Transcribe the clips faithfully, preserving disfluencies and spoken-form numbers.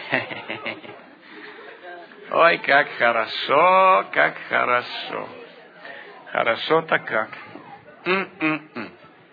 Ой, как хорошо, как хорошо. Хорошо-то как. М-м-м.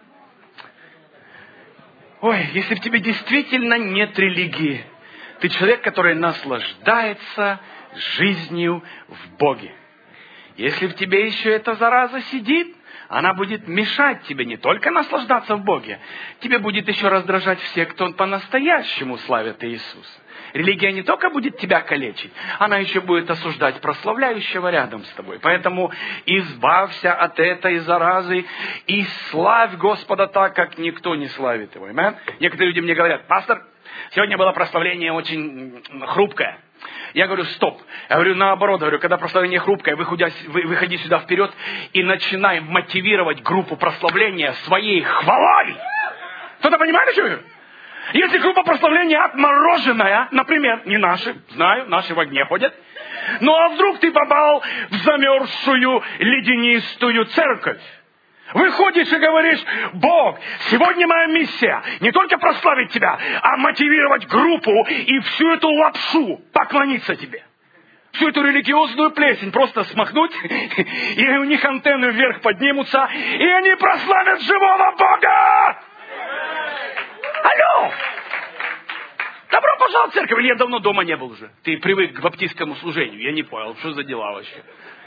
Ой, если в тебе действительно нет религии, ты человек, который наслаждается жизнью в Боге. Если в тебе еще эта зараза сидит, она будет мешать тебе не только наслаждаться в Боге, тебе будет еще раздражать все, кто по-настоящему славит Иисуса. Религия не только будет тебя калечить, она еще будет осуждать прославляющего рядом с тобой. Поэтому избавься от этой заразы и славь Господа так, как никто не славит Его. Amen? Некоторые люди мне говорят: пастор, сегодня было прославление очень хрупкое. Я говорю: стоп. Я говорю, наоборот, говорю, когда прославление хрупкое, выходи, выходи сюда вперед и начинай мотивировать группу прославления своей хвалой. Кто-то понимает, что я говорю? Если группа прославления отмороженная, например, не наши, знаю, наши в огне ходят, ну а вдруг ты попал в замерзшую ледянистую церковь? Выходишь и говоришь: Бог, сегодня моя миссия не только прославить Тебя, а мотивировать группу и всю эту лапшу поклониться Тебе. Всю эту религиозную плесень просто смахнуть, и у них антенны вверх поднимутся, и они прославят живого Бога! Алло! Добро пожаловать в церковь! Или я давно дома не был уже? Ты привык к баптистскому служению. Я не понял, что за дела вообще.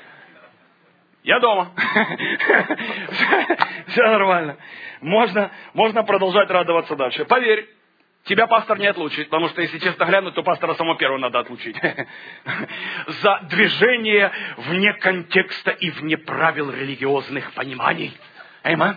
Я дома. Все нормально. Можно, можно продолжать радоваться дальше. Поверь, тебя пастор не отлучит, потому что, если честно глянуть, то пастора самого первого надо отлучить. За движение вне контекста и вне правил религиозных пониманий. Аминь.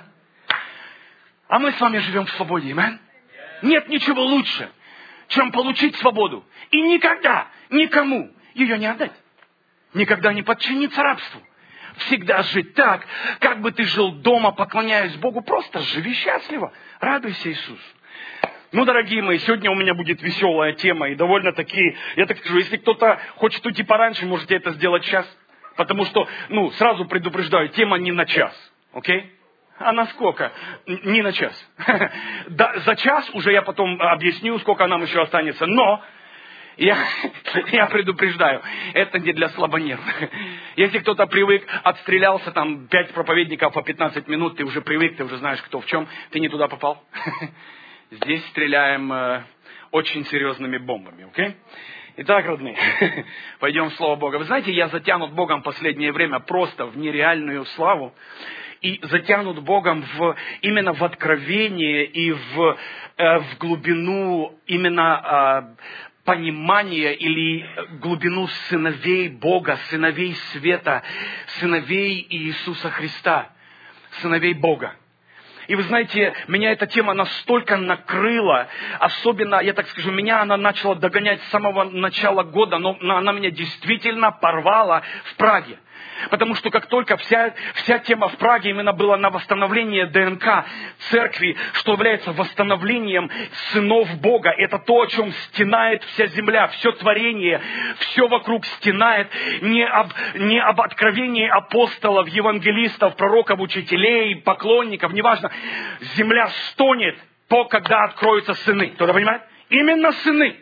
А мы с вами живем в свободе. Аминь. Нет ничего лучше, чем получить свободу. И никогда никому ее не отдать. Никогда не подчиниться рабству. Всегда жить так, как бы ты жил дома, поклоняясь Богу. Просто живи счастливо. Радуйся Иисусу. Ну, дорогие мои, сегодня у меня будет веселая тема. И довольно-таки, я так скажу, если кто-то хочет уйти пораньше, можете это сделать сейчас. Потому что, ну, сразу предупреждаю, тема не на час. Окей? А на сколько? Не на час. Да, за час уже я потом объясню, сколько нам еще останется. Но я, я предупреждаю, это не для слабонервных. Если кто-то привык, отстрелялся, там пять проповедников по пятнадцать минут, ты уже привык, ты уже знаешь, кто в чем, ты не туда попал. Здесь стреляем э, очень серьезными бомбами, окей? Итак, родные, пойдем в Слово Бога. Вы знаете, я затянут Богом в последнее время просто в нереальную славу. И затянут Богом в, именно в откровение и в, э, в глубину именно э, понимания или глубину сыновей Бога, сыновей света, сыновей Иисуса Христа, сыновей Бога. И вы знаете, меня эта тема настолько накрыла, особенно, я так скажу, меня она начала догонять с самого начала года, но она меня действительно порвала в Праге. Потому что как только вся, вся тема в Праге именно была на восстановление ДНК церкви, что является восстановлением сынов Бога, это то, о чем стенает вся земля, все творение, все вокруг стенает, не об, не об откровении апостолов, евангелистов, пророков, учителей, поклонников, неважно. Земля стонет, то, когда откроются сыны. Кто-то понимает? Именно сыны.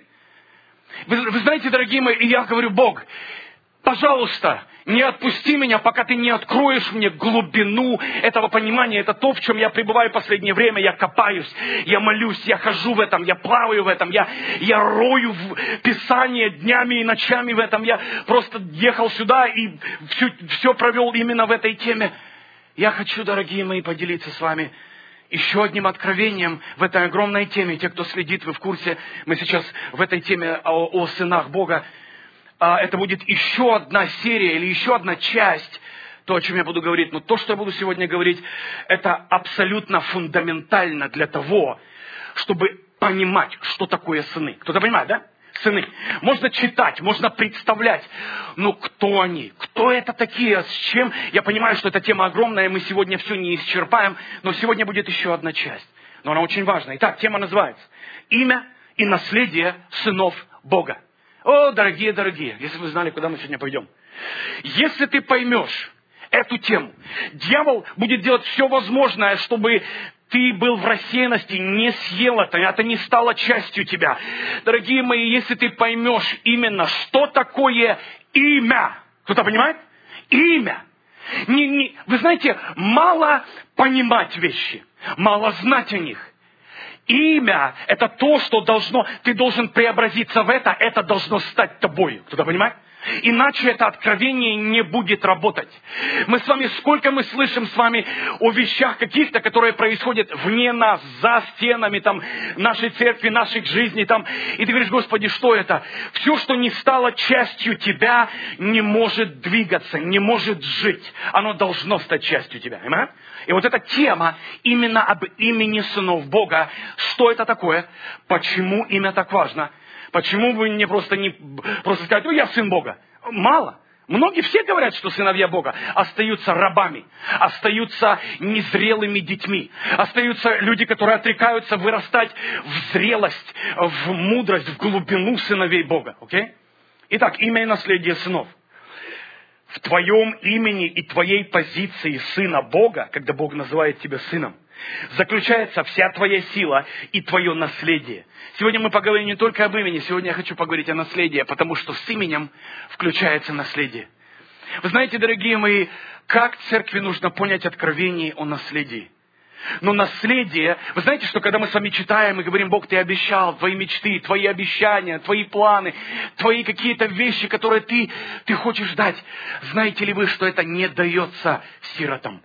Вы, вы знаете, дорогие мои, и я говорю: Бог, пожалуйста, не отпусти меня, пока ты не откроешь мне глубину этого понимания. Это то, в чем я пребываю в последнее время. Я копаюсь, я молюсь, я хожу в этом, я плаваю в этом, я, я рою в Писание днями и ночами в этом. Я просто ехал сюда и все, все провел именно в этой теме. Я хочу, дорогие мои, поделиться с вами еще одним откровением в этой огромной теме. Те, кто следит, вы в курсе, мы сейчас в этой теме о, о сынах Бога. Это будет еще одна серия или еще одна часть, то, о чем я буду говорить. Но то, что я буду сегодня говорить, это абсолютно фундаментально для того, чтобы понимать, что такое сыны. Кто-то понимает, да? Сыны. Можно читать, можно представлять. Но кто они? Кто это такие? С чем? Я понимаю, что эта тема огромная, мы сегодня все не исчерпаем, но сегодня будет еще одна часть. Но она очень важна. Итак, тема называется «Имя и наследие сынов Бога». О, дорогие, дорогие, если вы знали, куда мы сегодня пойдем. Если ты поймешь эту тему, дьявол будет делать все возможное, чтобы ты был в рассеянности, не съел это, это не стало частью тебя. Дорогие мои, если ты поймешь именно, что такое имя. Кто-то понимает? Имя. Не, не, вы знаете, мало понимать вещи, мало знать о них. Имя – это то, что должно, ты должен преобразиться в это, это должно стать тобой. Кто-то понимает? Иначе это откровение не будет работать. Мы с вами, сколько мы слышим с вами о вещах каких-то, которые происходят вне нас, за стенами там, нашей церкви, наших жизней. Там, и ты говоришь: Господи, что это? Все, что не стало частью тебя, не может двигаться, не может жить. Оно должно стать частью тебя. Понимаете? И вот эта тема именно об имени сынов Бога. Что это такое? Почему имя так важно? Почему вы не просто не просто сказать: ну, я сын Бога? Мало. Многие все говорят, что сыновья Бога остаются рабами, остаются незрелыми детьми, остаются люди, которые отрекаются вырастать в зрелость, в мудрость, в глубину сыновей Бога. Okay? Итак, имя и наследие сынов. В твоем имени и твоей позиции сына Бога, когда Бог называет тебя сыном, заключается вся твоя сила и твое наследие. Сегодня мы поговорим не только об имени, сегодня я хочу поговорить о наследии, потому что с именем включается наследие. Вы знаете, дорогие мои, как церкви нужно понять откровение о наследии. Но наследие, вы знаете, что когда мы с вами читаем и говорим: Бог, ты обещал, твои мечты, твои обещания, твои планы, твои какие-то вещи, которые ты, ты хочешь дать. Знаете ли вы, что это не дается сиротам?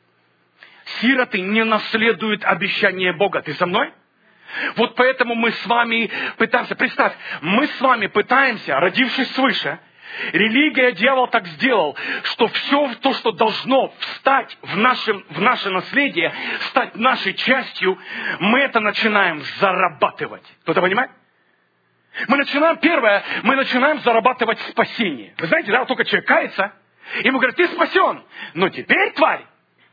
Сироты не наследуют обещания Бога. Ты со мной? Вот поэтому мы с вами пытаемся, представь, мы с вами пытаемся, родившись свыше, религия, дьявол так сделал, что все то, что должно встать в, нашем, в наше наследие, стать нашей частью, мы это начинаем зарабатывать. Кто-то понимает? Мы начинаем, первое, мы начинаем зарабатывать спасение. Вы знаете, да, только человек кается, ему говорят: ты спасен, но теперь, тварь,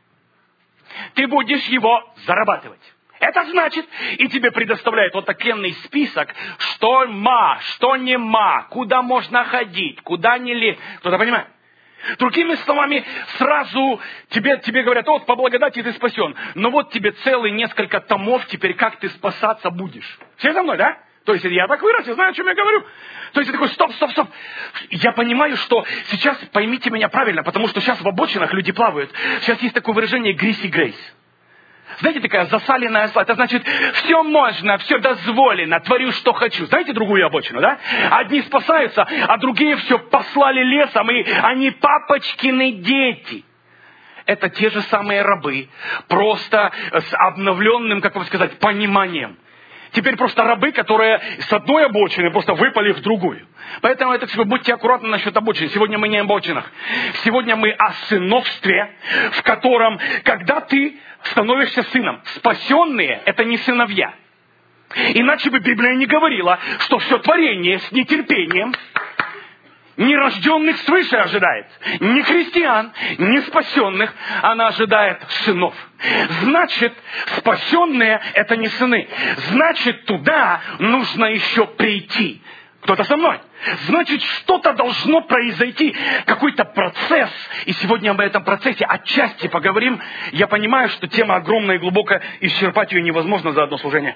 ты будешь его зарабатывать. Это значит, и тебе предоставляют вот такенный список, что ма, что не ма, куда можно ходить, куда не ли. Кто-то понимает? Другими словами, сразу тебе, тебе говорят: вот по благодати ты спасен. Но вот тебе целые несколько томов теперь, как ты спасаться будешь. Все за мной, да? То есть я так вырос, я знаю, о чем я говорю. То есть я такой: стоп, стоп, стоп. Я понимаю, что сейчас, поймите меня правильно, потому что сейчас в обочинах люди плавают. Сейчас есть такое выражение «гриси грейс». Знаете, такая засаленная слава. Это значит, все можно, все дозволено, творю, что хочу. Знаете другую обочину, да? Одни спасаются, а другие все послали лесом, и они папочкины дети. Это те же самые рабы, просто с обновленным, как вам сказать, пониманием. Теперь просто рабы, которые с одной обочины просто выпали в другую. Поэтому это, будьте аккуратны насчет обочин. Сегодня мы не о обочинах. Сегодня мы о сыновстве, в котором, когда ты становишься сыном, спасенные — это не сыновья. Иначе бы Библия не говорила, что все творение с нетерпением нерожденных свыше ожидает. Не христиан, не спасенных, она ожидает сынов. Значит, спасенные — это не сыны. Значит, туда нужно еще прийти. Кто-то со мной? Значит, что-то должно произойти, какой-то процесс. И сегодня об этом процессе отчасти поговорим. Я понимаю, что тема огромная и глубокая, исчерпать ее невозможно за одно служение.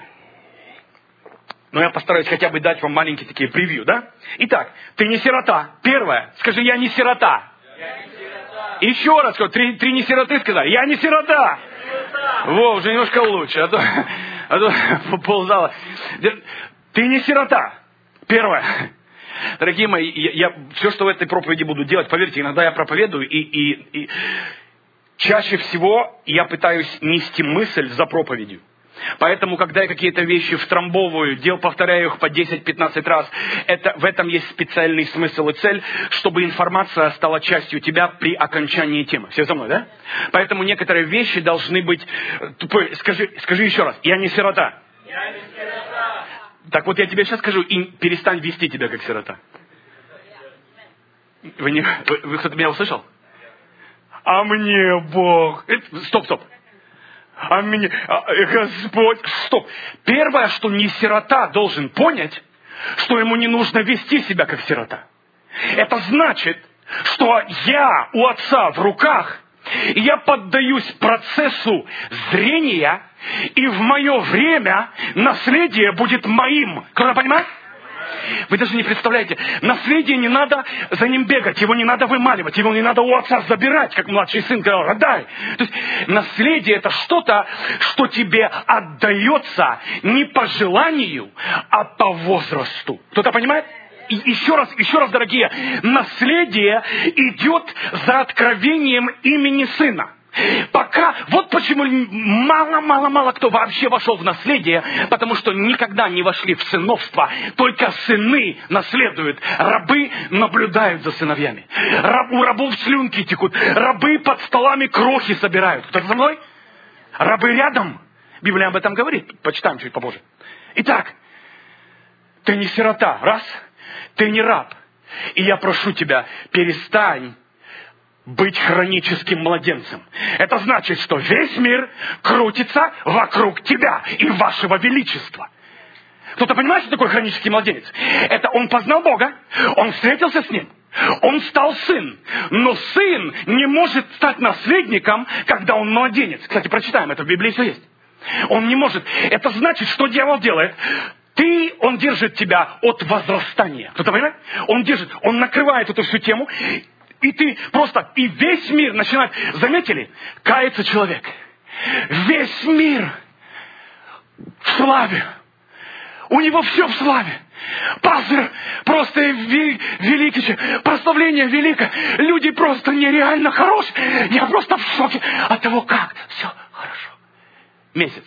Но я постараюсь хотя бы дать вам маленькие такие превью, да? Итак, ты не сирота. Первое. Скажи: я не сирота. Я не сирота. Еще раз скажу. Три, три не сироты сказали. Я не сирота. сирота. Во, уже немножко лучше. А то, а то ползала. Ты не сирота. Первое. Дорогие мои, я, я все, что в этой проповеди буду делать, поверьте, иногда я проповедую, и, и, и чаще всего я пытаюсь нести мысль за проповедью. Поэтому, когда я какие-то вещи втрамбовываю, дел, повторяю их по десять-пятнадцать раз, это, в этом есть специальный смысл и цель, чтобы информация стала частью тебя при окончании темы. Все за мной, да? Поэтому некоторые вещи должны быть... Скажи, скажи еще раз. Я не сирота. Я не сирота. Так вот я тебе сейчас скажу, и перестань вести тебя как сирота. Вы, не, вы, вы кто-то меня услышал? А мне Бог... Стоп, стоп. А мне, а, Господь, стоп. Первое, что не сирота должен понять, что ему не нужно вести себя как сирота. Это значит, что я у отца в руках, я поддаюсь процессу зрения, и в мое время наследие будет моим. Кто-то понимает? Вы даже не представляете, наследие не надо за ним бегать, его не надо вымаливать, его не надо у отца забирать, как младший сын говорил, отдай. То есть наследие это что-то, что тебе отдается не по желанию, а по возрасту. Кто-то понимает? И еще раз, еще раз, дорогие, наследие идет за откровением имени Сына. Пока, вот почему мало-мало-мало кто вообще вошел в наследие, потому что никогда не вошли в сыновство, только сыны наследуют, рабы наблюдают за сыновьями. Раб, у рабов слюнки текут, рабы под столами крохи собирают. Кто-то за мной? Рабы рядом. Библия об этом говорит, почитаем чуть попозже. Итак, ты не сирота, раз, ты не раб. И я прошу тебя, перестань быть хроническим младенцем. Это значит, что весь мир крутится вокруг тебя и вашего величества. Кто-то понимает, что такое хронический младенец? Это он познал Бога, он встретился с Ним, он стал сын. Но сын не может стать наследником, когда он младенец. Кстати, прочитаем, это в Библии все есть. Он не может. Это значит, что дьявол делает? Ты, он держит тебя от возрастания. Кто-то понимает? Он держит, он накрывает эту всю тему. И ты просто, и весь мир начинает, заметили, кается человек. Весь мир в славе. У него все в славе. Пастор просто великий, прославление великое. Люди просто нереально хорошие. Я просто в шоке от того, как все хорошо. Месяц.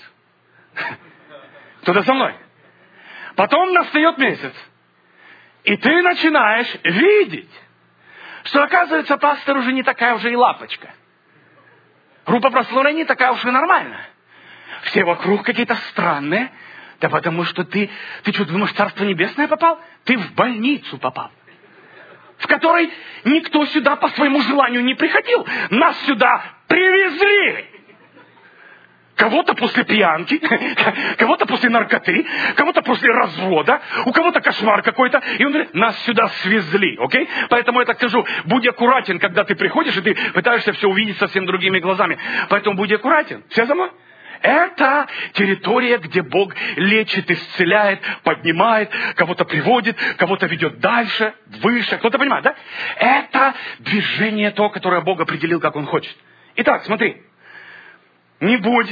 Кто-то со мной? Потом настает месяц. И ты начинаешь видеть, что, оказывается, пастор уже не такая уже и лапочка. Группа прославления не такая уж и нормальная. Все вокруг какие-то странные. Да потому что ты, ты что, думаешь, в Царство Небесное попал? Ты в больницу попал. В которой никто сюда по своему желанию не приходил. Нас сюда привезли. Кого-то после пьянки, кого-то после наркоты, кого-то после развода, у кого-то кошмар какой-то. И он говорит, нас сюда свезли, окей? Поэтому я так скажу, будь аккуратен, когда ты приходишь, и ты пытаешься все увидеть совсем другими глазами. Поэтому будь аккуратен. Все за мной? Это территория, где Бог лечит, исцеляет, поднимает, кого-то приводит, кого-то ведет дальше, выше. Кто-то понимает, да? Это движение то, которое Бог определил, как Он хочет. Итак, смотри. Не будь,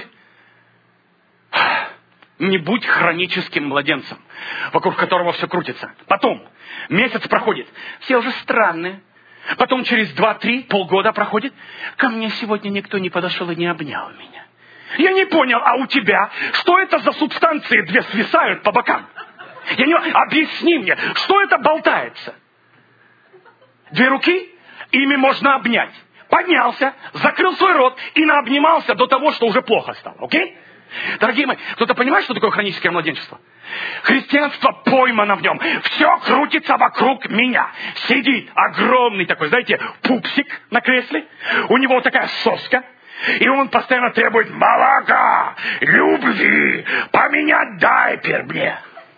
не будь хроническим младенцем, вокруг которого все крутится. Потом, месяц проходит, все уже странные. Потом через два-три, полгода проходит. Ко мне сегодня никто не подошел и не обнял меня. Я не понял, а у тебя, что это за субстанции две свисают по бокам? Я не... Объясни мне, что это болтается? Две руки, ими можно обнять. Поднялся, закрыл свой рот и наобнимался до того, что уже плохо стало. Окей? Дорогие мои, кто-то понимает, что такое хроническое младенчество? Христианство поймано в нем. Все крутится вокруг меня. Сидит огромный такой, знаете, пупсик на кресле. У него такая соска. И он постоянно требует молока, любви, поменять дайпер мне.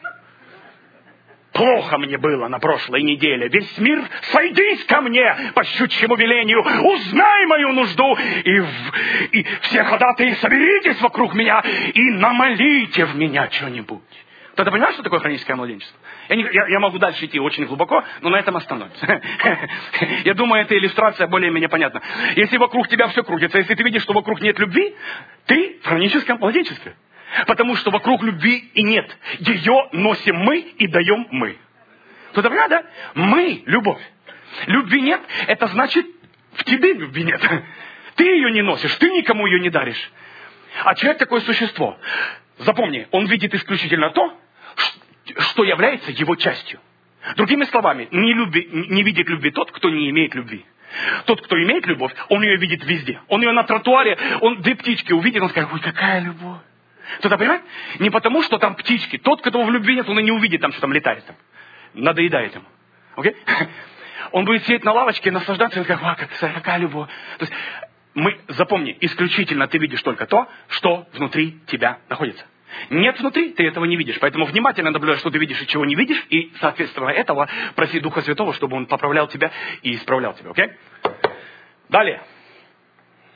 Плохо мне было на прошлой неделе. Весь мир, сойдись ко мне по щучьему велению, узнай мою нужду, и, в, и все ходатаи соберитесь вокруг меня и намолите в меня что-нибудь. Кто-то понимает, что такое хроническое младенчество? Я, не, я, я могу дальше идти очень глубоко, но на этом остановимся. Я думаю, эта иллюстрация более-менее понятна. Если вокруг тебя все крутится, если ты видишь, что вокруг нет любви, ты в хроническом младенчестве. Потому что вокруг любви и нет. Ее носим мы и даем мы. Кто-то понимает, да? Мы — любовь. Любви нет, это значит, в тебе любви нет. Ты ее не носишь, ты никому ее не даришь. А человек такое существо. Запомни, он видит исключительно то, что является его частью. Другими словами, не, люби, не видит любви тот, кто не имеет любви. Тот, кто имеет любовь, он ее видит везде. Он ее на тротуаре, он две птички увидит, он скажет, ой, какая любовь. Кто-то понимает? Не потому, что там птички. Тот, кто в любви нет, он и не увидит там, что там летает. Там. Надоедает ему. Окей? Он будет сидеть на лавочке и наслаждаться, и он скажет, а, какая любовь. То есть, мы, запомни, исключительно ты видишь только то, что внутри тебя находится. Нет внутри, ты этого не видишь. Поэтому внимательно наблюдай, что ты видишь и чего не видишь. И, соответственно, этого проси Духа Святого, чтобы Он поправлял тебя и исправлял тебя. Окей? Далее.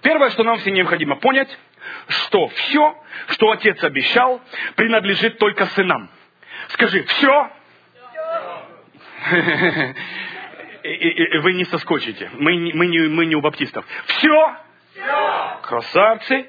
Первое, что нам все необходимо понять, что все, что Отец обещал, принадлежит только сынам. Скажи, все? Вы не соскочите. Мы не, мы не, мы не у баптистов. Все? Все. Красавцы.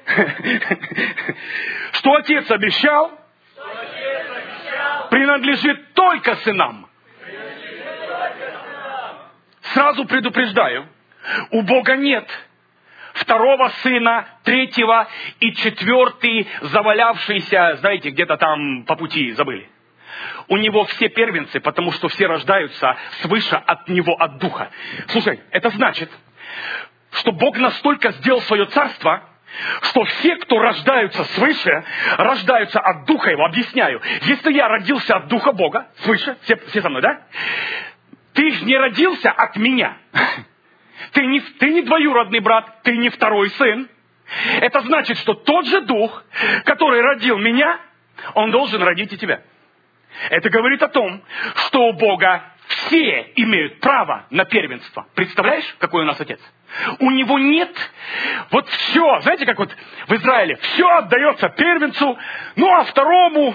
Что Отец обещал, что Отец обещал принадлежит только сынам. Принадлежит только сынам. Сразу предупреждаю, у Бога нет второго сына, третьего и четвертый, завалявшийся, знаете, где-то там по пути забыли. У него все первенцы, потому что все рождаются свыше от него, от духа. Слушай, это значит, что Бог настолько сделал свое царство, что все, кто рождаются свыше, рождаются от духа его. Объясняю. Если я родился от духа Бога, свыше, все, все со мной, да? Ты же не родился от меня. Ты не, ты не двоюродный брат, ты не второй сын. Это значит, что тот же дух, который родил меня, он должен родить и тебя. Это говорит о том, что у Бога все имеют право на первенство. Представляешь, какой у нас Отец? У него нет вот все, знаете, как вот в Израиле, все отдается первенцу, ну а второму,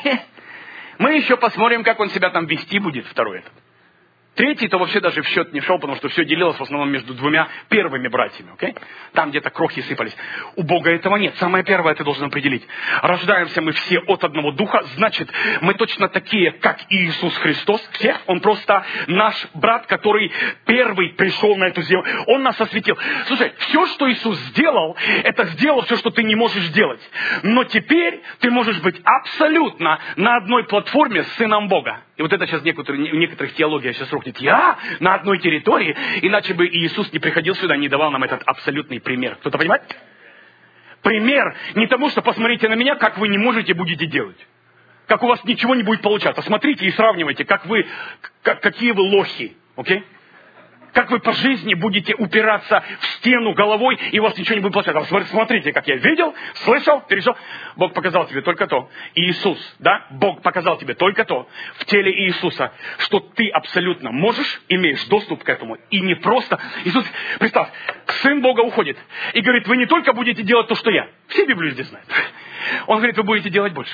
мы еще посмотрим, как он себя там вести будет, второй этот. Третий-то вообще даже в счет не шел, потому что все делилось в основном между двумя первыми братьями. Okay? Там где-то крохи сыпались. У Бога этого нет. Самое первое ты должен определить. Рождаемся мы все от одного духа, значит, мы точно такие, как Иисус Христос. Все. Он просто наш брат, который первый пришел на эту землю. Он нас осветил. Слушай, все, что Иисус сделал, это сделал все, что ты не можешь сделать. Но теперь ты можешь быть абсолютно на одной платформе с Сыном Бога. И вот это сейчас некоторые, у некоторых теология сейчас рухнет. Я на одной территории, иначе бы Иисус не приходил сюда, не давал нам этот абсолютный пример. Кто-то понимает? Пример не тому, что посмотрите на меня, как вы не можете будете делать. Как у вас ничего не будет получаться. Смотрите и сравнивайте, как вы, как, какие вы лохи. Окей? Как вы по жизни будете упираться в стену головой, и у вас ничего не будет получаться. Смотрите, как я видел, слышал, перешел. Бог показал тебе только то. Иисус, да? Бог показал тебе только то в теле Иисуса, что ты абсолютно можешь, имеешь доступ к этому. И не просто... Иисус, представь, Сын Бога уходит и говорит, вы не только будете делать то, что я. Все Библию здесь знают. Он говорит, вы будете делать больше.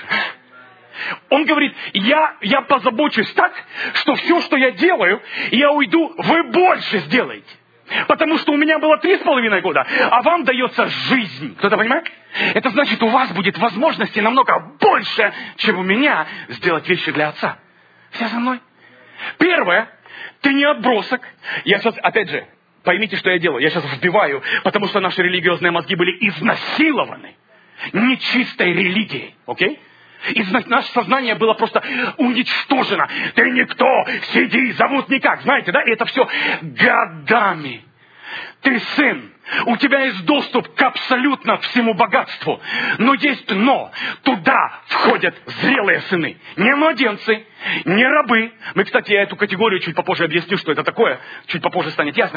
Он говорит, я, я позабочусь так, что все, что я делаю, я уйду, вы больше сделаете. Потому что у меня было три с половиной года, а вам дается жизнь. Кто-то понимает? Это значит, у вас будет возможности намного больше, чем у меня, сделать вещи для Отца. Все со мной? Первое, ты не отбросок. Я сейчас, опять же, поймите, что я делаю. Я сейчас вбиваю, потому что наши религиозные мозги были изнасилованы нечистой религией. Окей? И наше сознание было просто уничтожено. Ты никто, сиди, зовут никак. Знаете, да? И это все годами. Ты сын. У тебя есть доступ к абсолютно всему богатству. Но есть но. Туда входят зрелые сыны. Не младенцы, не рабы. Мы, кстати, я эту категорию чуть попозже объясню, что это такое. Чуть попозже станет ясно.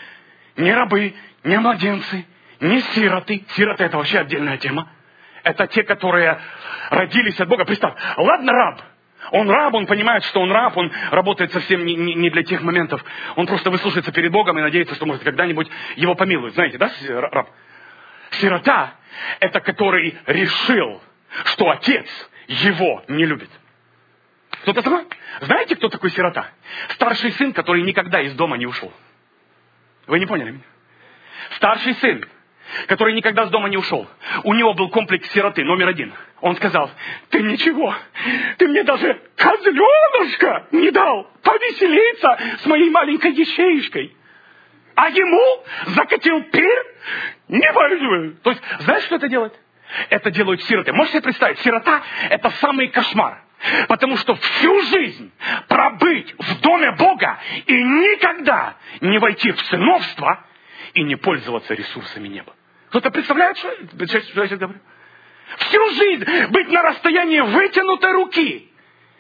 Не рабы, не младенцы, не сироты. Сироты — это вообще отдельная тема. Это те, которые родились от Бога. Представь, ладно, раб. Он раб, он понимает, что он раб, он работает совсем не, не, не для тех моментов. Он просто выслушается перед Богом и надеется, что, может, когда-нибудь его помилуют. Знаете, да, раб? Сирота — это который решил, что отец его не любит. Кто-то знает? Знаете, кто такой сирота? Старший сын, который никогда из дома не ушел. Вы не поняли меня? Старший сын, который никогда с дома не ушел. У него был комплекс сироты, номер один. Он сказал, ты ничего, ты мне даже козленушка не дал повеселиться с моей маленькой ячеечкой. А ему закатил пир, не пользую. То есть, знаешь, что это делает? Это делают сироты. Можете себе представить, сирота – это самый кошмар. Потому что всю жизнь пробыть в доме Бога и никогда не войти в сыновство и не пользоваться ресурсами неба. Кто-то представляет, что, что я сейчас говорю? Всю жизнь быть на расстоянии вытянутой руки.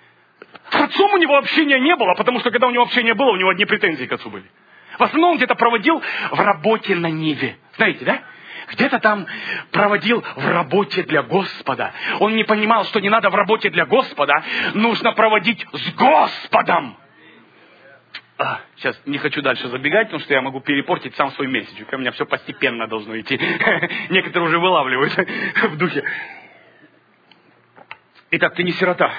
С отцом у него общения не было, потому что когда у него общения было, у него одни претензии к отцу были. В основном он где-то проводил в работе на ниве. Знаете, да? Где-то там проводил в работе для Господа. Он не понимал, что не надо в работе для Господа, нужно проводить с Господом. А, сейчас не хочу дальше забегать, потому что я могу перепортить сам свой месседж. У меня все постепенно должно идти. Некоторые уже вылавливают в духе. Итак, ты не сирота.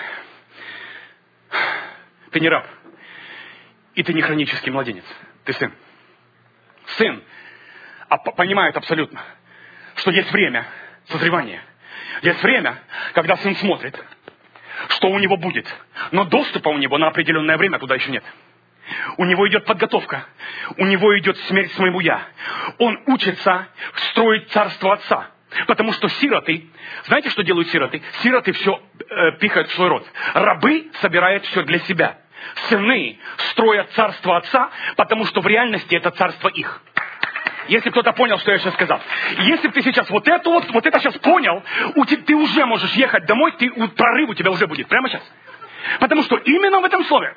Ты не раб. И ты не хронический младенец. Ты сын. Сын а понимает абсолютно, что есть время созревания. Есть время, когда сын смотрит, что у него будет. Но доступа у него на определенное время туда еще нет. У него идет подготовка. У него идет смерть своему «я». Он учится строить царство отца. Потому что сироты, знаете, что делают сироты? Сироты все э, пихают в свой рот. Рабы собирают все для себя. Сыны строят царство отца, потому что в реальности это царство их. Если кто-то понял, что я сейчас сказал. Если бы ты сейчас вот это вот, вот это сейчас понял, у тебя, ты уже можешь ехать домой, ты, прорыв у тебя уже будет. Прямо сейчас. Потому что именно в этом слове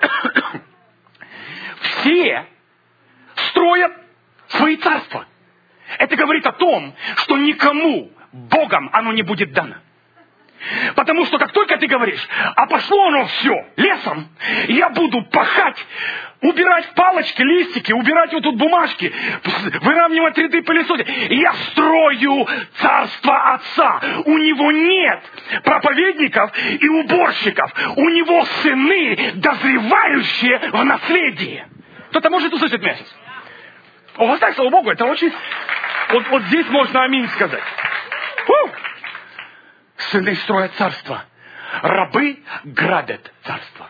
все строят свои царства. Это говорит о том, что никому Богом оно не будет дано. Потому что как только ты говоришь, а пошло оно все лесом, я буду пахать, убирать палочки, листики, убирать вот тут бумажки, выравнивать ряды, пылесосить. Я строю царство Отца. У него нет проповедников и уборщиков. У него сыны, дозревающие в наследии. Кто-то может услышать меня сейчас? О, востай, слава Богу, это очень... Вот, вот здесь можно аминь сказать. Фу! Сыны строят царство. Рабы грабят царство.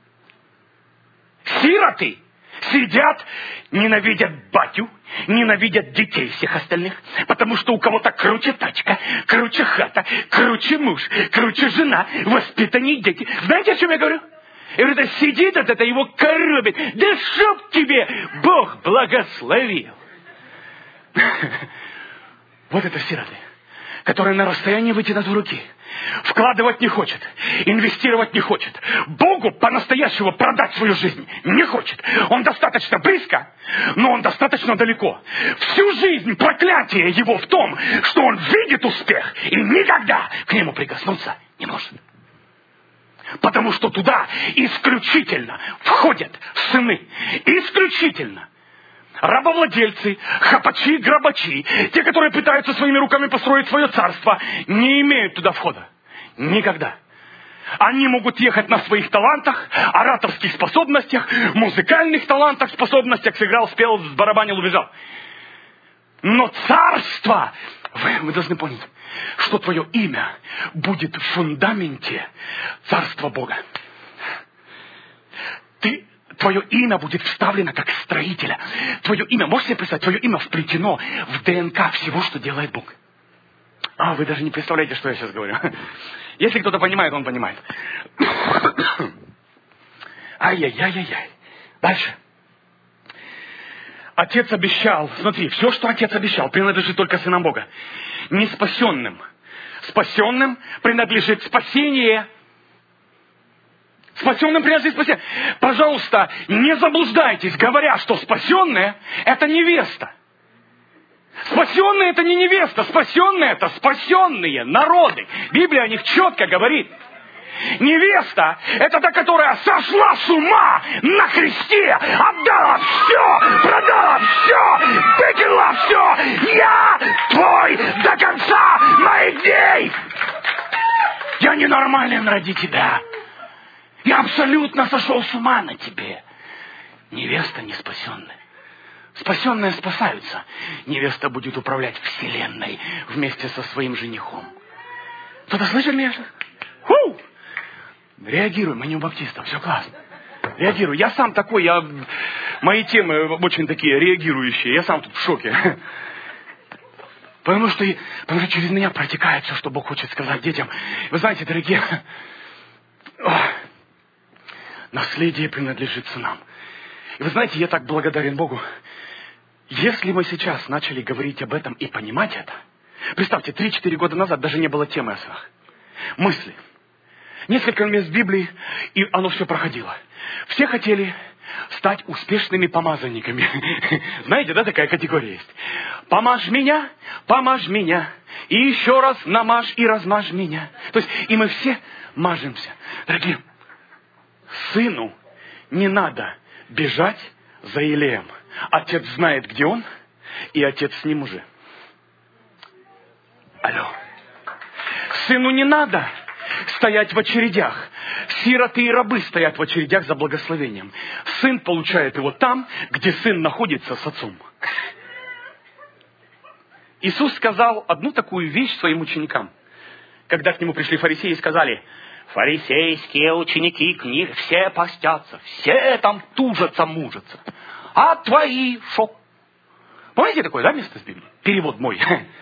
Сироты сидят, ненавидят батю, ненавидят детей всех остальных, потому что у кого-то круче тачка, круче хата, круче муж, круче жена, воспитаннее дети. Знаете, о чем я говорю? И вот это сидит, это, это его коробит. Да чтоб тебе Бог благословил. Вот это сироты, которые на расстоянии вытянутой руки. Вкладывать не хочет, инвестировать не хочет. Богу по-настоящему продать свою жизнь не хочет. Он достаточно близко, но он достаточно далеко. Всю жизнь проклятие его в том, что он видит успех и никогда к нему прикоснуться не может. Потому что туда исключительно входят сыны. Исключительно. Рабовладельцы, хапачи, грабачи, те, которые пытаются своими руками построить свое царство, не имеют туда входа. Никогда. Они могут ехать на своих талантах, ораторских способностях, музыкальных талантах, способностях, сыграл, спел, сбарабанил, убежал. Но царство, вы, вы должны понять, что твое имя будет в фундаменте царства Бога. Ты... Твое имя будет вставлено как строителя. Твое имя, можете себе представить, твое имя вплетено в ДНК всего, что делает Бог. А, вы даже не представляете, что я сейчас говорю. Если кто-то понимает, он понимает. Ай-яй-яй-яй-яй. Дальше. Отец обещал, смотри, все, что Отец обещал, принадлежит только сынам Бога. Не спасенным. Спасенным принадлежит спасение. Спасенным принадлежит спасение. Пожалуйста, не заблуждайтесь, говоря, что спасенные – это невеста. Спасенные – это не невеста. Спасенные – это спасенные народы. Библия о них четко говорит. Невеста – это та, которая сошла с ума на кресте, отдала все, продала все, выкинула все. Я твой до конца моих дней. Я ненормален ради тебя. Я абсолютно сошел с ума на тебе. Невеста не спасенная. Спасенные спасаются. Невеста будет управлять вселенной вместе со своим женихом. Кто-то слышал меня? Фу! Реагируй, мы не у баптистов, все классно. Реагируй. Я сам такой, я... мои темы очень такие реагирующие. Я сам тут в шоке. Потому что, потому что через меня протекает все, что Бог хочет сказать детям. Вы знаете, дорогие... Наследие принадлежит сынам. И вы знаете, я так благодарен Богу. Если мы сейчас начали говорить об этом и понимать это, представьте, три-четыре года назад даже не было темы о сынах. Мысли. Несколько мест в Библии, и оно все проходило. Все хотели стать успешными помазанниками. Знаете, да, такая категория есть. Помажь меня, помажь меня, и еще раз намажь и размажь меня. То есть, и мы все мажемся. Дорогие, сыну не надо бежать за Илеем. Отец знает, где он, и отец с ним уже. Алло. Сыну не надо стоять в очередях. Сироты и рабы стоят в очередях за благословением. Сын получает его там, где сын находится с отцом. Иисус сказал одну такую вещь своим ученикам. Когда к нему пришли фарисеи и сказали: фарисейские ученики книг, все постятся, все там тужатся, мужатся. А твои шо? Помните такое, да, место из Библии? Перевод мой.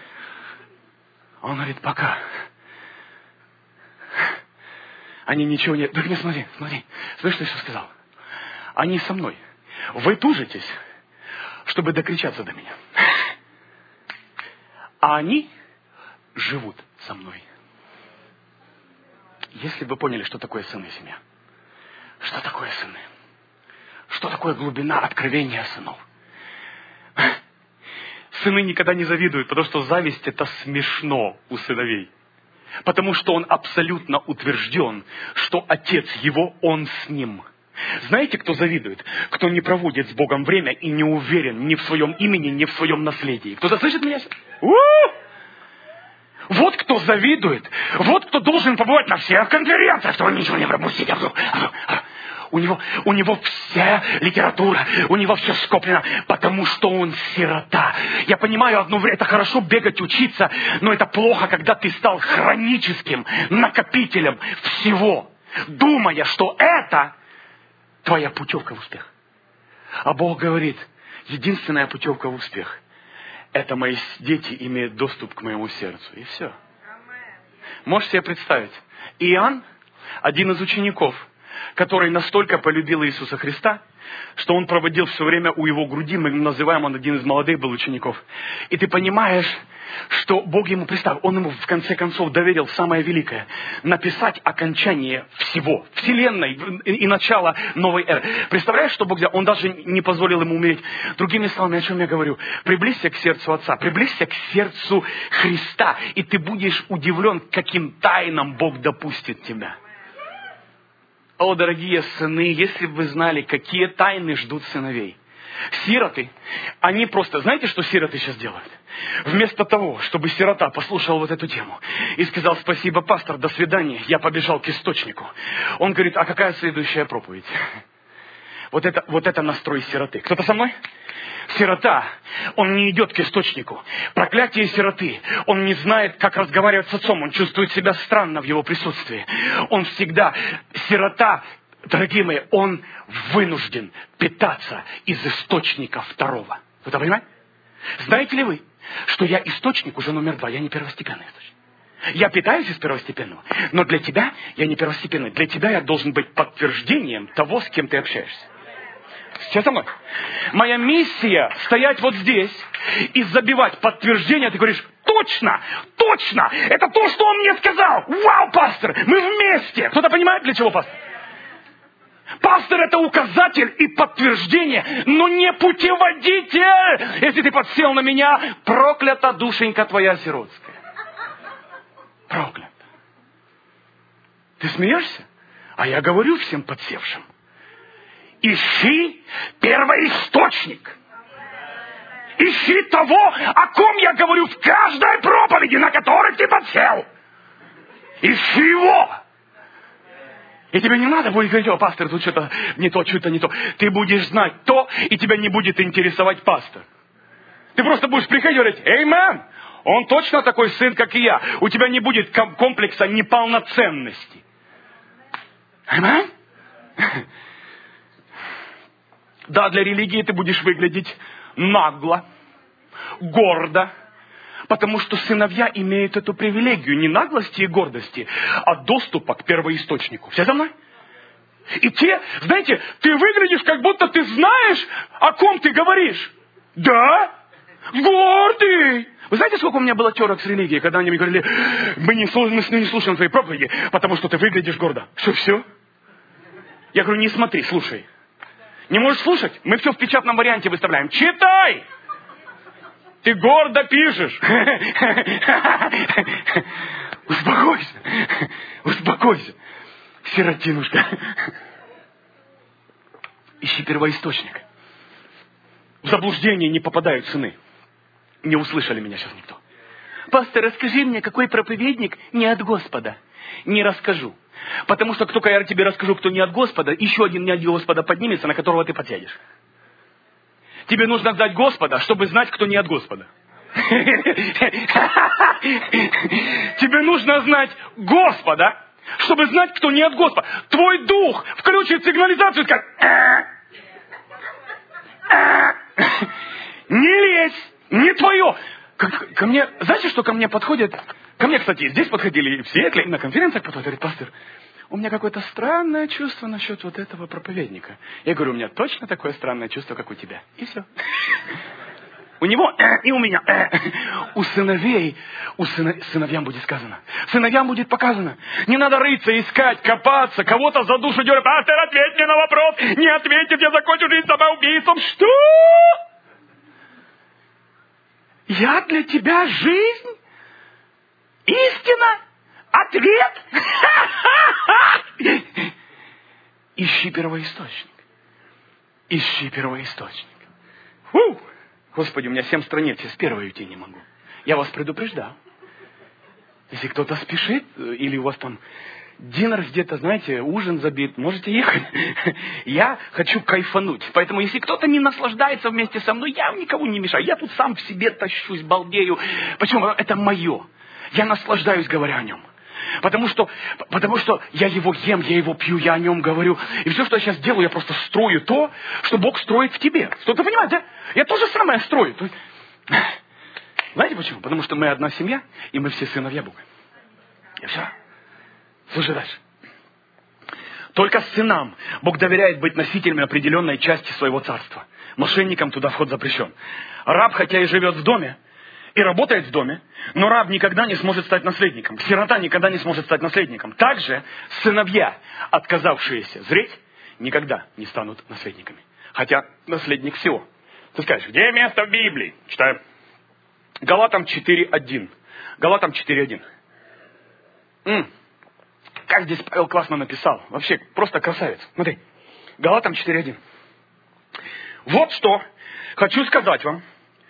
Он говорит: пока. Они ничего не... Да не смотри, смотри. Слышишь, что Иисус сказал? Они со мной. Вы тужитесь, чтобы докричаться до меня. А они живут со мной. Если бы вы поняли, что такое сын и семья. Что такое сыны? Что такое глубина откровения сынов? Сыны никогда не завидуют, потому что зависть — это смешно у сыновей. Потому что он абсолютно утвержден, что отец его, он с ним. Знаете, кто завидует? Кто не проводит с Богом время и не уверен ни в своем имени, ни в своем наследии. Кто-то слышит меня? У-у-у! Вот кто завидует. Вот кто должен побывать на всех конференциях, чтобы ничего не пропустить. У него, у него вся литература, у него все скоплено, потому что он сирота. Я понимаю, одно время это хорошо бегать, учиться, но это плохо, когда ты стал хроническим накопителем всего, думая, что это твоя путевка в успех. А Бог говорит: единственная путевка в успех — это мои дети имеют доступ к моему сердцу. И все. Можешь себе представить? Иоанн, один из учеников, который настолько полюбил Иисуса Христа, что он проводил все время у его груди, мы называем, он один из молодых был учеников. И ты понимаешь, что Бог ему представил, он ему в конце концов доверил самое великое — написать окончание всего, вселенной и, и начало новой эры. Представляешь, что Бог сделал? Он даже не позволил ему умереть. Другими словами, о чем я говорю? Приблизься к сердцу Отца, приблизься к сердцу Христа, и ты будешь удивлен, каким тайнам Бог допустит тебя. О, дорогие сыны, если бы вы знали, какие тайны ждут сыновей. Сироты, они просто... Знаете, что сироты сейчас делают? Вместо того, чтобы сирота послушал вот эту тему и сказал: спасибо, пастор, до свидания, я побежал к источнику. Он говорит: а какая следующая проповедь? Вот это, вот это настрой сироты. Кто-то со мной? Сирота, он не идет к источнику. Проклятие сироты. Он не знает, как разговаривать с отцом. Он чувствует себя странно в его присутствии. Он всегда... Сирота, дорогие мои, он вынужден питаться из источника второго. Кто-то понимает? Знаете ли вы, что я источник уже номер два, я не первостепенный источник. Я питаюсь из первостепенного, но для тебя я не первостепенный. Для тебя я должен быть подтверждением того, с кем ты общаешься. Сейчас со мной. Моя миссия стоять вот здесь и забивать подтверждение. Ты говоришь: точно, точно, это то, что он мне сказал. Вау, пастор, мы вместе. Кто-то понимает, для чего пастор? Пастор — это указатель и подтверждение, но не путеводитель. Если ты подсел на меня, проклята душенька твоя сиротская. Проклята. Ты смеешься? А я говорю всем подсевшим: ищи первоисточник. Ищи того, о ком я говорю в каждой проповеди, на которой ты подсел. Ищи его. И тебе не надо будет говорить: о, пастор, тут что-то не то, что-то не то. Ты будешь знать то, и тебя не будет интересовать пастор. Ты просто будешь приходить и говорить: «Эймен, он точно такой сын, как и я». У тебя не будет комплекса неполноценности. Эймен? Да, для религии ты будешь выглядеть нагло, гордо, потому что сыновья имеют эту привилегию не наглости и гордости, а доступа к первоисточнику. Все за мной? И те, знаете, ты выглядишь, как будто ты знаешь, о ком ты говоришь. Да? Гордый. Вы знаете, сколько у меня было терок с религией, когда они мне говорили: мы не, мы не слушаем твои проповеди, потому что ты выглядишь гордо. Что, все? Я говорю: не смотри, слушай. Не можешь слушать? Мы все в печатном варианте выставляем. Читай! Ты гордо пишешь. Успокойся. Успокойся. Сиротинушка. Ищи первоисточник. в заблуждение не попадают сыны. Не услышали меня сейчас никто. Пастор, расскажи мне, какой проповедник не от Господа. Не расскажу. Потому что только я тебе расскажу, кто не от Господа, еще один не от Господа поднимется, на которого ты подсядешь. Тебе нужно знать Господа, чтобы знать, кто не от Господа. Тебе нужно знать Господа, чтобы знать, кто не от Господа. Твой дух включит сигнализацию и скажет: не лезь, не твое. Ко мне, знаете, что ко мне подходит? Ко мне, кстати, здесь подходили, в Сиэтле, на конференциях подходят, говорит: пастор, у меня какое-то странное чувство насчет вот этого проповедника. Я говорю: у меня точно такое странное чувство, как у тебя. И все. У него и у меня. У сыновей, у сына, сыновьям будет сказано. Сыновьям будет показано. Не надо рыться, искать, копаться, кого-то за душу дергать. Пастор, ответь мне на вопрос. Не ответит, я закончу жизнь самоубийством. Что? Я для тебя жизнь? Истина? Ответ? Ищи первоисточник. Ищи первоисточник. Фу! Господи, у меня семь страниц, я с первой уйти не могу. Я вас предупреждал. Если кто-то спешит, или у вас там динер где-то, знаете, ужин забит, можете ехать. Я хочу кайфануть. Поэтому, если кто-то не наслаждается вместе со мной, я никому не мешаю. Я тут сам в себе тащусь, балдею. Почему? Это мое. Я наслаждаюсь, говоря о нем. Потому что, потому что я его ем, я его пью, я о нем говорю. И все, что я сейчас делаю, я просто строю то, что Бог строит в тебе. Кто-то понимает, да? Я то же самое строю. Знаете почему? Потому что мы одна семья, и мы все сыновья Бога. И все. Слушай дальше. Только сынам Бог доверяет быть носителями определенной части своего царства. Мошенникам туда вход запрещен. Раб, хотя и живет в доме, и работает в доме, но раб никогда не сможет стать наследником. Сирота никогда не сможет стать наследником. Также сыновья, отказавшиеся зреть, никогда не станут наследниками. Хотя наследник всего. Ты скажешь: где место в Библии? Читаем. Галатам четыре один. Галатам четыре один. М-м. Как здесь Павел классно написал. Вообще, просто красавец. Смотри. Галатам четыре один. Вот что хочу сказать вам.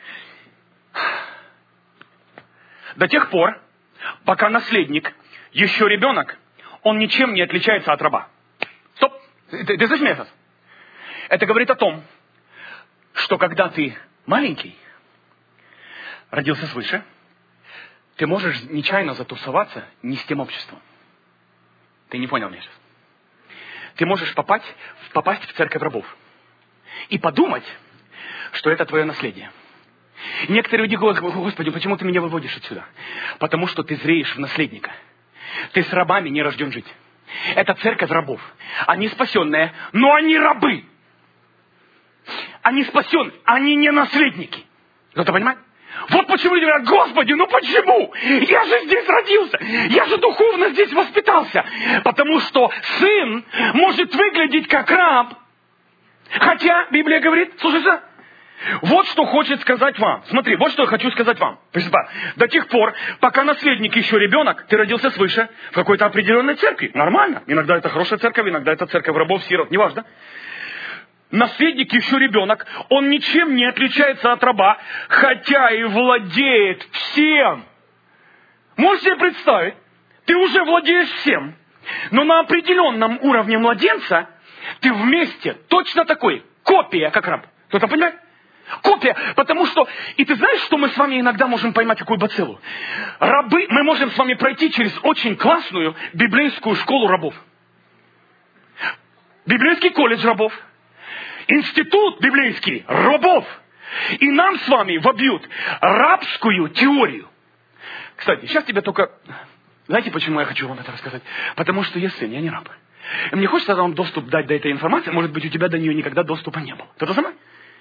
До тех пор, пока наследник еще ребенок, он ничем не отличается от раба. Стоп! Ты, ты слышишь меня сейчас? Это говорит о том, что когда ты маленький, родился свыше, ты можешь нечаянно затусоваться не с тем обществом. Ты не понял меня сейчас? Ты можешь попасть, попасть в церковь рабов и подумать, что это твое наследие. Некоторые люди говорят: Господи, почему ты меня выводишь отсюда? Потому что ты зреешь в наследника. Ты с рабами не рожден жить. Это церковь рабов. Они спасенные, но они рабы. Они спасенные, они не наследники. Кто-то понимает? Вот почему люди говорят: Господи, ну почему? Я же здесь родился. Я же духовно здесь воспитался. Потому что сын может выглядеть как раб. Хотя Библия говорит, слушайте, вот что хочет сказать вам. Смотри, вот что я хочу сказать вам. До тех пор, пока наследник еще ребенок, ты родился свыше в какой-то определенной церкви. Нормально. Иногда это хорошая церковь, иногда это церковь рабов, сирот, неважно. Наследник еще ребенок, он ничем не отличается от раба, хотя и владеет всем. Можете себе представить? Ты уже владеешь всем, но на определенном уровне младенца ты вместе точно такой, копия, как раб. Кто-то понимает? Копия, потому что... И ты знаешь, что мы с вами иногда можем поймать какую бациллу? Рабы, мы можем с вами пройти через очень классную библейскую школу рабов. Библейский колледж рабов. Институт библейский рабов. И нам с вами вобьют рабскую теорию. Кстати, сейчас тебе только... Знаете, почему я хочу вам это рассказать? Потому что я сын, я не раб. И мне хочется вам доступ дать до этой информации. Может быть, у тебя до нее никогда доступа не было. Кто-то сама?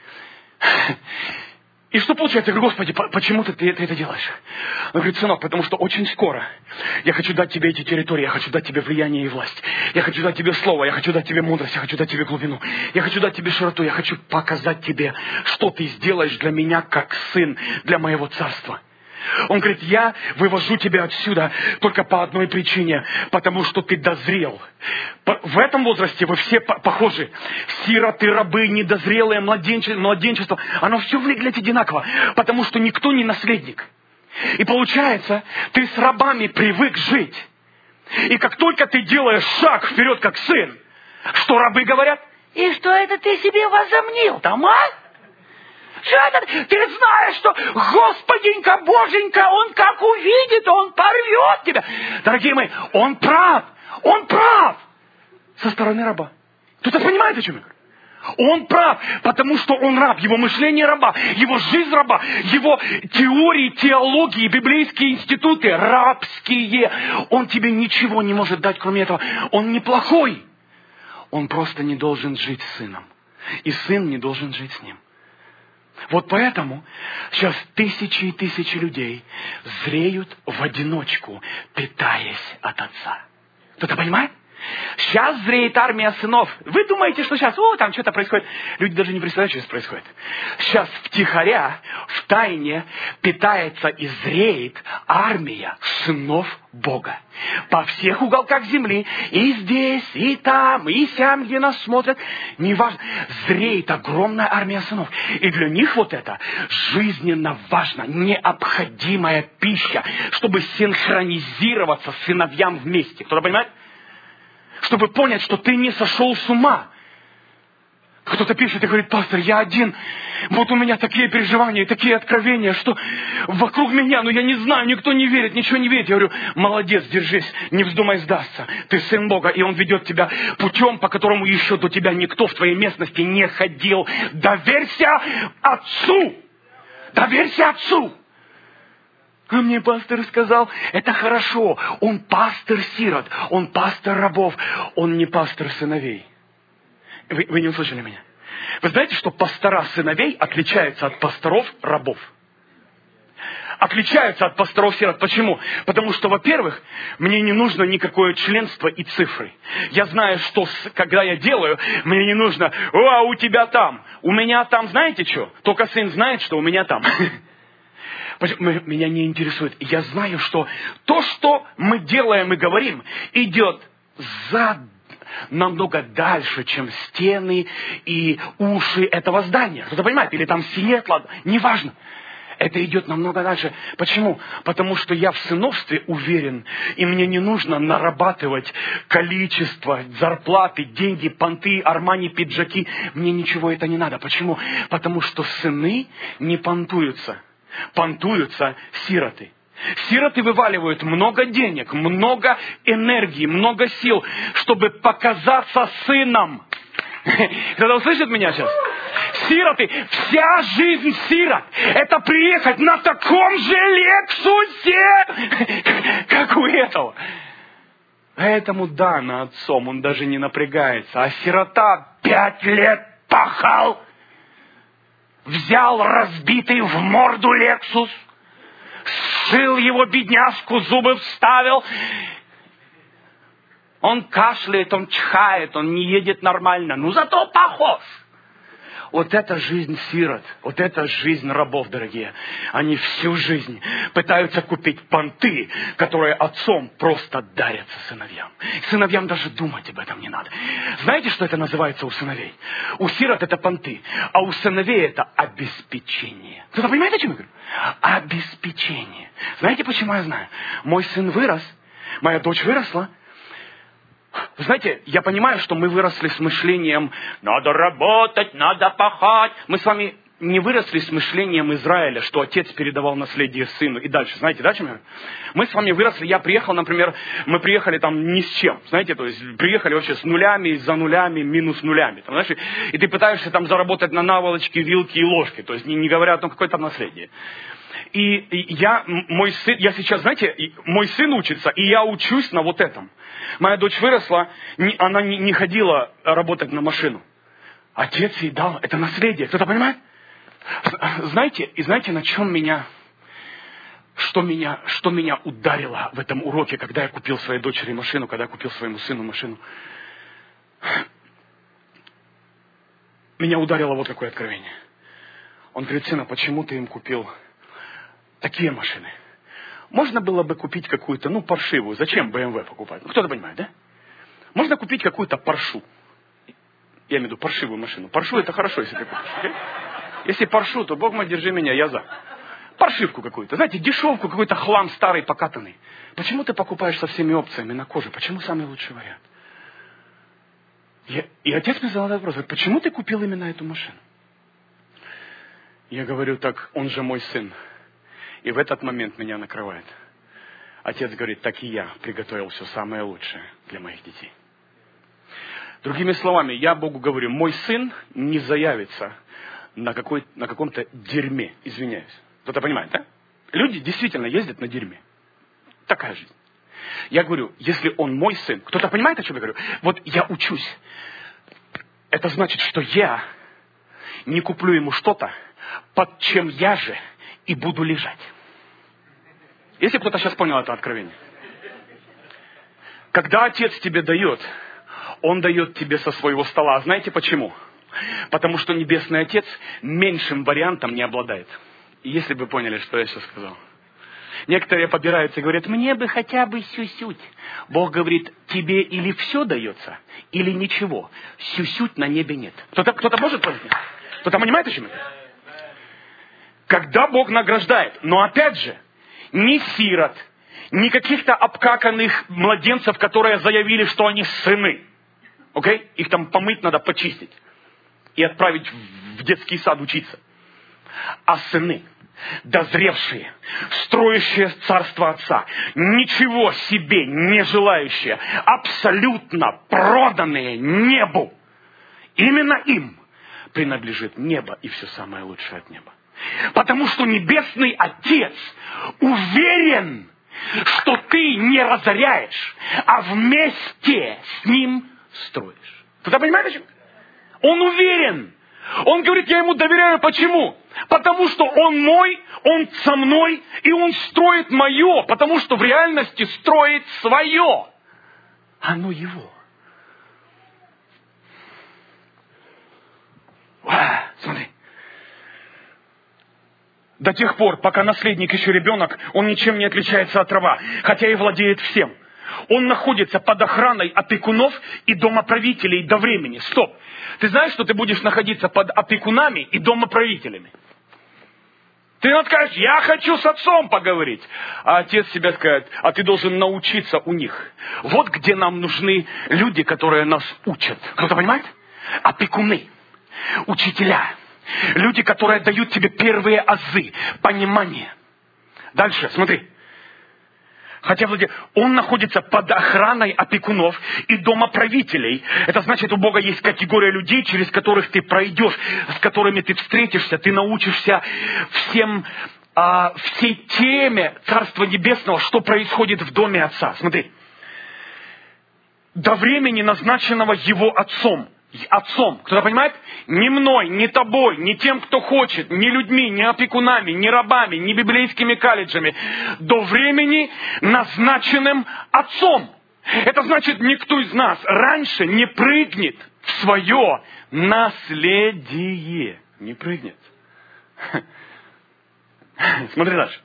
И что получается? Я говорю: Господи, почему ты, ты, ты это делаешь? Он говорит: сынок, потому что очень скоро я хочу дать тебе эти территории, я хочу дать тебе влияние и власть. Я хочу дать тебе слово, я хочу дать тебе мудрость, я хочу дать тебе глубину. Я хочу дать тебе широту, я хочу показать тебе, что ты сделаешь для меня, как сын, для моего царства. Он говорит, я вывожу тебя отсюда только по одной причине, потому что ты дозрел. В этом возрасте вы все похожи. Сироты, рабы, недозрелые, младенчество, младенчество. Оно все выглядит одинаково, потому что никто не наследник. И получается, ты с рабами привык жить. И как только ты делаешь шаг вперед, как сын, что рабы говорят? И что это ты себе возомнил там, а? Что это? Ты знаешь, что Господенька, Боженька, Он как увидит, Он порвет тебя. Дорогие мои, Он прав. Он прав. Со стороны раба. Кто-то понимает, о чем я говорю? Он прав, потому что он раб. Его мышление раба, его жизнь раба, его теории, теологии, библейские институты рабские. Он тебе ничего не может дать, кроме этого. Он неплохой. Он просто не должен жить с сыном. И сын не должен жить с ним. Вот поэтому сейчас тысячи и тысячи людей зреют в одиночку, питаясь от отца. Кто-то понимает? Сейчас зреет армия сынов. Вы думаете, что сейчас, о, там что-то происходит. Люди даже не представляют, что здесь происходит. Сейчас втихаря, в тайне питается и зреет армия сынов Бога. По всех уголках земли, и здесь, и там, и сям, где нас смотрят. Неважно, зреет огромная армия сынов. И для них вот это жизненно важно, необходимая пища, чтобы синхронизироваться с сыновьям вместе. Кто-то понимает? Чтобы понять, что ты не сошел с ума. Кто-то пишет и говорит, пастор, я один. Вот у меня такие переживания, такие откровения, что вокруг меня, ну я не знаю, никто не верит, ничего не верит. Я говорю, молодец, держись, не вздумай сдаться. Ты сын Бога, и Он ведет тебя путем, по которому еще до тебя никто в твоей местности не ходил. Доверься Отцу! Доверься Отцу! А мне пастор сказал, это хорошо, он пастор сирот, он пастор рабов, он не пастор сыновей. Вы, вы не услышали меня? Вы знаете, что пастора сыновей отличаются от пасторов рабов? Отличаются от пасторов сирот. Почему? Потому что, во-первых, мне не нужно никакое членство и цифры. Я знаю, что когда я делаю, мне не нужно, о, а у тебя там, у меня там, знаете что? Только сын знает, что у меня там. Меня не интересует. Я знаю, что то, что мы делаем и говорим, идет за намного дальше, чем стены и уши этого здания. Кто-то понимает? Или там светло. Неважно. Это идет намного дальше. Почему? Потому что я в сыновстве уверен, и мне не нужно нарабатывать количество, зарплаты, деньги, понты, армани, пиджаки. Мне ничего это не надо. Почему? Потому что сыны не понтуются. Понтуются сироты. Сироты вываливают много денег, много энергии, много сил, чтобы показаться сыном. Кто-то услышит меня сейчас? Сироты, вся жизнь сирот, это приехать на таком же Лексусе, как у этого. Поэтому да, на отцом он даже не напрягается. А сирота пять лет пахал. Взял разбитый в морду Лексус, сшил его бедняжку, зубы вставил. Он кашляет, он чихает, он не едет нормально. Ну, зато похож. Вот это жизнь сирот, вот это жизнь рабов, дорогие. Они всю жизнь пытаются купить понты, которые отцом просто дарятся сыновьям. Сыновьям даже думать об этом не надо. Знаете, что это называется у сыновей? У сирот это понты, а у сыновей это обеспечение. Кто-то понимает, о чем я говорю? Обеспечение. Знаете, почему я знаю? Мой сын вырос, моя дочь выросла. Знаете, я понимаю, что мы выросли с мышлением «надо работать, надо пахать». Мы с вами не выросли с мышлением Израиля, что отец передавал наследие сыну. И дальше, знаете, да, чем я? Мы с вами выросли, я приехал, например, мы приехали там ни с чем. Знаете, то есть приехали вообще с нулями, за нулями, минус нулями. Там, знаешь, и ты пытаешься там заработать на наволочке, вилке и ложке. То есть не, не говоря о том, какое там наследие. И, и я, мой сын, я сейчас, знаете, мой сын учится, и я учусь на вот этом. Моя дочь выросла, не, она не, не ходила работать на машину. Отец ей дал это наследие. Кто-то понимает? Знаете, и знаете, на чем меня, что меня, что меня ударило в этом уроке, когда я купил своей дочери машину, когда я купил своему сыну машину? Меня ударило вот какое откровение. Он говорит: сына, почему ты им купил такие машины. Можно было бы купить какую-то, ну, паршивую. Зачем бэ эм вэ покупать? Ну, кто-то понимает, да? Можно купить какую-то паршу. Я имею в виду паршивую машину. Паршу это хорошо, если ты купишь. Okay? Если паршу, то, Бог мой, держи меня, я за. Паршивку какую-то. Знаете, дешевку, какой-то хлам старый, покатанный. Почему ты покупаешь со всеми опциями на коже? Почему самый лучший вариант? Я, и отец мне задал вопрос, говорит, почему ты купил именно эту машину? Я говорю, так, он же мой сын. И в этот момент меня накрывает. Отец говорит, так и я приготовил все самое лучшее для моих детей. Другими словами, я Богу говорю, мой сын не заявится на, какой, на каком-то дерьме, извиняюсь. Кто-то понимает, да? Люди действительно ездят на дерьме. Такая жизнь. Я говорю, если он мой сын, кто-то понимает, о чем я говорю? Вот я учусь. Это значит, что я не куплю ему что-то, под чем я же и буду лежать. Если кто-то сейчас понял это откровение. Когда отец тебе дает, он дает тебе со своего стола. Знаете почему? Потому что Небесный Отец меньшим вариантом не обладает. И если бы вы поняли, что я сейчас сказал. Некоторые побираются и говорят, мне бы хотя бы сюсють. Бог говорит, тебе или все дается, или ничего. Сюсють на небе нет. Кто-то, кто-то может понять? Кто-то понимает, о чем это? Когда Бог награждает, но опять же, ни сирот, ни каких-то обкаканных младенцев, которые заявили, что они сыны. Окей? Okay? Их там помыть надо, почистить. И отправить в детский сад учиться. А сыны, дозревшие, строящие царство Отца, ничего себе не желающие, абсолютно проданные небу. Именно им принадлежит небо и все самое лучшее от неба. Потому что Небесный Отец уверен, что ты не разоряешь, а вместе с Ним строишь. Кто-то понимает, о чем? Он уверен. Он говорит, я ему доверяю. Почему? Потому что он мой, он со мной, и он строит мое. Потому что в реальности строит свое. Оно его. Ва, смотри. До тех пор, пока наследник еще ребенок, он ничем не отличается от раба, хотя и владеет всем. Он находится под охраной опекунов и домоправителей до времени. Стоп! Ты знаешь, что ты будешь находиться под опекунами и домоправителями? Ты вот скажешь, я хочу с отцом поговорить. А отец себе скажет, а ты должен научиться у них. Вот где нам нужны люди, которые нас учат. Кто-то понимает? Опекуны, учителя. Люди, которые дают тебе первые азы, понимание. Дальше, смотри. Хотя он находится под охраной опекунов и домоправителей. Это значит, у Бога есть категория людей, через которых ты пройдешь, с которыми ты встретишься, ты научишься всем, а, всей теме Царства Небесного, что происходит в доме Отца. Смотри. До времени, назначенного Его Отцом. Отцом. Кто-то понимает? Не мной, не тобой, не тем, кто хочет, не людьми, не опекунами, не рабами, не библейскими колледжами. До времени, назначенным Отцом. Это значит, никто из нас раньше не прыгнет в свое наследие. Не прыгнет. Смотри дальше.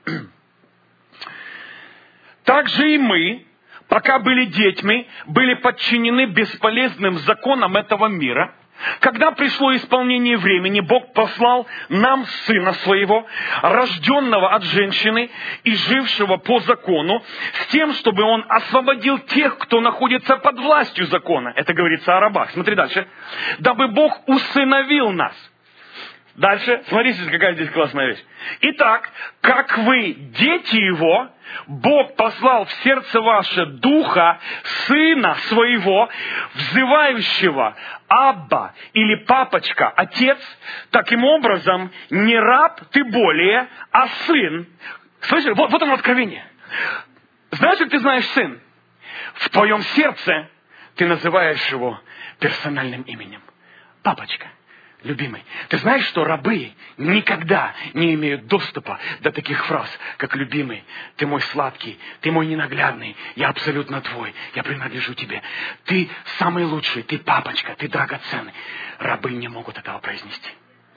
Так же и мы, пока были детьми, были подчинены бесполезным законам этого мира. Когда пришло исполнение времени, Бог послал нам Сына Своего, рожденного от женщины и жившего по закону, с тем, чтобы Он освободил тех, кто находится под властью закона. Это говорится о рабах. Смотри дальше. Дабы Бог усыновил нас. Дальше, смотрите, какая здесь классная вещь. Итак, как вы дети Его, Бог послал в сердце ваше Духа Сына Своего, взывающего Абба или Папочка, Отец. Таким образом, не раб ты более, а сын. Слышишь, вот, вот оно откровение. Знаешь, как ты знаешь сын? В твоем сердце ты называешь его персональным именем. Папочка. Любимый, ты знаешь, что рабы никогда не имеют доступа до таких фраз, как «любимый», «ты мой сладкий», «ты мой ненаглядный», «я абсолютно твой», «я принадлежу тебе», «ты самый лучший», «ты папочка», «ты драгоценный». Рабы не могут этого произнести.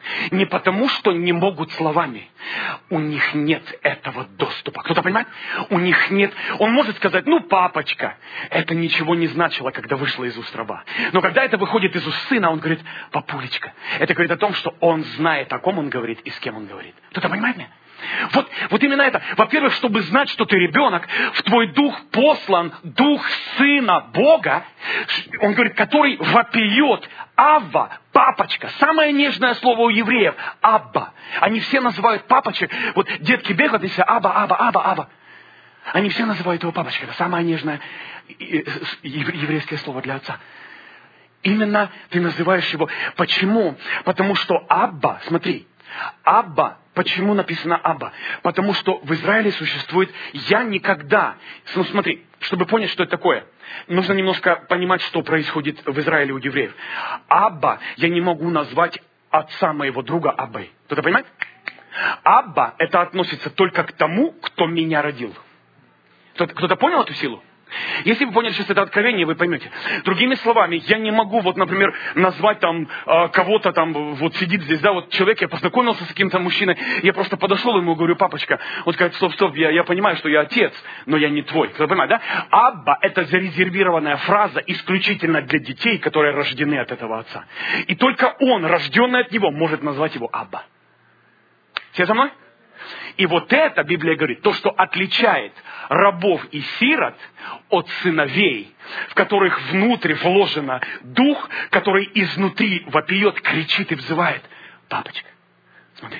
Не потому, что не могут словами. У них нет этого доступа. Кто-то понимает? У них нет... Он может сказать, ну, папочка. Это ничего не значило, когда вышло из уст раба. Но когда это выходит из уст сына, он говорит, папулечка. Это говорит о том, что он знает, о ком он говорит и с кем он говорит. Кто-то понимает меня? Вот, вот именно это. Во-первых, чтобы знать, что ты ребенок, в твой дух послан дух Сына Бога, он говорит, который вопиет, Авва, папочка. Самое нежное слово у евреев, Абба. Они все называют папочек. Вот детки бегают и все, Аба, Аба, Аба, Аба. Они все называют его папочкой. Это самое нежное еврейское слово для отца. Именно ты называешь его. Почему? Потому что Абба, смотри, Абба, почему написано Абба? Потому что в Израиле существует «я никогда». Ну смотри, чтобы понять, что это такое, нужно немножко понимать, что происходит в Израиле у евреев. Абба я не могу назвать отца моего друга Аббой. Кто-то понимает? Абба это относится только к тому, кто меня родил. Кто-то, кто-то понял эту силу? Если вы поняли сейчас это откровение, вы поймете. Другими словами, я не могу, вот, например, назвать там кого-то там, вот сидит здесь, да, вот человек, я познакомился с каким-то мужчиной, я просто подошел ему и говорю, папочка, он скажет, стоп, стоп, я, я понимаю, что я отец, но я не твой. Кто понимает, да? Абба это зарезервированная фраза исключительно для детей, которые рождены от этого отца. И только он, рожденный от него, может назвать его Абба. Все со мной? И вот это, Библия говорит, то, что отличает рабов и сирот от сыновей, в которых внутрь вложено дух, который изнутри вопиет, кричит и взывает. Папочка, смотри.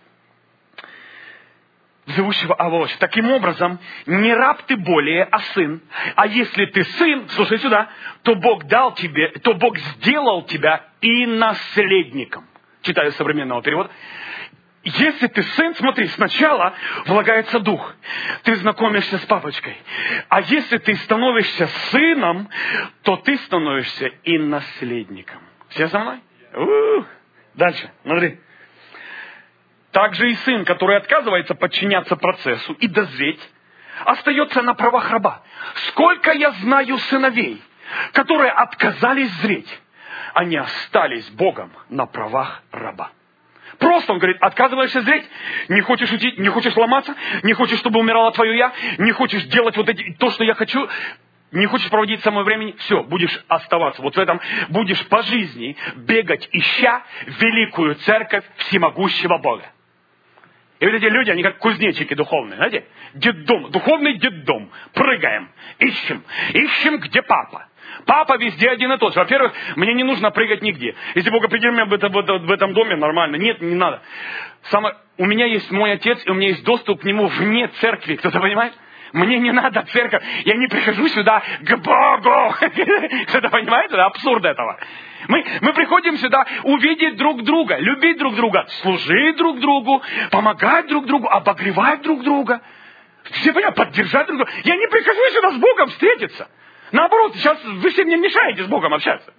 Зовущего Авва. Таким образом, не раб ты более, а сын. А если ты сын, слушай сюда, то Бог дал тебе, то Бог сделал тебя и наследником. Читаю современного перевода. Если ты сын, смотри, сначала влагается дух. Ты знакомишься с папочкой. А если ты становишься сыном, то ты становишься и наследником. Все со мной? У-у-у. Дальше, смотри. Также и сын, который отказывается подчиняться процессу и дозреть, остается на правах раба. Сколько я знаю сыновей, которые отказались зреть, они остались Богом на правах раба. Просто, он говорит, отказываешься зреть, не хочешь уйти, не хочешь ломаться, не хочешь, чтобы умирало твое я, не хочешь делать вот эти, то, что я хочу, не хочешь проводить самое времени, все, будешь оставаться вот в этом, будешь по жизни бегать, ища великую церковь всемогущего Бога. И вот эти люди, они как кузнечики духовные, знаете, детдом, духовный детдом, прыгаем, ищем, ищем, где папа. Папа везде один и тот же. Во-первых, мне не нужно прыгать нигде. Если Бог определил меня в этом, в этом доме, нормально. Нет, не надо. Самое... У меня есть мой отец, и у меня есть доступ к нему вне церкви. Кто-то понимает? Мне не надо церковь. Я не прихожу сюда к Богу. Кто-то понимает? Это абсурд этого. Мы, мы приходим сюда увидеть друг друга, любить друг друга, служить друг другу, помогать друг другу, обогревать друг друга. Все понимают? Поддержать друг друга. Я не прихожу сюда с Богом встретиться. Наоборот, сейчас вы все мне мешаете с Богом общаться.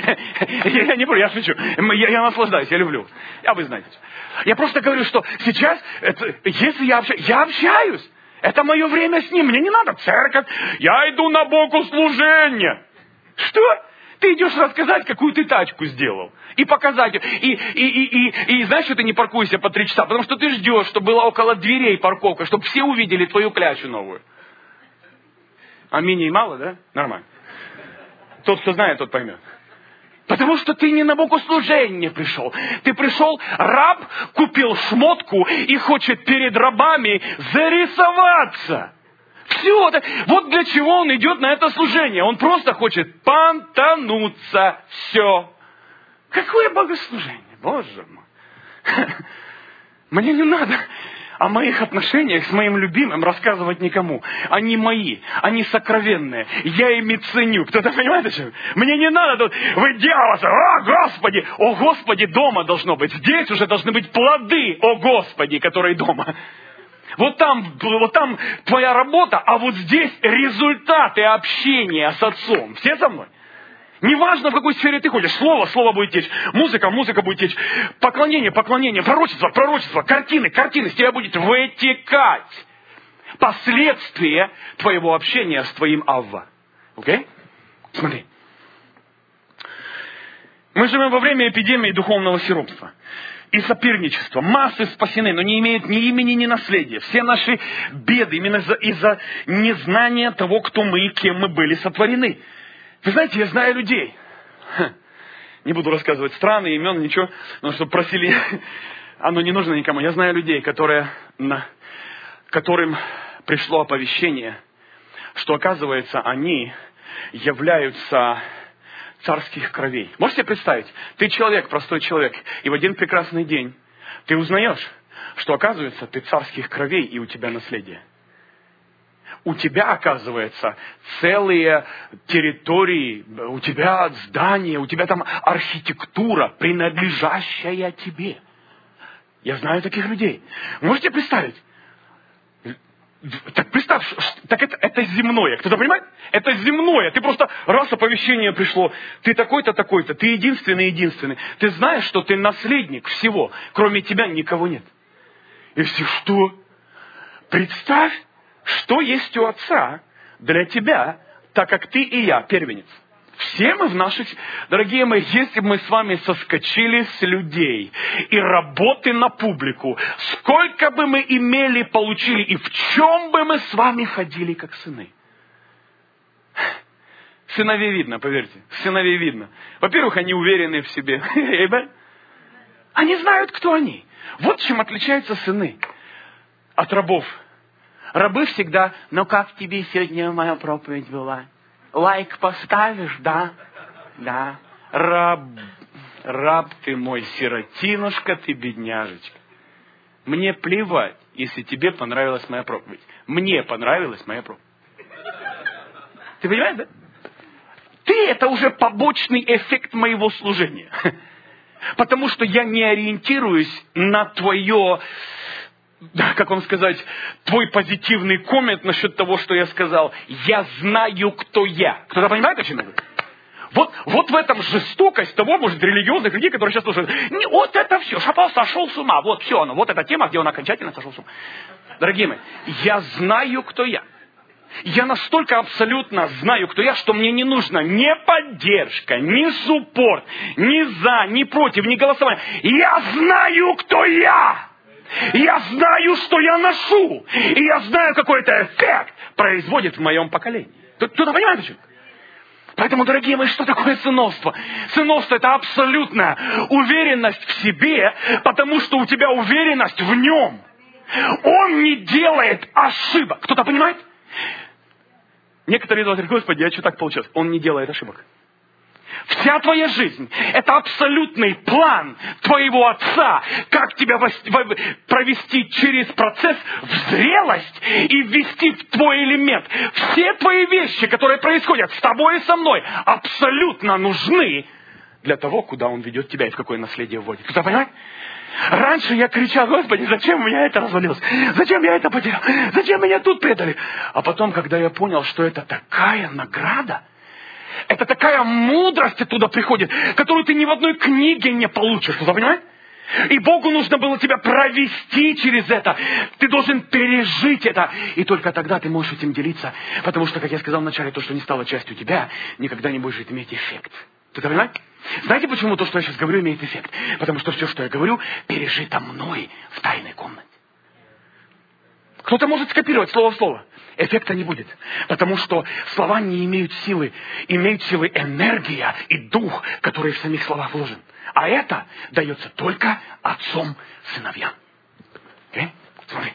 Я не буду, я шучу. Я, я наслаждаюсь, я люблю. А вы знаете. Я просто говорю, что сейчас, это, если я общаюсь, я общаюсь. Это мое время с Ним. Мне не надо церковь. Я иду на богослужение. Что? Ты идешь рассказать, какую ты тачку сделал. И показать. И, и, и, и, и знаешь, что ты не паркуешься по три часа? Потому что ты ждешь, чтобы была около дверей парковка, чтобы все увидели твою клячу новую. А мини мало, да? Нормально. Тот, кто знает, тот поймет. Потому что ты не на богослужение пришел. Ты пришел, раб купил шмотку и хочет перед рабами зарисоваться. Все. Вот для чего он идет на это служение. Он просто хочет понтануться. Все. Какое богослужение? Боже мой. Мне не надо о моих отношениях с моим любимым рассказывать никому. Они мои, они сокровенные. Я ими ценю. Кто-то понимает, о чем? Мне не надо тут выделываться. О, Господи! О, Господи, дома должно быть. Здесь уже должны быть плоды, о, Господи, которые дома. Вот там, вот там твоя работа, а вот здесь результаты общения с Отцом. Все со мной? Неважно, в какой сфере ты ходишь. Слово, слово будет течь. Музыка, музыка будет течь. Поклонение, поклонение. Пророчество, пророчество. Картины, картины. С тебя будет вытекать последствия твоего общения с твоим Авва. Окей? Okay? Смотри. Мы живем во время эпидемии духовного сиропства. и соперничества. Массы спасены, но не имеют ни имени, ни наследия. Все наши беды именно из-за, из-за незнания того, кто мы и кем мы были сотворены. Вы знаете, я знаю людей. Не буду рассказывать страны, имен, ничего, но чтобы просили, оно не нужно никому. Я знаю людей, которые, на, которым пришло оповещение, что, оказывается, они являются царских кровей. Можете себе представить? Ты человек, простой человек, и в один прекрасный день ты узнаешь, что, оказывается, ты царских кровей, и у тебя наследие. У тебя, оказывается, целые территории, у тебя здания, у тебя там архитектура, принадлежащая тебе. Я знаю таких людей. Можете представить? Так представь, так это, это земное. Кто-то понимает? Это земное. Ты просто, раз оповещение пришло, ты такой-то, такой-то, ты единственный, единственный. Ты знаешь, что ты наследник всего. Кроме тебя никого нет. И все, что? Представь, что есть у Отца для тебя, так как ты и я первенец. Все мы в наших... Дорогие мои, если бы мы с вами соскочили с людей и работы на публику, сколько бы мы имели, получили, и в чем бы мы с вами ходили, как сыны? Сыновей видно, поверьте. Сыновей видно. Во-первых, они уверены в себе. Они знают, кто они. Вот чем отличаются сыны от рабов. Рабы всегда, ну как тебе сегодня моя проповедь была? Лайк поставишь, да? Да. Раб, раб ты мой, сиротинушка ты, бедняжечка. Мне плевать, если тебе понравилась моя проповедь. Мне понравилась моя проповедь. Ты понимаешь, да? Ты это уже побочный эффект моего служения. Потому что я не ориентируюсь на твое... как вам сказать, твой позитивный коммент насчет того, что я сказал. Я знаю, кто я. Кто-то понимает, о чем я говорю? Вот, вот в этом жестокость того, может, религиозных людей, которые сейчас слушают. Не, вот это все. Шапал сошел с ума. Вот все оно. Вот эта тема, где он окончательно сошел с ума. Дорогие мои, я знаю, кто я. Я настолько абсолютно знаю, кто я, что мне не нужна ни поддержка, ни суппорт, ни за, ни против, ни голосование. Я знаю, кто я. Я знаю, что я ношу. И я знаю, какой это эффект производит в моем поколении. Кто-то понимает, почему? Поэтому, дорогие мои, что такое сыновство? Сыновство – это абсолютная уверенность в себе, потому что у тебя уверенность в нем. Он не делает ошибок. Кто-то понимает? Некоторые говорят: Господи, а что так получилось? Он не делает ошибок. Вся твоя жизнь – это абсолютный план твоего Отца, как тебя провести через процесс в зрелость и ввести в твой элемент. Все твои вещи, которые происходят с тобой и со мной, абсолютно нужны для того, куда Он ведет тебя и в какое наследие вводит. Кто-то понимает? Раньше я кричал: Господи, зачем у меня это развалилось? Зачем я это потерял? Зачем меня тут предали? А потом, когда я понял, что это такая награда, это такая мудрость оттуда приходит, которую ты ни в одной книге не получишь. Кто-то понимает? И Богу нужно было тебя провести через это. Ты должен пережить это. И только тогда ты можешь этим делиться. Потому что, как я сказал вначале, то, что не стало частью тебя, никогда не будет иметь эффект. Кто-то понимает? Знаете, почему то, что я сейчас говорю, имеет эффект? Потому что все, что я говорю, пережито мной в тайной комнате. Кто-то может скопировать слово в слово. Эффекта не будет. Потому что слова не имеют силы. Имеют силы энергия и дух, который в самих словах вложен. А это дается только отцом сыновьям. Okay? Смотри.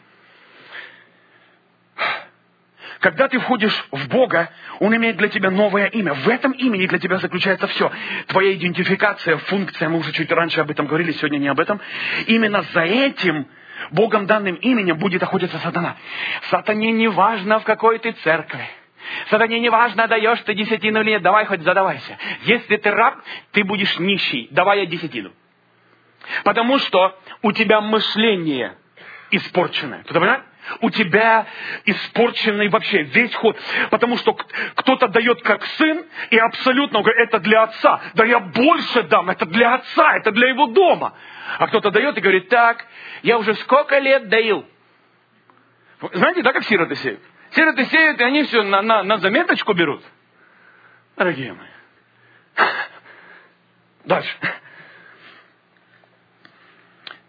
Когда ты входишь в Бога, Он имеет для тебя новое имя. В этом имени для тебя заключается все. Твоя идентификация, функция, мы уже чуть раньше об этом говорили, сегодня не об этом. Именно за этим Богом данным именем будет охотиться сатана. Сатане не важно, в какой ты церкви. Сатане не важно, даешь ты десятину или нет. Давай хоть задавайся. Если ты раб, ты будешь нищий. Давай я десятину. Потому что у тебя мышление испорченное. Кто-то понимает? У тебя испорченный вообще весь ход. Потому что кто-то дает как сын, и абсолютно говорит: это для отца. Да я больше дам, это для отца, это для его дома. А кто-то дает и говорит: так, я уже сколько лет даю. Знаете, да, как сироты сеют? Сироты сеют, и они все на, на, на заметочку берут. Дорогие мои. Дальше.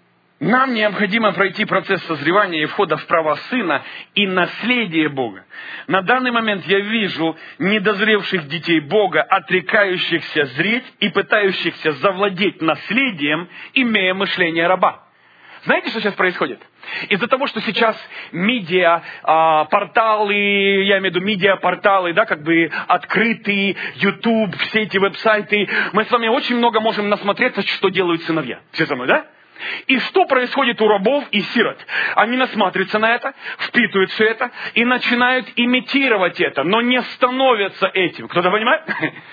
Нам необходимо пройти процесс созревания и входа в права Сына и наследие Бога. На данный момент я вижу недозревших детей Бога, отрекающихся зреть и пытающихся завладеть наследием, имея мышление раба. Знаете, что сейчас происходит? Из-за того, что сейчас медиа, а, порталы, я имею в виду медиа-порталы, да, как бы открытые, YouTube, все эти веб-сайты, мы с вами очень много можем насмотреться, что делают сыновья. Все со мной, да? И что происходит у рабов и сирот? Они насматриваются на это, впитывают все это и начинают имитировать это, но не становятся этим. Кто-то понимает?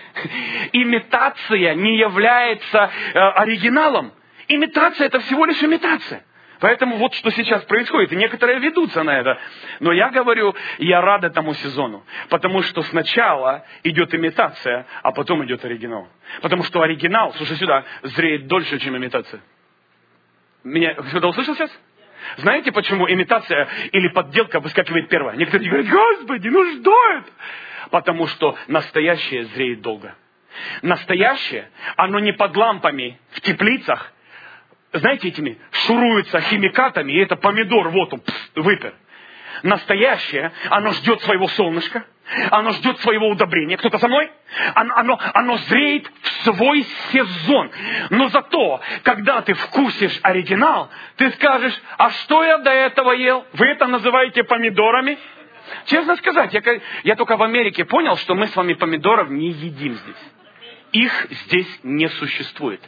Имитация не является э, оригиналом. Имитация – это всего лишь имитация. Поэтому вот что сейчас происходит. И некоторые ведутся на это. Но я говорю, я рад этому сезону. Потому что сначала идет имитация, а потом идет оригинал. Потому что оригинал, слушай сюда, зреет дольше, чем имитация. Меня кто-то услышал сейчас? Знаете, почему имитация или подделка выскакивает первая? Некоторые говорят, Господи, ну что это? Потому что настоящее зреет долго. Настоящее, оно не под лампами в теплицах, знаете, этими шуруются химикатами, и это помидор, вот он, пс, выпер. Настоящее, оно ждет своего солнышка, оно ждет своего удобрения. Кто-то со мной? Оно, оно, оно зреет в свой сезон. Но зато, когда ты вкусишь оригинал, ты скажешь, а что я до этого ел? Вы это называете помидорами? Честно сказать, я, я только в Америке понял, что мы с вами помидоров не едим здесь. Их здесь не существует.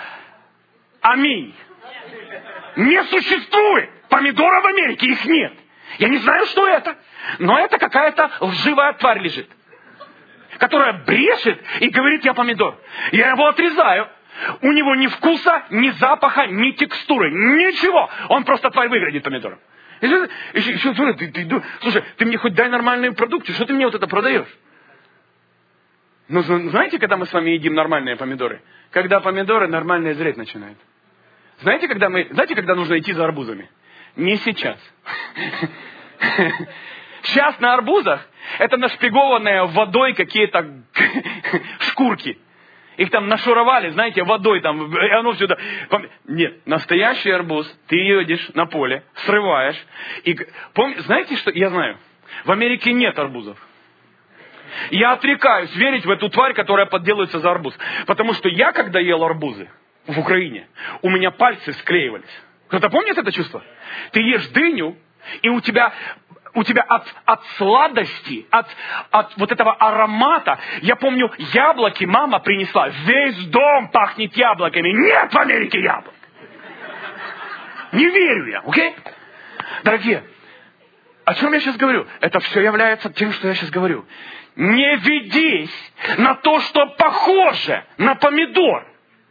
Аминь. Не существует помидоров в Америке, их нет. Я не знаю, что это, но это какая-то лживая тварь лежит, которая брешет и говорит, я помидор. Я его отрезаю. У него ни вкуса, ни запаха, ни текстуры, ничего. Он просто тварь выглядит помидором. И, и, и, слушай, ты, ты, слушай, ты мне хоть дай нормальные продукты, что ты мне вот это продаешь? Ну, знаете, когда мы с вами едим нормальные помидоры? Когда помидоры нормально зреть начинают. Знаете, когда мы, знаете, когда нужно идти за арбузами? Не сейчас. Сейчас на арбузах это нашпигованные водой какие-то шкурки. Их там нашуровали, знаете, водой там, и оно сюда. Нет, настоящий арбуз, ты едешь на поле, срываешь. И пом... знаете, что я знаю? В Америке нет арбузов. Я отрекаюсь верить в эту тварь, которая подделывается за арбуз. Потому что я, когда ел арбузы в Украине, у меня пальцы склеивались. Кто-то помнит это чувство? Ты ешь дыню, и у тебя, у тебя от, от сладости, от, от вот этого аромата, я помню, яблоки мама принесла. Весь дом пахнет яблоками. Нет в Америке яблок. Не верю я, окей? Дорогие, о чем я сейчас говорю? Это все является тем, что я сейчас говорю. Не ведись на то, что похоже на помидор.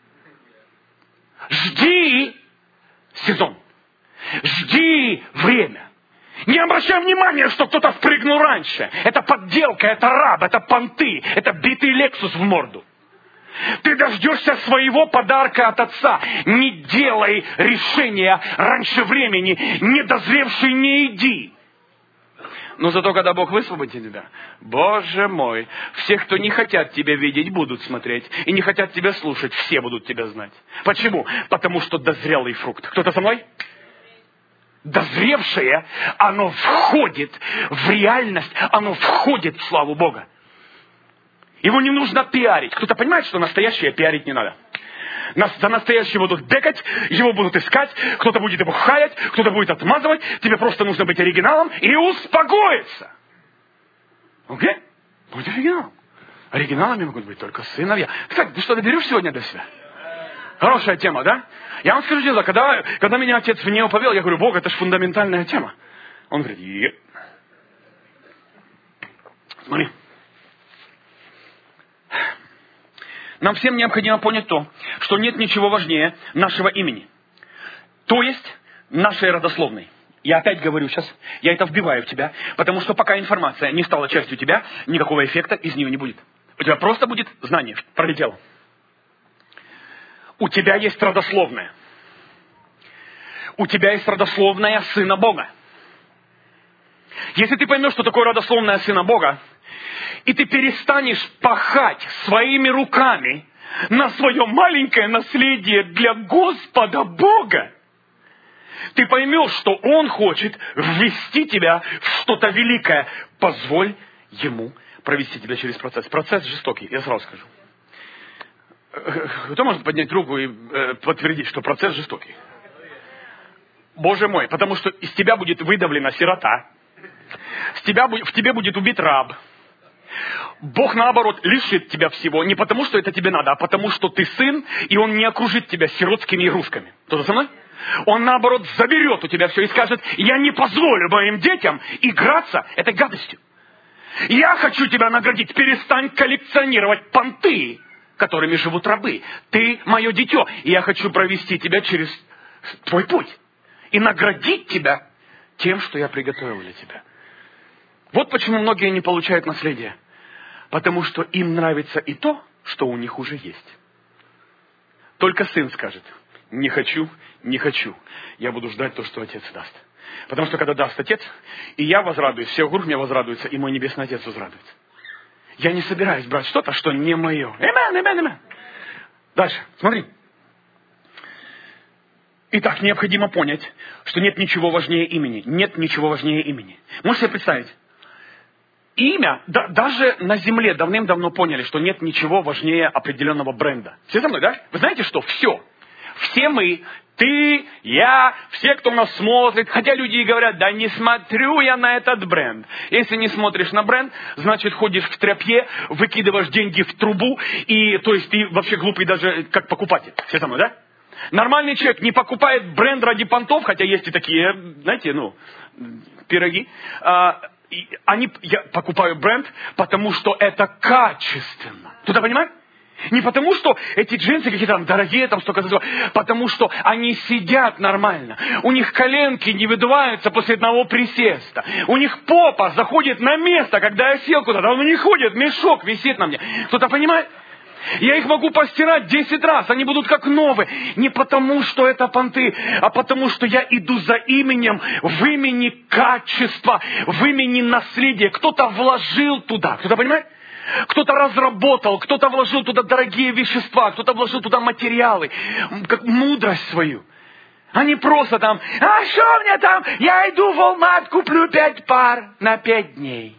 Жди сезон. Жди время. Не обращай внимания, что кто-то впрыгнул раньше. Это подделка, это раб, это понты, это битый Лексус в морду. Ты дождешься своего подарка от отца. Не делай решения раньше времени. Недозревший не иди. Но зато, когда Бог высвободит тебя, Боже мой, все, кто не хотят тебя видеть, будут смотреть. И не хотят тебя слушать, все будут тебя знать. Почему? Потому что дозрелый фрукт. Кто-то со мной? Дозревшее, оно входит в реальность, оно входит в славу Бога. Его не нужно пиарить. Кто-то понимает, что настоящее пиарить не надо? За настоящего будут бегать, его будут искать, кто-то будет его хаять, кто-то будет отмазывать. Тебе просто нужно быть оригиналом и успокоиться. Окей? Okay? Будь оригиналом. Оригиналами могут быть только сыновья. Кстати, ты что-то берешь сегодня для себя? Хорошая тема, да? Я вам скажу честно, когда, когда меня отец в нее повел, я говорю, Бог, это же фундаментальная тема. Он говорит, е. Смотри. Нам всем необходимо понять то, что нет ничего важнее нашего имени. То есть, нашей родословной. Я опять говорю сейчас, я это вбиваю в тебя, потому что пока информация не стала частью тебя, никакого эффекта из нее не будет. У тебя просто будет знание, пролетело. У тебя есть родословная. У тебя есть родословная Сына Бога. Если ты поймешь, что такое родословная Сына Бога, и ты перестанешь пахать своими руками на свое маленькое наследие для Господа Бога, ты поймешь, что Он хочет ввести тебя в что-то великое. Позволь Ему провести тебя через процесс. Процесс жестокий, я сразу скажу. Кто может поднять руку и э, подтвердить, что процесс жестокий? Боже мой, потому что из тебя будет выдавлена сирота, с тебя, в тебе будет убит раб. Бог, наоборот, лишит тебя всего, не потому, что это тебе надо, а потому, что ты сын, и Он не окружит тебя сиротскими игрушками. Кто-то со мной? Он, наоборот, заберет у тебя все и скажет: я не позволю моим детям играться этой гадостью. Я хочу тебя наградить, перестань коллекционировать понты, которыми живут рабы. Ты мое дитё, и я хочу провести тебя через твой путь. И наградить тебя тем, что я приготовил для тебя. Вот почему многие не получают наследие. Потому что им нравится и то, что у них уже есть. Только сын скажет: не хочу, не хочу. Я буду ждать то, что отец даст. Потому что когда даст отец, и я возрадуюсь, все вокруг меня возрадуются, и мой небесный отец возрадуется. Я не собираюсь брать что-то, что не мое. Амен, амен, амен. Дальше, смотри. Итак, необходимо понять, что нет ничего важнее имени. Нет ничего важнее имени. Можете себе представить? Имя, да, даже на земле давным-давно поняли, что нет ничего важнее определенного бренда. Все со мной, да? Вы знаете, что все, все мы, ты, я, все, кто нас смотрит, хотя люди и говорят: да не смотрю я на этот бренд. Если не смотришь на бренд, значит ходишь в тряпье, выкидываешь деньги в трубу, и, то есть ты вообще глупый даже как покупатель. Все со мной, да? Нормальный человек не покупает бренд ради понтов, хотя есть и такие, знаете, ну, пироги. А, и они, я покупаю бренд, потому что это качественно. Кто-то понимает? Не потому, что эти джинсы какие-то там дорогие, там столько за потому что они сидят нормально. У них коленки не выдуваются после одного присеста. У них попа заходит на место, когда я сел куда-то. Он не ходит, мешок висит на мне. Кто-то понимает? Я их могу постирать десять раз, они будут как новые. Не потому, что это понты, а потому, что я иду за именем, в имени качества, в имени наследия. Кто-то вложил туда, кто-то понимает? Кто-то разработал, кто-то вложил туда дорогие вещества, кто-то вложил туда материалы, как мудрость свою. А не просто там: а что мне там, я иду в Walmart, куплю пять пар на пять дней.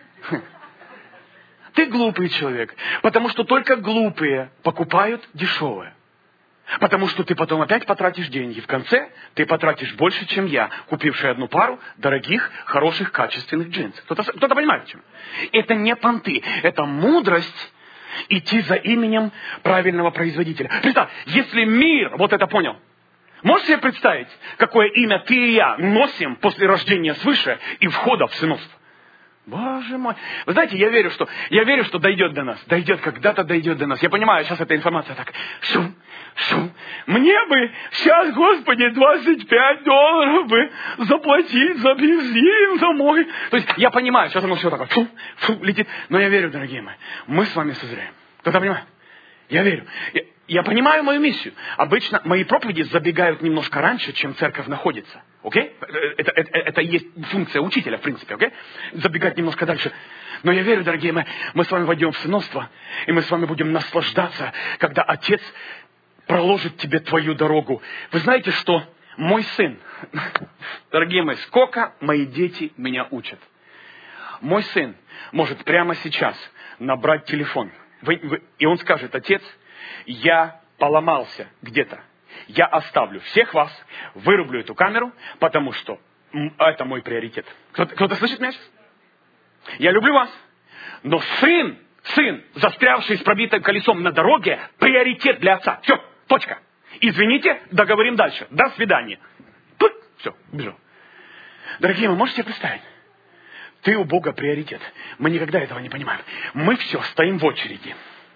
Ты глупый человек, потому что только глупые покупают дешевое. Потому что ты потом опять потратишь деньги. В конце ты потратишь больше, чем я, купивший одну пару дорогих, хороших, качественных джинсов. Кто-то, кто-то понимает, в чем? Это не понты, это мудрость идти за именем правильного производителя. Представь, если мир вот это понял, можешь себе представить, какое имя ты и я носим после рождения свыше и входа в сыновство? Боже мой. Вы знаете, я верю, что, я верю, что дойдет до нас. Дойдет, когда-то дойдет до нас. Я понимаю, сейчас эта информация так. Шум, шум. Мне бы сейчас, Господи, двадцать пять долларов бы заплатить за бензин, за мой. То есть, я понимаю, сейчас оно все такое. Фу, фу, летит. Но я верю, дорогие мои, мы с вами созреем. Кто-то понимает? Я верю. Я, я понимаю мою миссию. Обычно мои проповеди забегают немножко раньше, чем церковь находится. Окей? Это, это, это и есть функция учителя, в принципе. Окей? Забегать немножко дальше. Но я верю, дорогие мои, мы с вами войдем в сыновство, и мы с вами будем наслаждаться, когда Отец проложит тебе твою дорогу. Вы знаете, что мой сын, дорогие мои, сколько мои дети меня учат. Мой сын может прямо сейчас набрать телефон. Вы, вы, и он скажет: отец, я поломался где-то. Я оставлю всех вас, вырублю эту камеру, потому что это мой приоритет. Кто-то, кто-то слышит меня сейчас? Я люблю вас. Но сын, сын, застрявший с пробитым колесом на дороге, приоритет для отца. Все, точка. Извините, договорим дальше. До свидания. Тут, все, убежал. Дорогие мои, можете себе представить? Ты у Бога приоритет. Мы никогда этого не понимаем. Мы все стоим в очереди.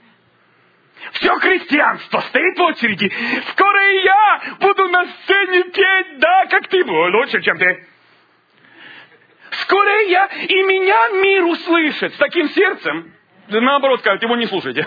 Все христианство стоит в очереди. Скоро и я буду на сцене петь, да, как ты. Лучше, чем ты. Скоро и я, и меня мир услышит. С таким сердцем, наоборот, скажут: его не слушайте.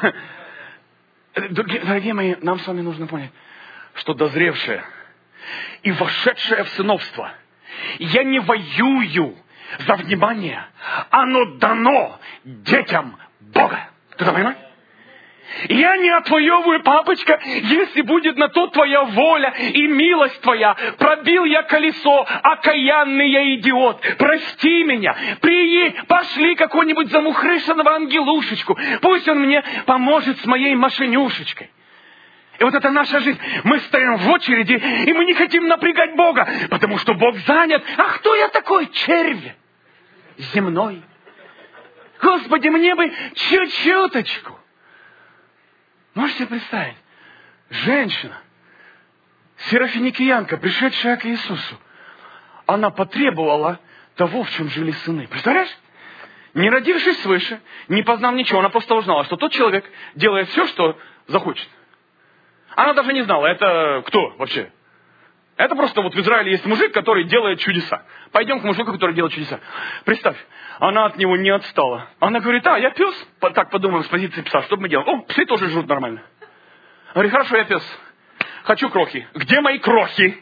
Дорогие мои, нам с вами нужно понять, что дозревшее и вошедшее в сыновство, я не воюю за внимание, оно дано детям Бога. Кто-то понимает? Я не отвоевываю, папочка, если будет на то твоя воля и милость твоя. Пробил я колесо, окаянный я идиот. Прости меня. Приедь, пошли какого-нибудь замухрышенного ангелушечку. Пусть он мне поможет с моей машинюшечкой. И вот это наша жизнь. Мы стоим в очереди, и мы не хотим напрягать Бога, потому что Бог занят. А кто я такой? Червь земной. Господи, мне бы чуть-чуточку. Можете представить? Женщина, серафиникиянка, пришедшая к Иисусу, она потребовала того, в чем жили сыны. Представляешь? Не родившись свыше, не познав ничего, она просто узнала, что тот человек делает все, что захочет. Она даже не знала, это кто вообще? Это просто вот в Израиле есть мужик, который делает чудеса. Пойдем к мужику, который делает чудеса. Представь, она от него не отстала. Она говорит, а, я пес. Так подумала с позиции пса, что бы мы делали? О, псы тоже жрут нормально. Она говорит, хорошо, я пес. Хочу крохи. Где мои крохи?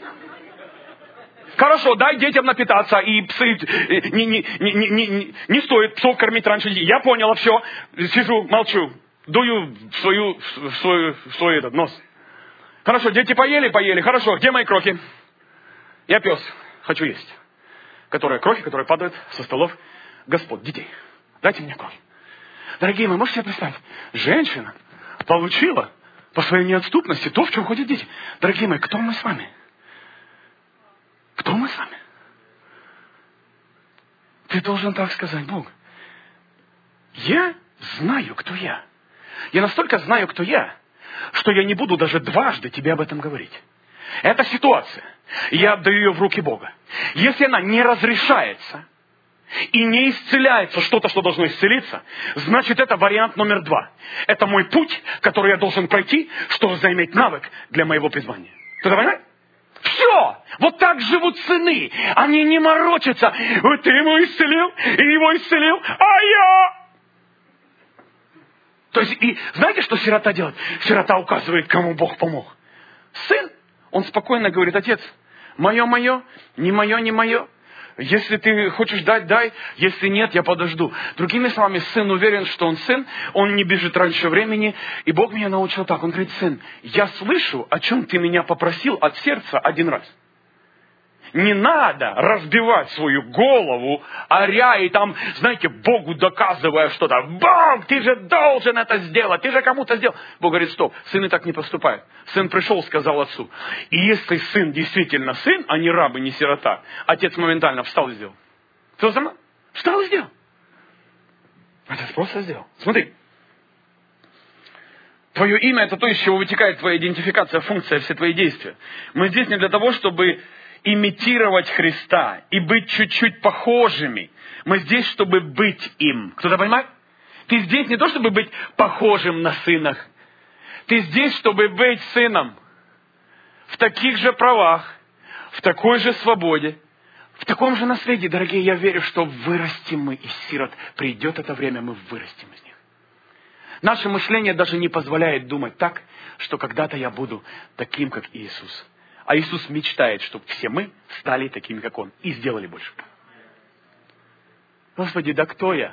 Хорошо, дай детям напитаться, и псы, не, не, не, не, не, не стоит псов кормить раньше детей. Я поняла, все, сижу, молчу. Дую в, свою, в, свою, в свой этот нос. Хорошо, дети поели, поели. Хорошо, где мои крохи? Я пес, хочу есть. Которые крохи, которые падают со столов господ, детей. Дайте мне крохи. Дорогие мои, можете себе представить? Женщина получила по своей неотступности то, в чем ходят дети. Дорогие мои, кто мы с вами? Кто мы с вами? Ты должен так сказать, Бог. Я знаю, кто я. Я настолько знаю, кто я, что я не буду даже дважды тебе об этом говорить. Это ситуация. Я отдаю ее в руки Бога. Если она не разрешается и не исцеляется что-то, что должно исцелиться, значит, это вариант номер два. Это мой путь, который я должен пройти, чтобы заиметь навык для моего призвания. Кто-то понимает? Все! Вот так живут сыны. Они не морочатся. Вот ты ему исцелил, и его исцелил, а я... То есть, и знаете, что сирота делает? Сирота указывает, кому Бог помог. Сын, он спокойно говорит, отец, мое, мое, не мое, не мое. Если ты хочешь дать, дай. Если нет, я подожду. Другими словами, сын уверен, что он сын, он не бежит раньше времени. И Бог меня научил так. Он говорит, сын, я слышу, о чем ты меня попросил от сердца один раз. Не надо разбивать свою голову, оря и там, знаете, Богу доказывая что-то. Бог, ты же должен это сделать, ты же кому-то сделал. Бог говорит, стоп, сын и так не поступает. Сын пришел, сказал отцу. И если сын действительно сын, а не раб и не сирота, отец моментально встал и сделал. Кто за мной? Встал и сделал. Отец просто сделал. Смотри. Твое имя — это то, из чего вытекает твоя идентификация, функция, все твои действия. Мы здесь не для того, чтобы имитировать Христа и быть чуть-чуть похожими. Мы здесь, чтобы быть им. Кто-то понимает? Ты здесь не то, чтобы быть похожим на сынах. Ты здесь, чтобы быть сыном. В таких же правах, в такой же свободе, в таком же наследии. Дорогие, я верю, что вырастем мы из сирот. Придет это время, мы вырастем из них. Наше мышление даже не позволяет думать так, что когда-то я буду таким, как Иисус. А Иисус мечтает, чтобы все мы стали такими, как Он, и сделали больше. Господи, да кто я?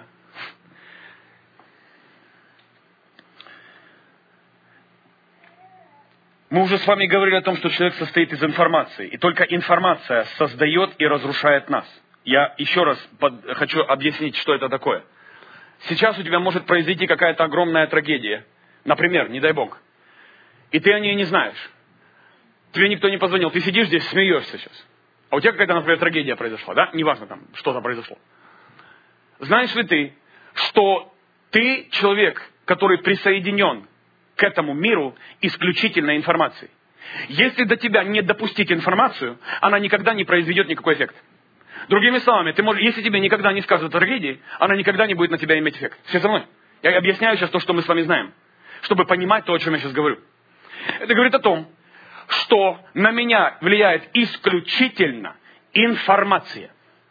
Мы уже с вами говорили о том, что человек состоит из информации. И только информация создает и разрушает нас. Я еще раз под... хочу объяснить, что это такое. Сейчас у тебя может произойти какая-то огромная трагедия. Например, не дай Бог. И ты о ней не знаешь. Тебе никто не позвонил, ты сидишь здесь, смеешься сейчас. А у тебя какая-то, например, трагедия произошла, да? Неважно там, что там произошло. Знаешь ли ты, что ты человек, который присоединен к этому миру исключительной информацией? Если до тебя не допустить информацию, она никогда не произведет никакой эффект. Другими словами, ты можешь, если тебе никогда не скажут о трагедии, она никогда не будет на тебя иметь эффект. Все со мной? Я объясняю сейчас то, что мы с вами знаем, чтобы понимать то, о чем я сейчас говорю. Это говорит о том, что на меня влияет исключительно информация.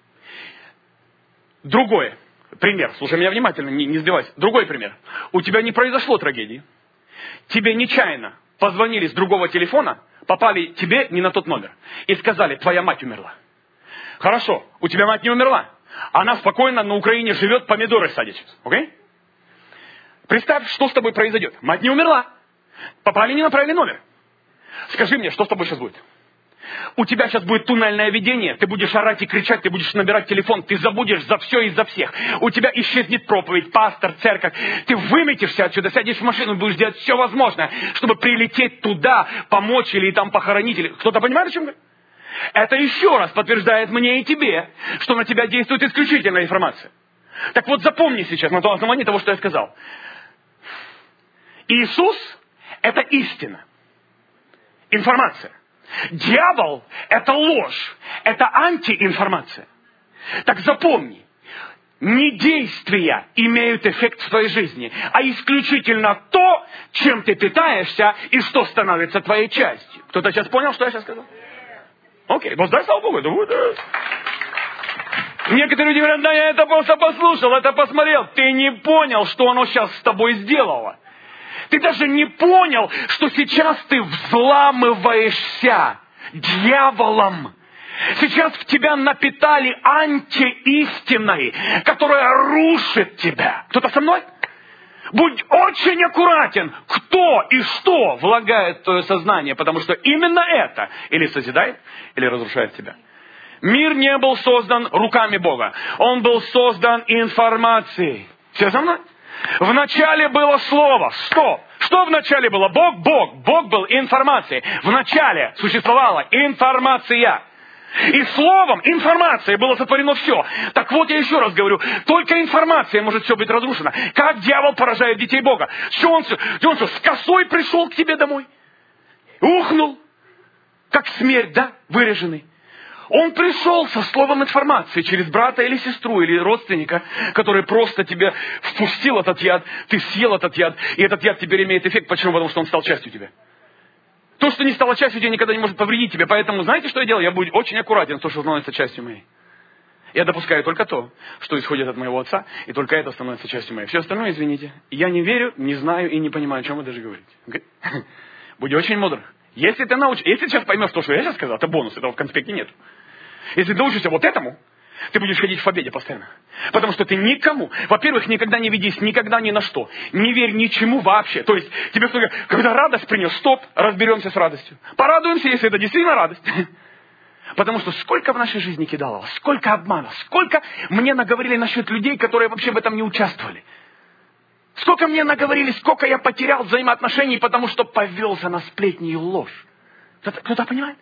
Другой пример. Слушай меня внимательно, не, не сбивайся. Другой пример. У тебя не произошло трагедии. Тебе нечаянно позвонили с другого телефона, попали тебе не на тот номер. И сказали, твоя мать умерла. Хорошо, у тебя мать не умерла. Она спокойно на Украине живет, помидоры садит сейчас. Окей? Представь, что с тобой произойдет. Мать не умерла. Попали не на правильный номер. Скажи мне, что с тобой сейчас будет? У тебя сейчас будет туннельное видение, ты будешь орать и кричать, ты будешь набирать телефон, ты забудешь за все и за всех. У тебя исчезнет проповедь, пастор, церковь. Ты выметишься отсюда, сядешь в машину, будешь делать все возможное, чтобы прилететь туда, помочь или там похоронить. Или... Кто-то понимает, о чем я? Это еще раз подтверждает мне и тебе, что на тебя действует исключительная информация. Так вот, запомни сейчас на том основании того, что я сказал. Иисус – это истина, информация. Дьявол – это ложь, это антиинформация. Так запомни, не действия имеют эффект в твоей жизни, а исключительно то, чем ты питаешься и что становится твоей частью. Кто-то сейчас понял, что я сейчас сказал? Окей, воздай слава Богу. Да, да. Некоторые люди говорят, да я это просто послушал, это посмотрел. Ты не понял, что оно сейчас с тобой сделало. Ты даже не понял, что сейчас ты взламываешься дьяволом. Сейчас в тебя напитали антиистиной, которая рушит тебя. Кто-то со мной? Будь очень аккуратен, кто и что влагает в твое сознание, потому что именно это или созидает, или разрушает тебя. Мир не был создан руками Бога. Он был создан информацией. Все со мной? Вначале было слово. Что? Что вначале было? Бог, Бог. Бог был информацией. Вначале существовала информация. И словом, информацией было сотворено все. Так вот, я еще раз говорю, только информация может все быть разрушена. Как дьявол поражает детей Бога? Что он, что он что, с косой пришел к тебе домой? Ухнул, как смерть, да, выреженный. Он пришел со словом информации через брата или сестру, или родственника, который просто тебе впустил этот яд, ты съел этот яд, и этот яд теперь имеет эффект. Почему? Потому что он стал частью тебя. То, что не стало частью тебя, никогда не может повредить тебе. Поэтому знаете, что я делаю? Я буду очень аккуратен с том, что становится частью моей. Я допускаю только то, что исходит от моего отца, и только это становится частью моей. Все остальное, извините, я не верю, не знаю и не понимаю, о чем вы даже говорите. Okay? Будь очень мудр. Если ты научишься, если ты сейчас поймешь то, что я сейчас сказал, это бонус, этого в конспекте нет. Если ты научишься вот этому, ты будешь ходить в победе постоянно. Потому что ты никому, во-первых, никогда не ведись, никогда ни на что. Не верь ничему вообще. То есть, тебе кто-то говорит, когда радость принес, стоп, разберемся с радостью. Порадуемся, если это действительно радость. Потому что сколько в нашей жизни кидалово, сколько обмана, сколько мне наговорили насчет людей, которые вообще в этом не участвовали. Сколько мне наговорили, сколько я потерял взаимоотношений, потому что повелся на сплетни и ложь. Кто-то, кто-то понимает?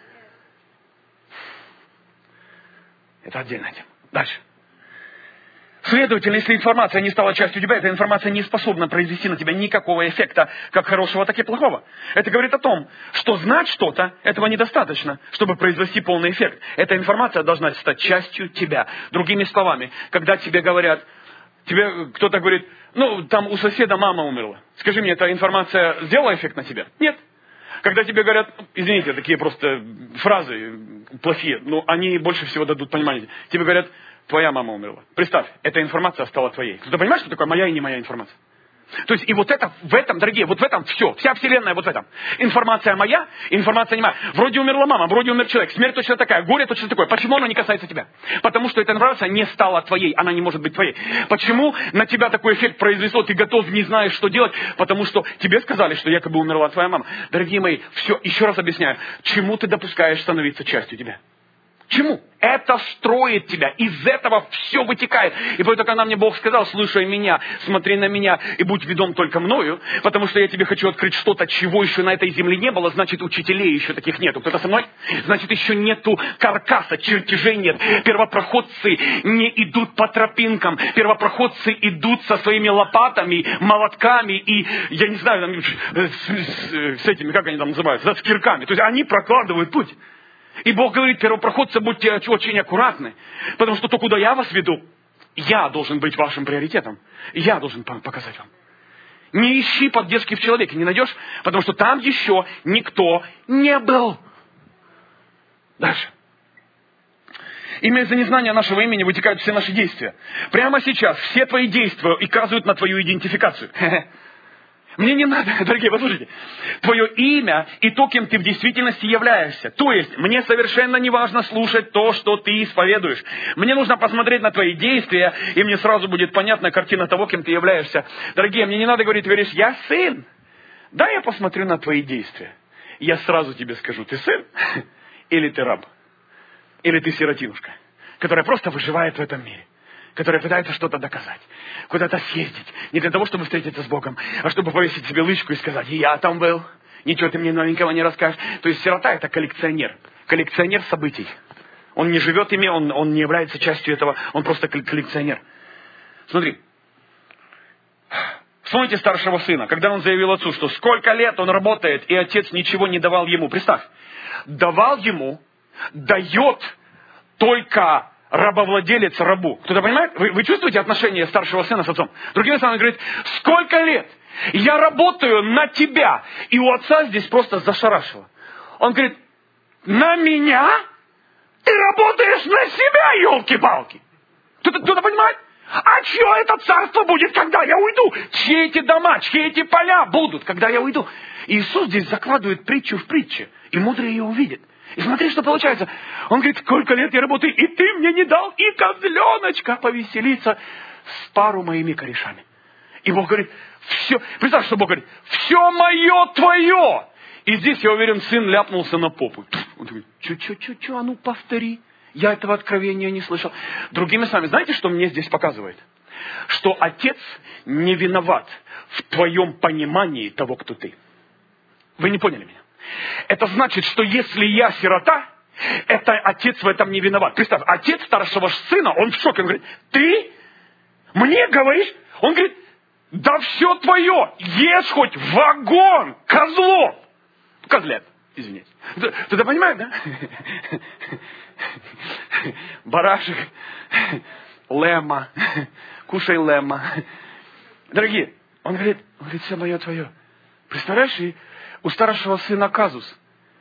Это отдельная тема. Дальше. Следовательно, если информация не стала частью тебя, эта информация не способна произвести на тебя никакого эффекта, как хорошего, так и плохого. Это говорит о том, что знать что-то, этого недостаточно, чтобы произвести полный эффект. Эта информация должна стать частью тебя. Другими словами, когда тебе говорят, тебе кто-то говорит, ну, там у соседа мама умерла. Скажи мне, эта информация сделала эффект на тебя? Нет. Когда тебе говорят, извините, такие просто фразы плохие, но они больше всего дадут понимание. Тебе говорят, твоя мама умерла. Представь, эта информация стала твоей. Ты понимаешь, что такое моя и не моя информация? То есть, и вот это, в этом, дорогие, вот в этом все. Вся вселенная вот в этом. Информация моя, информация не моя. Вроде умерла мама, вроде умер человек. Смерть точно такая, горе точно такое. Почему она не касается тебя? Потому что эта информация не стала твоей, она не может быть твоей. Почему на тебя такой эффект произвело, ты готов, не знаешь, что делать? Потому что тебе сказали, что якобы умерла твоя мама. Дорогие мои, все, еще раз объясняю, чему ты допускаешь становиться частью тебя? Чему? Это строит тебя. Из этого все вытекает. И поэтому, когда мне Бог сказал, слушай меня, смотри на меня и будь ведом только мною, потому что я тебе хочу открыть что-то, чего еще на этой земле не было, значит, учителей еще таких нету. Кто-то со мной? Значит, еще нету каркаса, чертежей нет. Первопроходцы не идут по тропинкам. Первопроходцы идут со своими лопатами, молотками и, я не знаю, там, с, с, с этими, как они там называются, с кирками. То есть они прокладывают путь. И Бог говорит, первопроходцы, будьте очень аккуратны, потому что то, куда я вас веду, я должен быть вашим приоритетом. Я должен показать вам. Не ищи поддержки в человеке, не найдешь, потому что там еще никто не был. Дальше. Именно из-за незнания нашего имени вытекают все наши действия. Прямо сейчас все твои действия указывают на твою идентификацию. Мне не надо, дорогие, послушайте, твое имя и то, кем ты в действительности являешься. То есть, мне совершенно не важно слушать то, что ты исповедуешь. Мне нужно посмотреть на твои действия, и мне сразу будет понятна картина того, кем ты являешься. Дорогие, мне не надо говорить, ты говоришь, я сын. Да, я посмотрю на твои действия. Я сразу тебе скажу, ты сын или ты раб? Или ты сиротинушка, которая просто выживает в этом мире, которая пытается что-то доказать, куда-то съездить, не для того, чтобы встретиться с Богом, а чтобы повесить себе лычку и сказать, и я там был, ничего ты мне новенького не расскажешь. То есть сирота — это коллекционер, коллекционер событий. Он не живет ими, он, он не является частью этого, он просто коллекционер. Смотри, вспомните старшего сына, когда он заявил отцу, что сколько лет он работает, и отец ничего не давал ему. Представь, давал ему, дает только рабовладелец рабу. Кто-то понимает? Вы, вы чувствуете отношение старшего сына с отцом? Другими словами, говорит, сколько лет я работаю на тебя. И у отца здесь просто зашарашило. Он говорит, на меня? Ты работаешь на себя, елки-палки. Кто-то, кто-то понимает? А чье это царство будет, когда я уйду? Чьи эти дома, чьи эти поля будут, когда я уйду? Иисус здесь закладывает притчу в притче, и мудрый ее увидит. И смотри, что получается. Он говорит, сколько лет я работаю, и ты мне не дал и козленочка повеселиться с пару моими корешами. И Бог говорит, все, представь, что Бог говорит, все мое твое. И здесь, я уверен, сын ляпнулся на попу. Он говорит, чу-чу-чу-чу, а ну повтори. Я этого откровения не слышал. Другими словами, знаете, что мне здесь показывает? Что отец не виноват в твоем понимании того, кто ты. Вы не поняли меня? Это значит, что если я сирота, это отец в этом не виноват. Представь, отец старшего сына, он в шоке. Он говорит, ты мне говоришь? Он говорит, да все твое, ешь хоть вагон козлов. Козлят, извините. Ты-то понимаешь, да? Барашек, лема, кушай лема. Дорогие, он говорит, он говорит, все мое твое. Представляешь, и у старшего сына казус.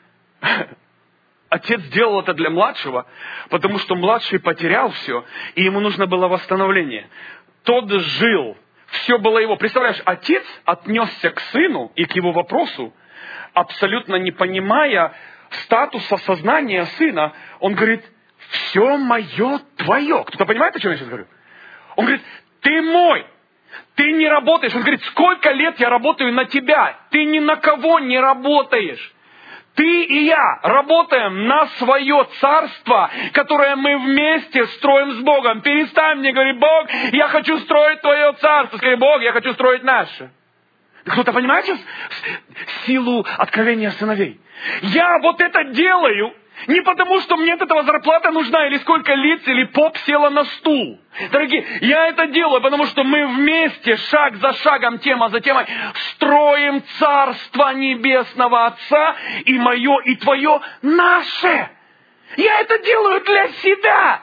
Отец сделал это для младшего, потому что младший потерял все, и ему нужно было восстановление. Тот жил, все было его. Представляешь, отец отнесся к сыну и к его вопросу, абсолютно не понимая статуса сознания сына. Он говорит, все мое твое. Кто-то понимает, о чем я сейчас говорю? Он говорит, ты мой. Ты не работаешь. Он говорит, сколько лет я работаю на тебя. Ты ни на кого не работаешь. Ты и я работаем на свое царство, которое мы вместе строим с Богом. Перестань мне говорить, Бог, я хочу строить твое царство. Скажи, Бог, я хочу строить наше. Кто-то понимает сейчас силу откровения сыновей? Я вот это делаю не потому, что мне от этого зарплата нужна, или сколько лиц, или поп села на стул. Дорогие, я это делаю, потому что мы вместе, шаг за шагом, тема за темой, строим Царство Небесного Отца, и мое, и твое наше. Я это делаю для себя.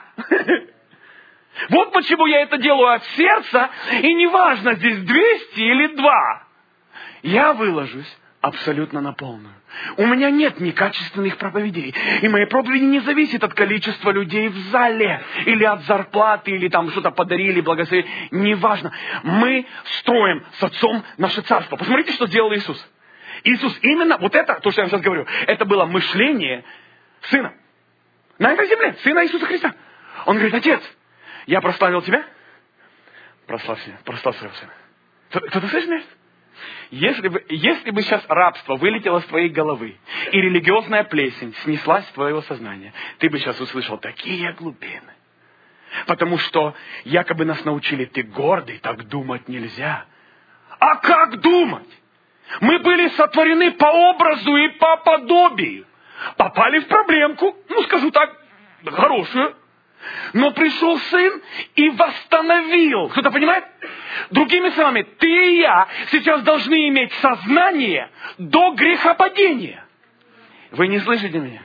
Вот почему я это делаю от сердца, и неважно, здесь двести или два. Я выложусь абсолютно на полную. У меня нет некачественных проповедей. И мои проповеди не зависят от количества людей в зале. Или от зарплаты, или там что-то подарили, благословили. Неважно. Мы строим с Отцом наше царство. Посмотрите, что сделал Иисус. Иисус именно, вот это, то, что я вам сейчас говорю, это было мышление Сына. На этой земле. Сына Иисуса Христа. Он говорит, Отец, я прославил Тебя. Прославь себя. Прославь своего Сына. Кто-то слышит меня? Если бы, если бы сейчас рабство вылетело с твоей головы, и религиозная плесень снеслась с твоего сознания, ты бы сейчас услышал такие глубины. Потому что якобы нас научили, ты гордый, так думать нельзя. А как думать? Мы были сотворены по образу и по подобию. Попали в проблемку, ну скажу так, хорошую. Но пришел Сын и восстановил. Кто-то понимает? Другими словами, ты и я сейчас должны иметь сознание до грехопадения. Вы не слышите меня?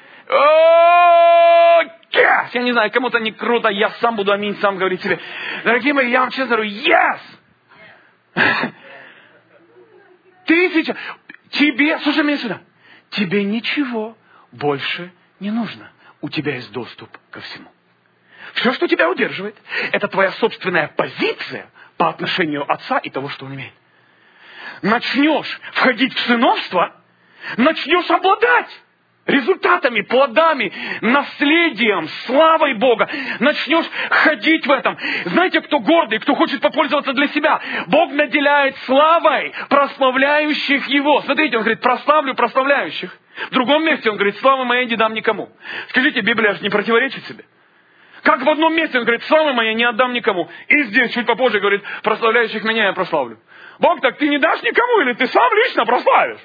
Yes! Я не знаю, кому-то не круто, я сам буду аминь, сам говорить себе. Дорогие мои, я вам честно говорю, yes! Ты сейчас, тебе, слушай меня сюда, тебе ничего больше не нужно. У тебя есть доступ ко всему. Все, что тебя удерживает, это твоя собственная позиция по отношению Отца и того, что Он имеет. начнешь входить в сыновство, начнешь обладать результатами, плодами, наследием, славой Бога. Начнешь ходить в этом. Знаете, кто гордый, кто хочет попользоваться для себя? Бог наделяет славой прославляющих Его. Смотрите, Он говорит, прославлю прославляющих. В другом месте Он говорит, славы моей не дам никому. Скажите, Библия же не противоречит себе. Как в одном месте Он говорит, славы моей не отдам никому. И здесь, чуть попозже, говорит, прославляющих меня я прославлю. Бог, так ты не дашь никому, или ты сам лично прославишь?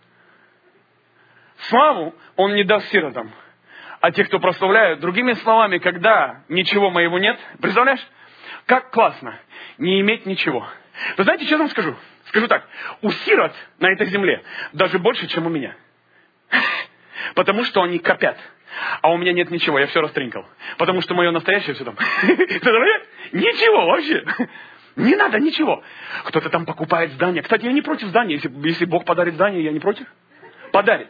Славу Он не даст сиротам. А те, кто прославляют, другими словами, когда ничего моего нет, представляешь, как классно не иметь ничего. Вы знаете, что я вам скажу? Скажу так, у сирот на этой земле даже больше, чем у меня. Потому что они копят. А у меня нет ничего, я все растринкал. Потому что мое настоящее все там. Ничего вообще. Не надо ничего. Кто-то там покупает здание. Кстати, я не против здания. Если, если Бог подарит здание, я не против. Подарит.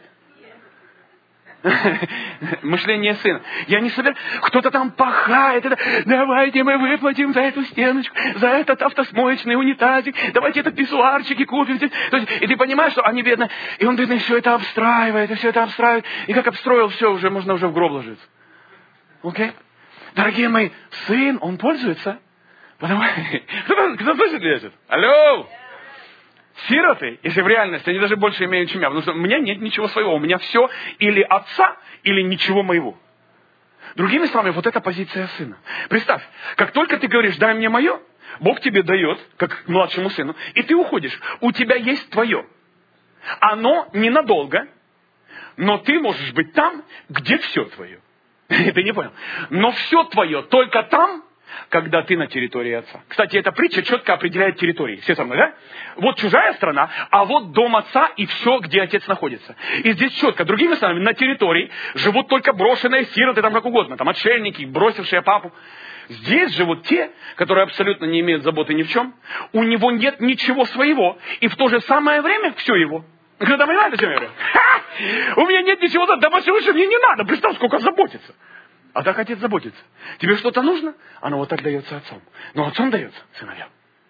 Мышление сына. Я не собираюсь. Кто-то там пахает. Это, давайте мы выплатим за эту стеночку, за этот автосмоечный унитазик. Давайте этот писсуарчик и купим. То есть, и ты понимаешь, что они бедные. И он бедный все это обстраивает, и все это обстраивает. И как обстроил все, уже можно уже в гроб ложиться. Окей? Okay? Дорогие мои, сын, он пользуется. Потому... Кто, кто слышит ли это? Алло! Сироты, если в реальности, они даже больше имеют, чем я. Потому что у меня нет ничего своего. У меня все или отца, или ничего моего. Другими словами, вот эта позиция сына. Представь, как только ты говоришь, дай мне мое, Бог тебе дает, как младшему сыну, и ты уходишь. У тебя есть твое. Оно ненадолго, но ты можешь быть там, где все твое. Ты не понял? Но все твое только там, когда ты на территории отца. Кстати, эта притча четко определяет территории. Все со мной, да? Вот чужая страна, а вот дом отца и все, где отец находится. И здесь четко, другими словами, на территории живут только брошенные сироты, там как угодно, там отшельники, бросившие папу. Здесь живут те, которые абсолютно не имеют заботы ни в чем. У него нет ничего своего, и в то же самое время все его. Кто-то понимает, о чем я говорю? Ха! У меня нет ничего, да вообще лучше мне не надо. Представь, сколько заботится. А так отец заботится. Тебе что-то нужно? Оно вот так дается отцом. Но отцом дается сыновьям.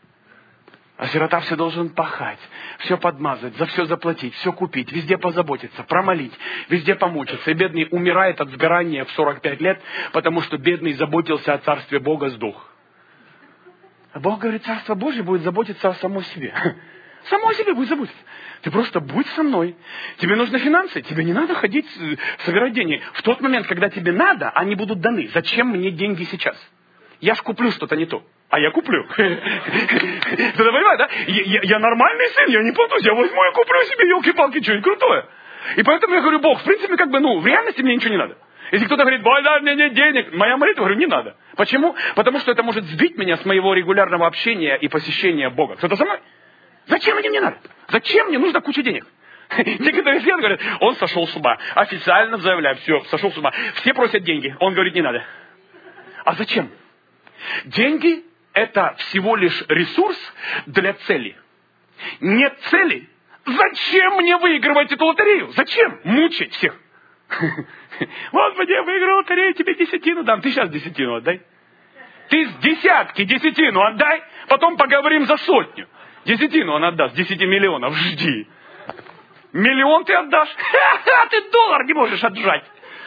А сирота все должен пахать, все подмазать, за все заплатить, все купить, везде позаботиться, промолить, везде помучиться. И бедный умирает от сгорания в сорок пять лет, потому что бедный заботился о царстве Бога, сдох. А Бог говорит, царство Божье будет заботиться о самом себе. Само о себе будет заботиться. Ты просто будь со мной. Тебе нужны финансы, тебе не надо ходить, собирать деньги. В тот момент, когда тебе надо, они будут даны. Зачем мне деньги сейчас? Я ж куплю что-то не то. А я куплю. Ты понимаешь, да? Я, я нормальный сын, я не платусь. Я возьму и куплю себе, елки-палки, что-нибудь крутое. И поэтому я говорю, Бог, в принципе, как бы, ну, в реальности мне ничего не надо. Если кто-то говорит, Бой, да, мне нет денег, моя молитва, говорю, не надо. Почему? Потому что это может сбить меня с моего регулярного общения и посещения Бога. Кто-то со мной? Зачем мне не надо? Зачем мне нужна куча денег? Некоторые исследователи говорят, он сошел с ума. Официально заявляю, все, сошел с ума. Все просят деньги. Он говорит, не надо. А зачем? Деньги – это всего лишь ресурс для цели. Нет цели. Зачем мне выигрывать эту лотерею? Зачем мучить всех? Господи, я выиграл лотерею, тебе десятину дам. Ты сейчас десятину отдай. Ты с десятки десятину отдай, потом поговорим за сотню. Десятину он отдаст, десяти миллионов, жди. Миллион ты отдашь? Ха-ха, ты доллар не можешь отжать.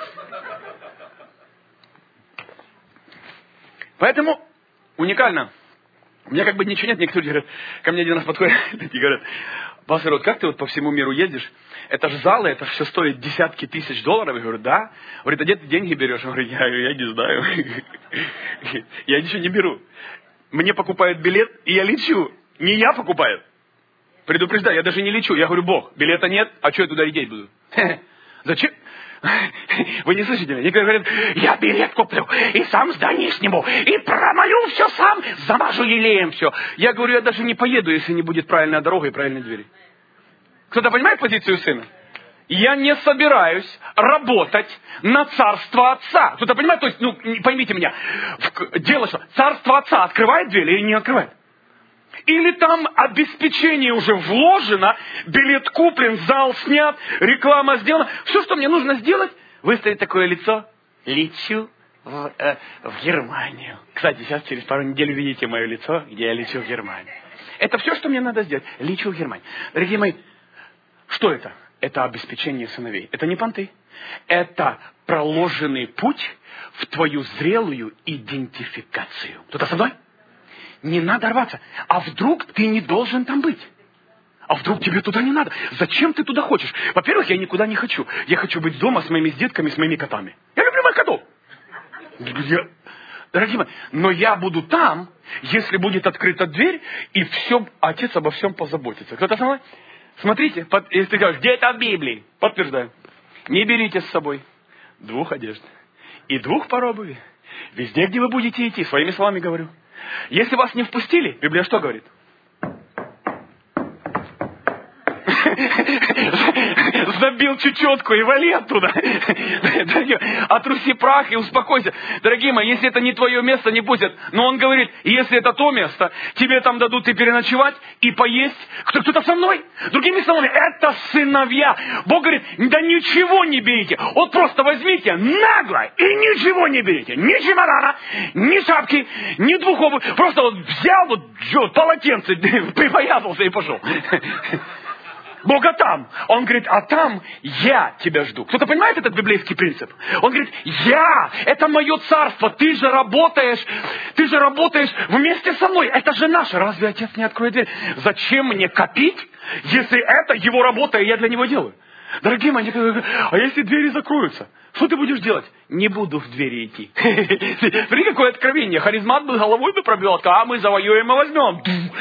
Поэтому уникально. У меня как бы ничего нет, некоторые говорят, ко мне один раз подходят и говорят, пастор, вот как ты вот по всему миру ездишь? Это же залы, это все стоит десятки тысяч долларов. Я говорю, да. Говорит, а где ты деньги берешь? Он говорит, я, я не знаю. Я ничего не беру. Мне покупают билет, и я лечу. Не я покупаю. Предупреждаю, я даже не лечу. Я говорю, Бог, билета нет, а что я туда лететь буду? Зачем? Вы не слышите меня? Некоторые говорят, я билет куплю, и сам здание сниму, и промою все сам, замажу елеем все. Я говорю, я даже не поеду, если не будет правильная дорога и правильные двери. Кто-то понимает позицию сына? Я не собираюсь работать на царство отца. Кто-то понимает? То есть, ну, поймите меня. Дело что? Царство отца открывает дверь или не открывает? Или там обеспечение уже вложено, билет куплен, зал снят, реклама сделана. Все, что мне нужно сделать, выставить такое лицо. Лечу в, э, в Германию. Кстати, сейчас через пару недель увидите мое лицо, где я лечу в Германию. Это все, что мне надо сделать. Лечу в Германию. Дорогие мои, что это? Это обеспечение сыновей. Это не понты. Это проложенный путь в твою зрелую идентификацию. Кто-то со мной? Не надо рваться. А вдруг ты не должен там быть? А вдруг тебе туда не надо? Зачем ты туда хочешь? Во-первых, я никуда не хочу. Я хочу быть дома с моими с детками, с моими котами. Я люблю моих котов. Я... Дорогие мои, но я буду там, если будет открыта дверь, и все, Отец обо всем позаботится. Кто-то со мной? Смотрите, под... если ты говоришь, где это в Библии? Подтверждаю. Не берите с собой двух одежд и двух пар обуви. Везде, где вы будете идти, своими словами говорю. Если вас не впустили, Библия что говорит? Забил чечетку и вали оттуда. Отруси прах и успокойся. Дорогие мои, если это не твое место, не пустят. Но он говорит, если это то место, тебе там дадут и переночевать, и поесть. Кто-то со мной? Другими словами, это сыновья. Бог говорит, да ничего не берите. Вот просто возьмите нагло и ничего не берите. Ни чемодана, ни шапки, ни двух обуви. Просто вот взял вот полотенце, припоясался и пошел. Бога там. Он говорит, а там я тебя жду. Кто-то понимает этот библейский принцип? Он говорит, я, это мое царство, ты же работаешь, ты же работаешь вместе со мной. Это же наше. Разве Отец не откроет дверь? Зачем мне копить, если это его работа, и я для него делаю? Дорогие мои, а если двери закроются? Что ты будешь делать? Не буду в двери идти. Смотри, какое откровение. Харизмат бы головой бы пробил, а мы завоюем и возьмем.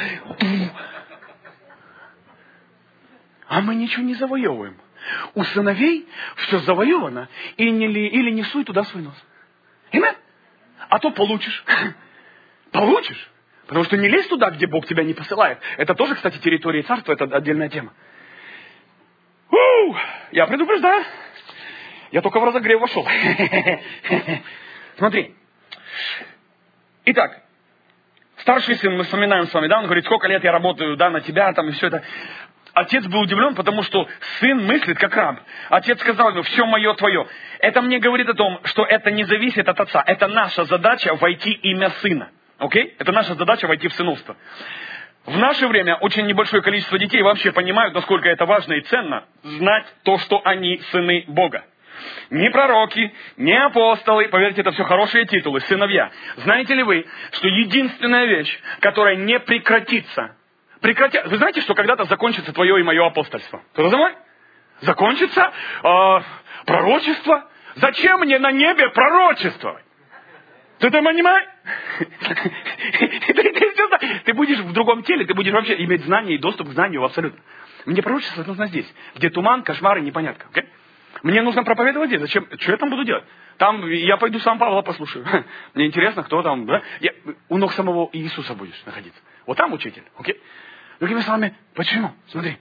А мы ничего не завоевываем. У сыновей все завоевано, и не, или не суй туда свой нос. Именно? А то получишь. Получишь. Потому что не лезь туда, где Бог тебя не посылает. Это тоже, кстати, территория царства, это отдельная тема. У-у-у! Я предупреждаю. Я только в разогрев вошел. Смотри. Итак, старший сын, мы вспоминаем с вами, да, он говорит, сколько лет я работаю, да, на тебя, там, и все это. Отец был удивлен, потому что сын мыслит как раб. Отец сказал ему, все мое твое. Это мне говорит о том, что это не зависит от отца. Это наша задача войти имя сына. Окей? Это наша задача войти в сыновство. В наше время очень небольшое количество детей вообще понимают, насколько это важно и ценно знать то, что они сыны Бога. Не пророки, не апостолы, поверьте, это все хорошие титулы, сыновья. Знаете ли вы, что единственная вещь, которая не прекратится, прекратя... Вы знаете, что когда-то закончится твое и мое апостольство? Кто-то за мной? Закончится э, пророчество. Зачем мне на небе пророчествовать? Ты это понимаешь? Ты будешь в другом теле, ты будешь вообще иметь знания и доступ к знанию абсолютно. Мне пророчество нужно здесь, где туман, кошмар и непонятка. Okay? Мне нужно проповедовать здесь. Зачем? Что я там буду делать? Там я пойду сам Павла послушаю. Мне интересно, кто там. Да? Я, у ног самого Иисуса будешь находиться. Вот там учитель. Okay? Другими словами, почему? Смотри.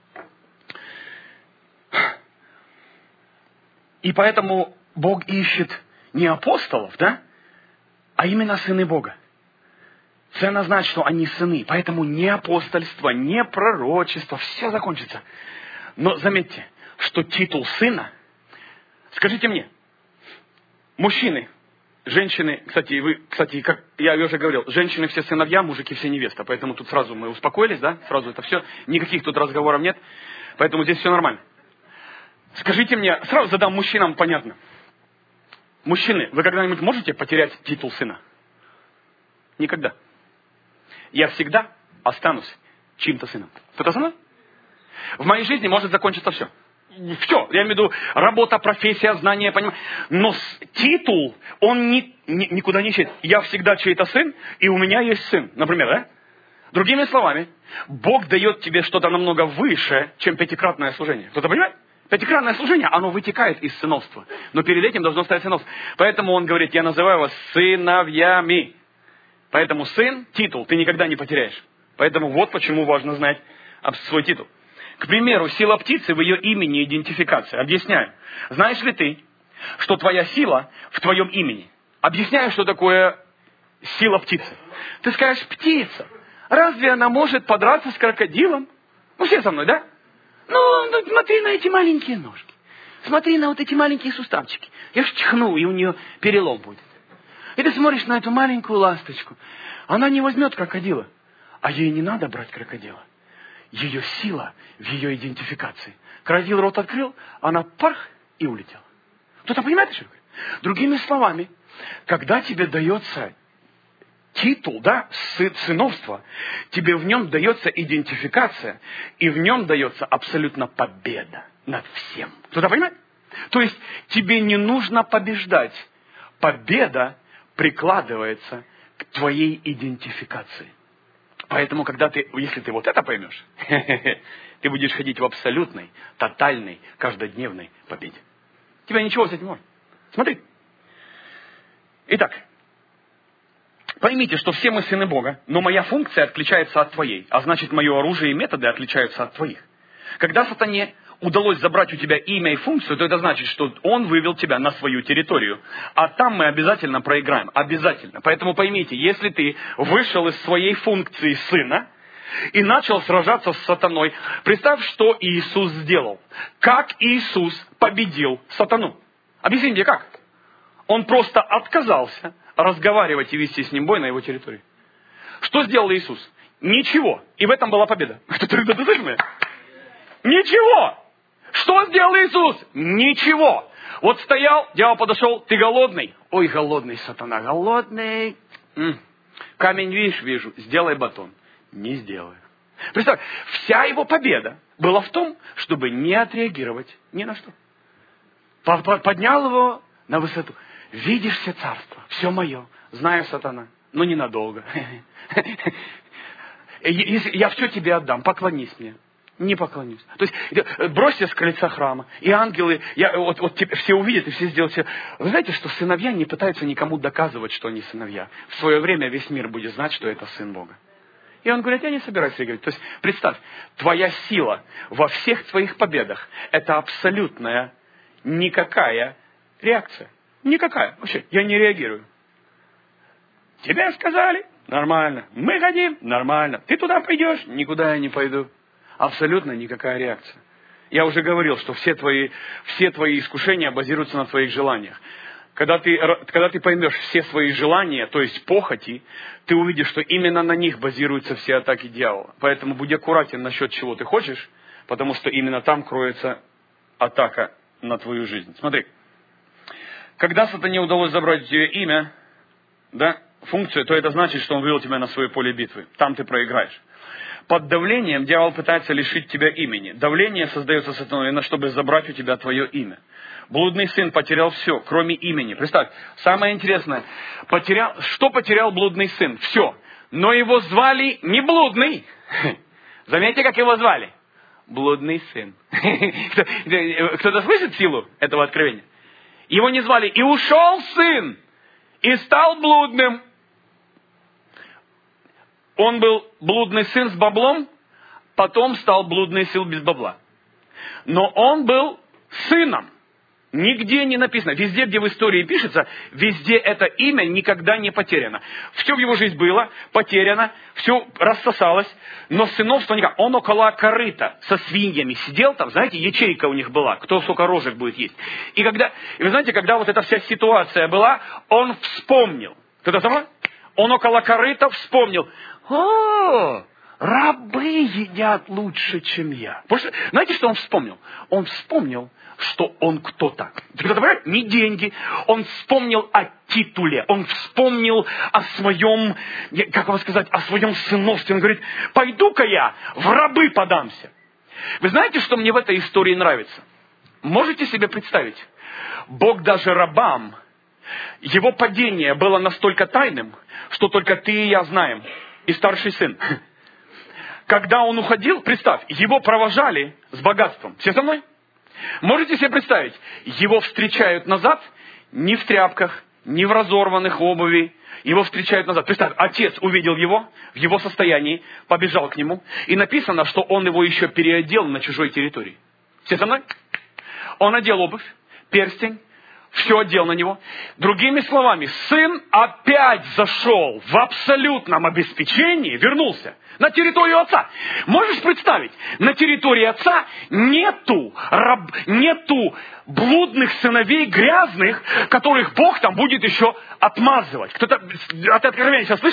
И поэтому Бог ищет не апостолов, да? А именно сыны Бога. Ценно знать, что они сыны. Поэтому не апостольство, не пророчество. Все закончится. Но заметьте, что титул сына... Скажите мне, мужчины, женщины... Кстати, вы, кстати, как я уже говорил, женщины все сыновья, мужики все невеста. Поэтому тут сразу мы успокоились, да? Сразу это все. Никаких тут разговоров нет. Поэтому здесь все нормально. Скажите мне, сразу задам мужчинам, понятно. Мужчины, вы когда-нибудь можете потерять титул сына? Никогда. Я всегда останусь чьим-то сыном. Кто-то со мной? В моей жизни может закончиться все. Все. Я имею в виду работа, профессия, знания, понимание. Но титул, он ни, ни, никуда не исчезнет. Я всегда чей-то сын, и у меня есть сын. Например, да? Другими словами, Бог дает тебе что-то намного выше, чем пятикратное служение. Кто-то понимает? Пятикратное служение, оно вытекает из сыновства. Но перед этим должно стоять сыновство. Поэтому он говорит, я называю вас сыновьями. Поэтому сын, титул, ты никогда не потеряешь. Поэтому вот почему важно знать свой титул. К примеру, сила птицы в ее имени идентификация. Объясняю. Знаешь ли ты, что твоя сила в твоем имени? Объясняю, что такое сила птицы. Ты скажешь, птица, разве она может подраться с крокодилом? Ну, все со мной, да? Ну, ну, смотри на эти маленькие ножки. Смотри на вот эти маленькие суставчики. Я ж чихну, и у нее перелом будет. И ты смотришь на эту маленькую ласточку. Она не возьмет крокодила. А ей не надо брать крокодила. Ее сила в ее идентификации. Крокодил рот открыл, она парх и улетела. Кто-то понимает, что я говорю? Другими словами, когда тебе дается титул, да, сыновство, тебе в нем дается идентификация, и в нем дается абсолютно победа над всем. Кто-то понимает? То есть тебе не нужно побеждать. Победа прикладывается к твоей идентификации. Поэтому, когда ты, если ты вот это поймешь, ты будешь ходить в абсолютной, тотальной, каждодневной победе. Тебя ничего с этим не может. Смотри. Итак, поймите, что все мы сыны Бога, но моя функция отличается от твоей, а значит, мое оружие и методы отличаются от твоих. Когда сатане удалось забрать у тебя имя и функцию, то это значит, что он вывел тебя на свою территорию. А там мы обязательно проиграем. Обязательно. Поэтому поймите, если ты вышел из своей функции сына и начал сражаться с сатаной, представь, что Иисус сделал. Как Иисус победил сатану. Объясни мне, как? Он просто отказался разговаривать и вести с ним бой на его территории. Что сделал Иисус? Ничего. И в этом была победа. Ты слышишь меня? Ничего. Что сделал Иисус? Ничего. Вот стоял, дьявол подошел, ты голодный? Ой, голодный, сатана, голодный. М-м. Камень видишь, вижу, сделай батон. Не сделаю. Представь, вся его победа была в том, чтобы не отреагировать ни на что. Поднял его на высоту. Видишь все царство, все мое. Знаю, сатана, но ненадолго. Я все тебе отдам, поклонись мне. Не поклонюсь. То есть, бросьте с крыльца храма, и ангелы, я, вот, вот все увидят, и все сделают все. Вы знаете, что сыновья не пытаются никому доказывать, что они сыновья. В свое время весь мир будет знать, что это сын Бога. И он говорит, я не собираюсь реагировать. То есть, представь, твоя сила во всех твоих победах – это абсолютная никакая реакция. Никакая. Вообще, я не реагирую. Тебе сказали? Нормально. Мы хотим? Нормально. Ты туда пойдешь? Никуда я не пойду. Абсолютно никакая реакция. Я уже говорил, что все твои, все твои искушения базируются на твоих желаниях. Когда ты, когда ты поймешь все свои желания, то есть похоти, ты увидишь, что именно на них базируются все атаки дьявола. Поэтому будь аккуратен насчет чего ты хочешь, потому что именно там кроется атака на твою жизнь. Смотри. Когда сатане удалось забрать у тебя имя, да, функцию, то это значит, что он вывел тебя на свое поле битвы. Там ты проиграешь. Под давлением дьявол пытается лишить тебя имени. Давление создается сатаной, чтобы забрать у тебя твое имя. Блудный сын потерял все, кроме имени. Представь, самое интересное, потерял, что потерял блудный сын? Все. Но его звали не блудный. Заметьте, как его звали? Блудный сын. Кто-то слышит силу этого откровения? Его не звали. И ушел сын, и стал блудным. Он был блудный сын с баблом, потом стал блудный сын без бабла. Но он был сыном. Нигде не написано. Везде, где в истории пишется, везде это имя никогда не потеряно. Все в его жизни было потеряно, все рассосалось, но сыновство никак. Он около корыта со свиньями сидел там, знаете, ячейка у них была, кто сколько рожек будет есть. И когда, и вы знаете, когда вот эта вся ситуация была, он вспомнил. Кто-то сама? Он около корыта вспомнил. О, рабы едят лучше, чем я. Потому что, знаете, что он вспомнил? Он вспомнил, что он кто-то. Кто-то понимает? Не деньги. Он вспомнил о титуле. Он вспомнил о своем, как вам сказать, о своем сыновстве. Он говорит, пойду-ка я в рабы подамся. Вы знаете, что мне в этой истории нравится? Можете себе представить? Бог даже рабам, его падение было настолько тайным, что только ты и я знаем. И старший сын. Когда он уходил, представь, его провожали с богатством. Все со мной? Можете себе представить, его встречают назад не в тряпках, не в разорванных обуви. Его встречают назад. Представь, отец увидел его в его состоянии, побежал к нему. И написано, что он его еще переодел на чужой территории. Все со мной? Он одел обувь, перстень. Все одел на него. Другими словами, сын опять зашел в абсолютном обеспечении, вернулся на территорию отца. Можешь представить, на территории отца нету, раб, нету блудных сыновей грязных, которых Бог там будет еще отмазывать. Кто-то от откровения сейчас слышит?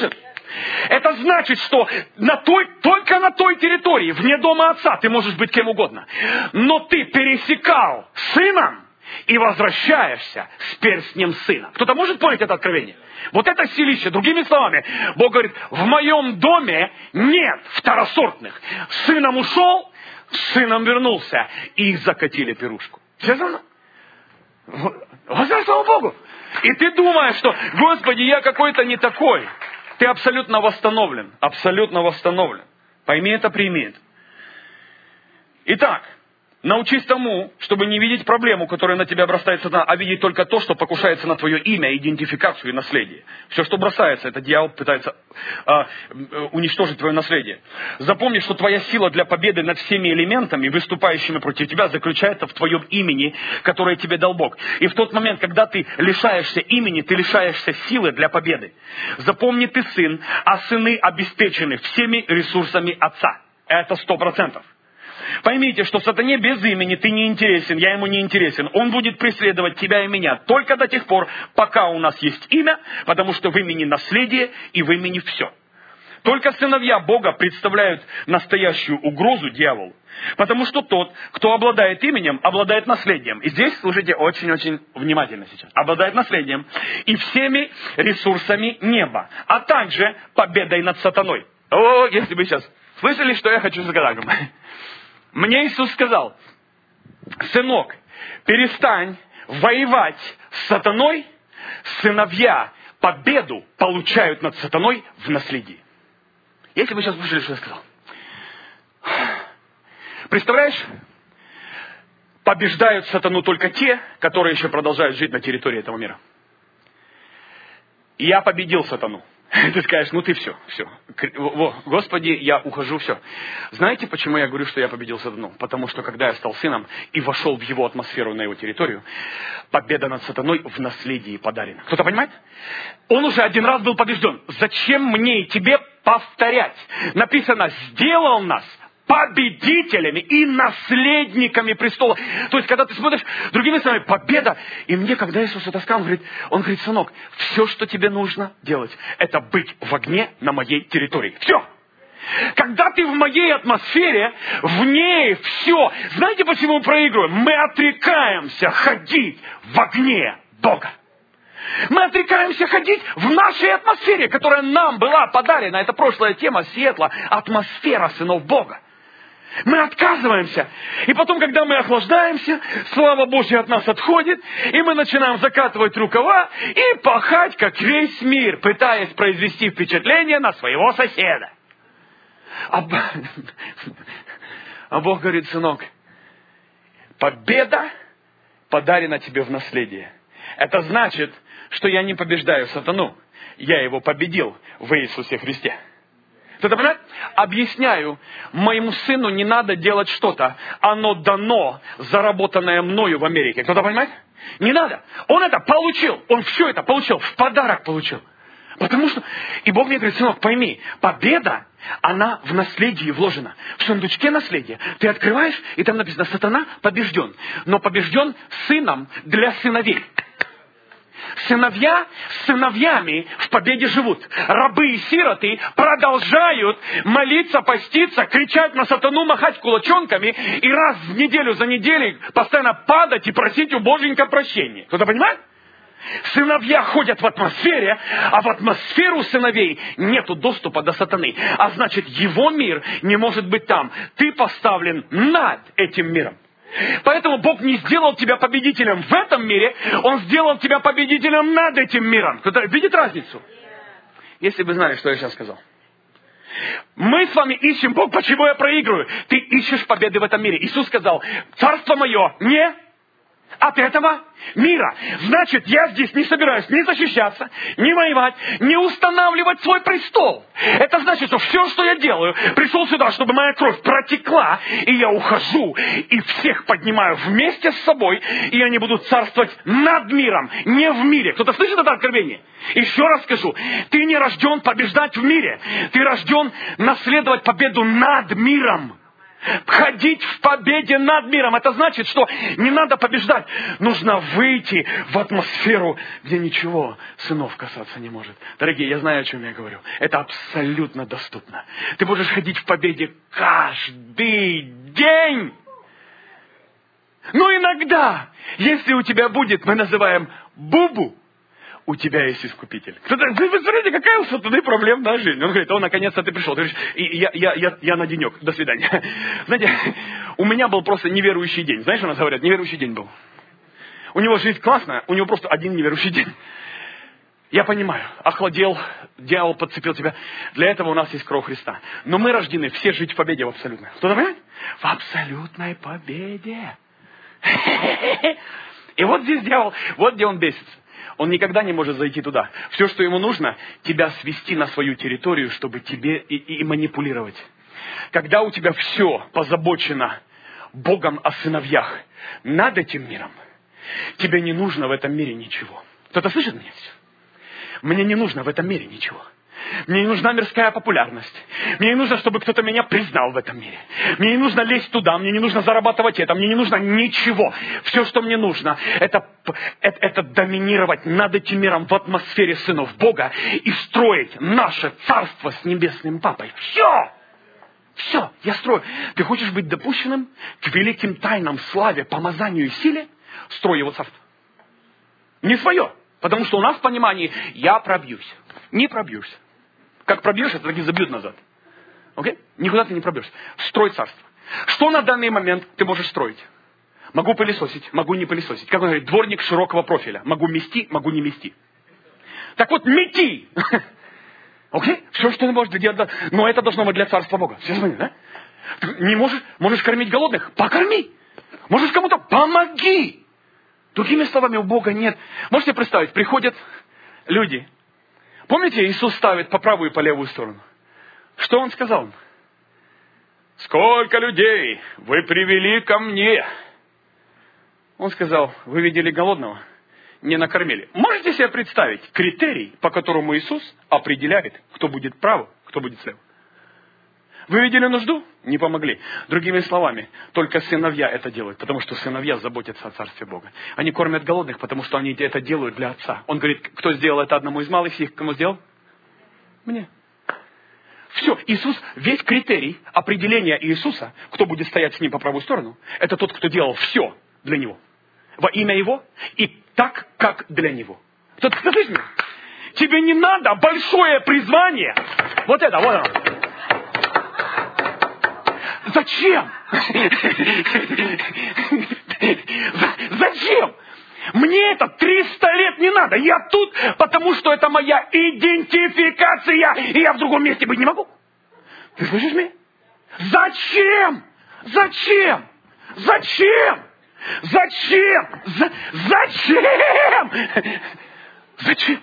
Это значит, что на той, только на той территории, вне дома отца, ты можешь быть кем угодно. Но ты пересекал сыном и возвращаешься с перстнем сына. Кто-то может понять это откровение? Вот это силище. Другими словами, Бог говорит, в моем доме нет второсортных. С сыном ушел, с сыном вернулся, и их закатили пирушку. Серьезно? Слава Богу! И ты думаешь, что, Господи, я какой-то не такой. Ты абсолютно восстановлен. Абсолютно восстановлен. Пойми это, прими это. Итак, научись тому, чтобы не видеть проблему, которая на тебя бросается, а видеть только то, что покушается на твое имя, идентификацию и наследие. Все, что бросается, это дьявол пытается а, уничтожить твое наследие. Запомни, что твоя сила для победы над всеми элементами, выступающими против тебя, заключается в твоем имени, которое тебе дал Бог. И в тот момент, когда ты лишаешься имени, ты лишаешься силы для победы. Запомни, ты сын, а сыны обеспечены всеми ресурсами отца. Это сто процентов. Поймите, что сатане без имени ты не интересен, я ему не интересен. Он будет преследовать тебя и меня только до тех пор, пока у нас есть имя, потому что в имени наследие и в имени все. Только сыновья Бога представляют настоящую угрозу дьяволу. Потому что тот, кто обладает именем, обладает наследием. И здесь слушайте очень-очень внимательно сейчас. Обладает наследием и всеми ресурсами неба, а также победой над сатаной. О, если вы сейчас слышали, что я хочу сказать вам. Мне Иисус сказал, сынок, перестань воевать с сатаной, сыновья победу получают над сатаной в наследии. Если вы сейчас слышали, что я сказал. Представляешь, побеждают сатану только те, которые еще продолжают жить на территории этого мира. Я победил сатану. Ты скажешь, ну ты все, все. Господи, я ухожу, все. Знаете, почему я говорю, что я победил сатану? Потому что когда я стал сыном и вошел в его атмосферу, на его территорию, победа над сатаной в наследии подарена. Кто-то понимает? Он уже один раз был побежден. Зачем мне и тебе повторять? Написано, сделал нас победителями и наследниками престола. То есть, когда ты смотришь, другими словами, победа. И мне, когда Иисус это сказал, он говорит, он говорит, сынок, все, что тебе нужно делать, это быть в огне на моей территории. Все. Когда ты в моей атмосфере, в ней все. Знаете, почему мы проигрываем? Мы отрекаемся ходить в огне Бога. Мы отрекаемся ходить в нашей атмосфере, которая нам была подарена. Это прошлая тема Сиэтла. Атмосфера сынов Бога. Мы отказываемся. И потом, когда мы охлаждаемся, слава Божья от нас отходит, и мы начинаем закатывать рукава и пахать, как весь мир, пытаясь произвести впечатление на своего соседа. А, а Бог говорит, сынок, победа подарена тебе в наследие. Это значит, что я не побеждаю сатану. Я его победил в Иисусе Христе. Кто-то понимает? Объясняю, моему сыну не надо делать что-то. Оно дано, заработанное мною в Америке. Кто-то понимает? Не надо. Он это получил. Он все это получил. В подарок получил. Потому что... И Бог мне говорит, сынок, пойми, победа, она в наследии вложена. В сундучке наследия. Ты открываешь, и там написано, сатана побежден. Но побежден сыном для сыновей. Сыновья с сыновьями в победе живут. Рабы и сироты продолжают молиться, поститься, кричать на сатану, махать кулачонками и раз в неделю за неделей постоянно падать и просить у Боженька прощения. Кто-то понимает? Сыновья ходят в атмосфере, а в атмосферу сыновей нету доступа до сатаны. А значит, его мир не может быть там. Ты поставлен над этим миром. Поэтому Бог не сделал тебя победителем в этом мире, Он сделал тебя победителем над этим миром. Кто-то видит разницу? Если бы знали, что я сейчас сказал. Мы с вами ищем, Бог, почему я проигрываю? Ты ищешь победы в этом мире. Иисус сказал, царство мое не от этого мира. Значит, я здесь не собираюсь ни защищаться, ни воевать, ни устанавливать свой престол. Это значит, что все, что я делаю, пришел сюда, чтобы моя кровь протекла, и я ухожу, и всех поднимаю вместе с собой, и они будут царствовать над миром, не в мире. Кто-то слышит это откровение? Еще раз скажу, ты не рожден побеждать в мире, ты рожден наследовать победу над миром. Ходить в победе над миром. Это значит, что не надо побеждать. Нужно выйти в атмосферу, где ничего сынов касаться не может. Дорогие, я знаю, о чем я говорю. Это абсолютно доступно. Ты можешь ходить в победе каждый день. Но иногда, если у тебя будет, мы называем бубу, у тебя есть искупитель. Кто-то, вы посмотрите, какая у сатаны проблемная жизнь. Он говорит, о, наконец-то ты пришел. Ты говоришь, я, я, я, я на денек, до свидания. Знаете, у меня был просто неверующий день. Знаешь, у нас говорят, неверующий день был. У него жизнь классная, у него просто один неверующий день. Я понимаю, охладел, дьявол подцепил тебя. Для этого у нас есть кровь Христа. Но мы рождены все жить в победе в абсолютной. Кто-то понимает? В абсолютной победе. И вот здесь дьявол, вот где он бесится. Он никогда не может зайти туда. Все, что ему нужно, тебя свести на свою территорию, чтобы тебе и, и манипулировать. Когда у тебя все позабочено Богом о сыновьях над этим миром, тебе не нужно в этом мире ничего. Кто-то слышит меня сейчас? Мне не нужно в этом мире ничего. Мне не нужна мирская популярность. Мне не нужно, чтобы кто-то меня признал в этом мире. Мне не нужно лезть туда, мне не нужно зарабатывать это, мне не нужно ничего. Все, что мне нужно, это, это, это доминировать над этим миром в атмосфере сынов Бога и строить наше царство с небесным Папой. Все! Все, я строю. Ты хочешь быть допущенным к великим тайнам, славе, помазанию и силе? Строй его царство. Не свое. Потому что у нас в понимании я пробьюсь. Не пробьешься. Как пробьешься, так и забьют назад. Окей? Никуда ты не пробьешься. Строй царство. Что на данный момент ты можешь строить? Могу пылесосить, могу не пылесосить. Как он говорит, дворник широкого профиля. Могу мести, могу не мести. Так вот, мети! Окей? Все, что ты можешь делать. Но это должно быть для царства Бога. Все понимаете, да? Ты не можешь, можешь кормить голодных? Покорми! Можешь кому-то помоги! Другими словами, у Бога нет. Можете представить, приходят люди. Помните, Иисус ставит по правую и по левую сторону. Что Он сказал? Сколько людей вы привели ко мне? Он сказал, вы видели голодного, не накормили. Можете себе представить критерий, по которому Иисус определяет, кто будет право, кто будет слева? Вы видели нужду? Не помогли. Другими словами, только сыновья это делают, потому что сыновья заботятся о Царстве Бога. Они кормят голодных, потому что они это делают для Отца. Он говорит, кто сделал это одному из малых их, кому сделал? Мне. Все, Иисус, весь критерий определения Иисуса, кто будет стоять с Ним по правую сторону, это тот, кто делал все для Него. Во имя Его и так, как для Него. Кто-то слышишь меня? Тебе не надо большое призвание. Вот это, вот оно. Зачем? Зачем? Мне это триста лет не надо. Я тут, потому что это моя идентификация. И я в другом месте быть не могу. Ты слышишь меня? Зачем? Зачем? Зачем? Зачем? За- зачем? Зачем?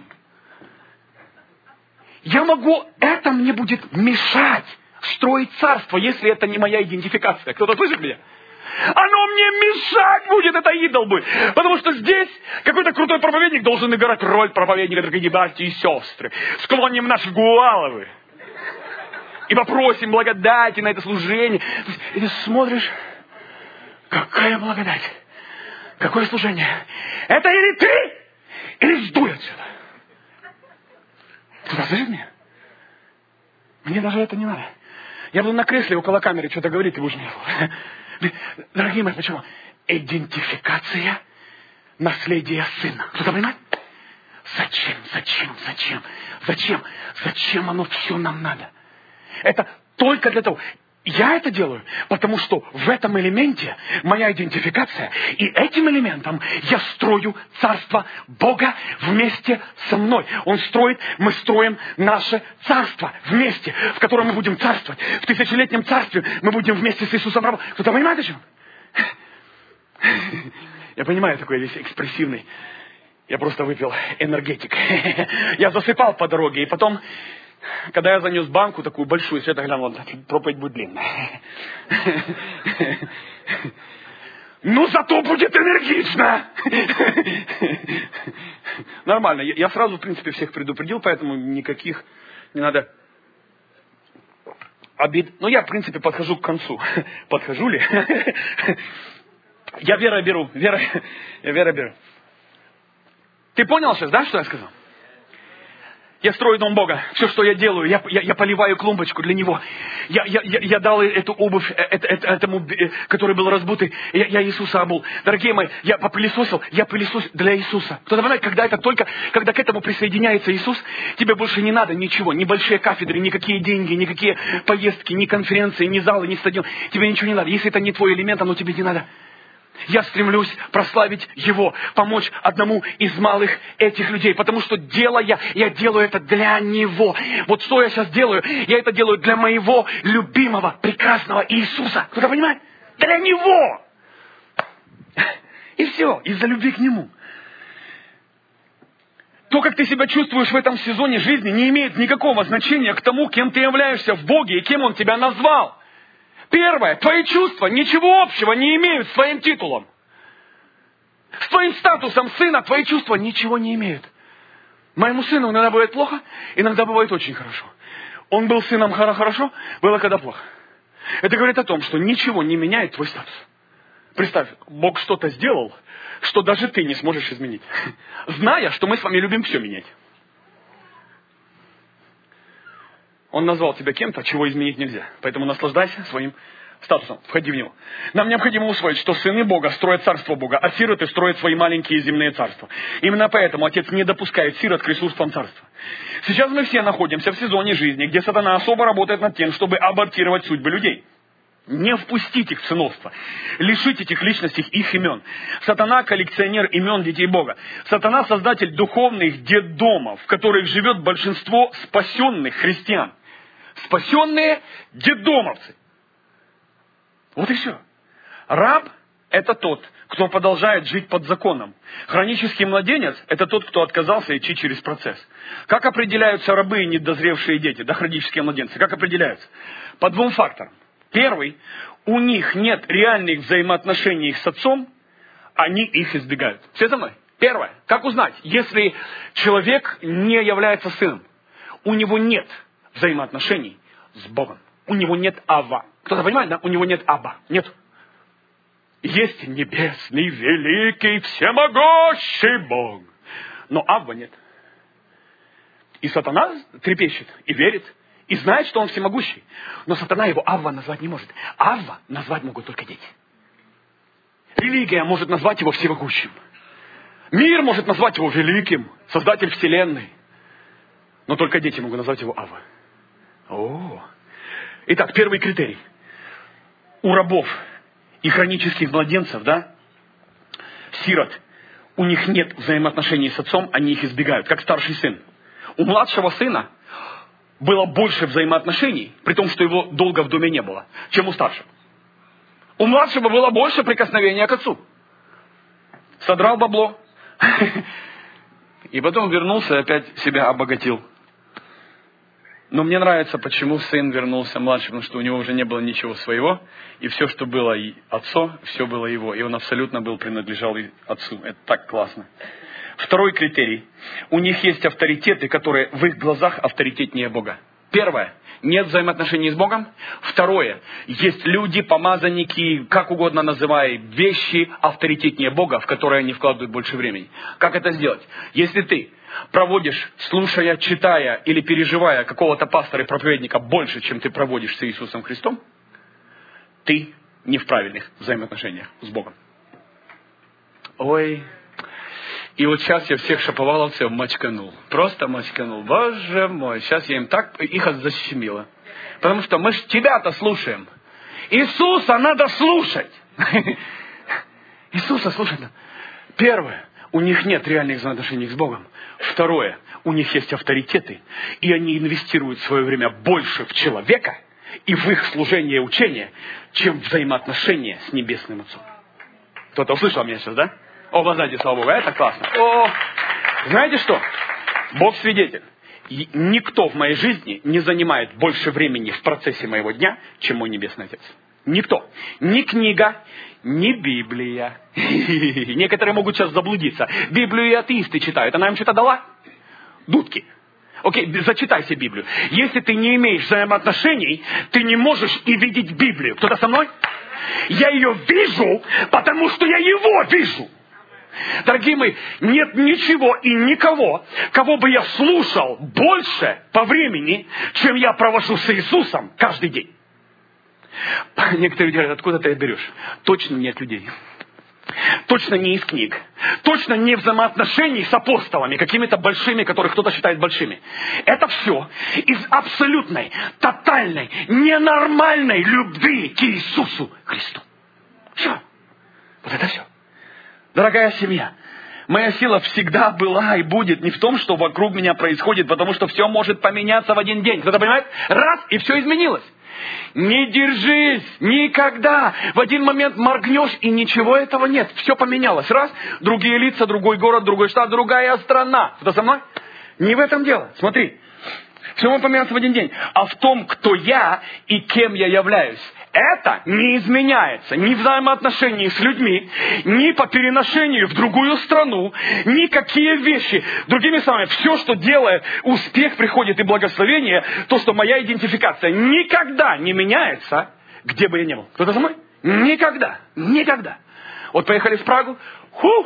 Я могу, это мне будет мешать строить царство, если это не моя идентификация. Кто-то слышит меня? Оно мне мешать будет, это идол будет. Потому что здесь какой-то крутой проповедник должен играть роль проповедника, дорогие братья и сестры. Склоним наши головы. И попросим благодати на это служение. И ты смотришь, какая благодать. Какое служение. Это или ты, или сдуй отсюда. Кто-то слышит меня? Мне даже это не надо. Я буду на кресле около камеры что-то говорить, ты будешь мне... Дорогие мои, почему? Идентификация наследия сына. Кто-то понимает? Зачем, зачем, зачем, зачем, зачем оно все нам надо? Это только для того... Я это делаю, потому что в этом элементе моя идентификация, и этим элементом я строю царство Бога вместе со мной. Он строит, мы строим наше царство вместе, в котором мы будем царствовать. В тысячелетнем царстве мы будем вместе с Иисусом работать. Кто-то понимает о чем? Я понимаю, такой весь экспрессивный. Я просто выпил энергетик. Я засыпал по дороге, и потом... Когда я занес банку такую большую, все это глянул, проповедь будет длинная. Ну, зато будет энергично. Нормально. Я сразу, в принципе, всех предупредил, поэтому никаких не надо обид. Ну, я, в принципе, подхожу к концу. Подхожу ли? Я вера беру. Вера, я вера беру. Ты понял сейчас, да, что я сказал? Я строю дом Бога. Все, что я делаю, я, я, я поливаю клумбочку для Него. Я, я, я, я дал эту обувь это, это, этому, который был разбутый. Я, я Иисуса обул. Дорогие мои, я попылесосил, я пылесос для Иисуса. Кто-то понимает, когда это только, когда к этому присоединяется Иисус, тебе больше не надо ничего. Ни большие кафедры, никакие деньги, никакие поездки, ни конференции, ни залы, ни стадион. Тебе ничего не надо. Если это не твой элемент, оно тебе не надо. Я стремлюсь прославить Его, помочь одному из малых этих людей, потому что делая, я делаю это для Него. Вот что я сейчас делаю? Я это делаю для моего любимого, прекрасного Иисуса. Кто-то понимает? Для Него! И все, из-за любви к Нему. То, как ты себя чувствуешь в этом сезоне жизни, не имеет никакого значения к тому, кем ты являешься в Боге и кем Он тебя назвал. Первое, твои чувства ничего общего не имеют с твоим титулом. С твоим статусом сына твои чувства ничего не имеют. Моему сыну иногда бывает плохо, иногда бывает очень хорошо. Он был сыном хорошо, было когда плохо. Это говорит о том, что ничего не меняет твой статус. Представь, Бог что-то сделал, что даже ты не сможешь изменить. Зная, что мы с вами любим все менять. Он назвал тебя кем-то, чего изменить нельзя. Поэтому наслаждайся своим статусом. Входи в него. Нам необходимо усвоить, что сыны Бога строят царство Бога, а сироты строят свои маленькие земные царства. Именно поэтому Отец не допускает сирот к ресурсам царства. Сейчас мы все находимся в сезоне жизни, где сатана особо работает над тем, чтобы абортировать судьбы людей. Не впустите их в сыновство. Лишите этих личностей их имен. Сатана – коллекционер имен детей Бога. Сатана – создатель духовных детдомов, в которых живет большинство спасенных христиан. Спасенные детдомовцы. Вот и все. Раб – это тот, кто продолжает жить под законом. Хронический младенец – это тот, кто отказался идти через процесс. Как определяются рабы и недозревшие дети, да, хронические младенцы? Как определяются? По двум факторам. Первый – у них нет реальных взаимоотношений с отцом, они их избегают. Все со мной? Первое. Как узнать, если человек не является сыном? У него нет взаимоотношений с Богом. У него нет Ава. Кто-то понимает, да? У него нет Аба. Нет. Есть небесный, великий, всемогущий Бог. Но Авва нет. И сатана трепещет и верит, и знает, что он всемогущий. Но сатана его Авва назвать не может. Авва назвать могут только дети. Религия может назвать его всемогущим. Мир может назвать его великим, создатель вселенной. Но только дети могут назвать его Авва. О. Итак, первый критерий. У рабов и хронических младенцев, да, сирот, у них нет взаимоотношений с отцом, они их избегают, как старший сын. У младшего сына было больше взаимоотношений, при том, что его долго в доме не было, чем у старшего. У младшего было больше прикосновения к отцу. Содрал бабло. И потом вернулся и опять себя обогатил. Но мне нравится, почему сын вернулся младший, потому что у него уже не было ничего своего, и все, что было и отцу, все было его, и он абсолютно был принадлежал и отцу. Это так классно. Второй критерий. У них есть авторитеты, которые в их глазах авторитетнее Бога. Первое. Нет взаимоотношений с Богом. Второе. Есть люди, помазанники, как угодно называй, вещи авторитетнее Бога, в которые они вкладывают больше времени. Как это сделать? Если ты проводишь, слушая, читая или переживая какого-то пастора и проповедника больше, чем ты проводишь с Иисусом Христом, ты не в правильных взаимоотношениях с Богом. Ой... И вот сейчас я всех шаповаловцев мочканул. Просто мочканул. Боже мой, сейчас я им так их защемило. Потому что мы ж тебя-то слушаем. Иисуса надо слушать. Иисуса слушать надо. Первое. У них нет реальных взаимоотношений с Богом. Второе. У них есть авторитеты. И они инвестируют свое время больше в человека и в их служение и учение, чем в взаимоотношения с Небесным Отцом. Кто-то услышал меня сейчас, да? О, воздаде, слава Богу, это классно. О, знаете что? Бог свидетель. И никто в моей жизни не занимает больше времени в процессе моего дня, чем мой Небесный Отец. Никто. Ни книга, ни Библия. Некоторые могут сейчас заблудиться. Библию и атеисты читают. Она им что-то дала? Дудки. Окей, зачитай себе Библию. Если ты не имеешь взаимоотношений, ты не можешь и видеть Библию. Кто-то со мной? Я ее вижу, потому что я его вижу. Дорогие мои, нет ничего и никого, кого бы я слушал больше по времени, чем я провожу с Иисусом каждый день. Некоторые говорят, откуда ты это берешь? Точно не от людей. Точно не из книг. Точно не взаимоотношений с апостолами, какими-то большими, которых кто-то считает большими. Это все из абсолютной, тотальной, ненормальной любви к Иисусу Христу. Все. Вот это все. Дорогая семья, моя сила всегда была и будет не в том, что вокруг меня происходит, потому что все может поменяться в один день. Кто-то понимает? Раз, и все изменилось. Не держись никогда. В один момент моргнешь, и ничего этого нет. Все поменялось. Раз, другие лица, другой город, другой штат, другая страна. Кто со мной? Не в этом дело. Смотри. Все может поменяться в один день. А в том, кто я и кем я являюсь. Это не изменяется ни в взаимоотношении с людьми, ни по переношению в другую страну, никакие вещи. Другими словами, все, что делает успех, приходит и благословение, то, что моя идентификация никогда не меняется, где бы я ни был. Кто-то со мной? Никогда. Никогда. Вот поехали в Прагу. Фу!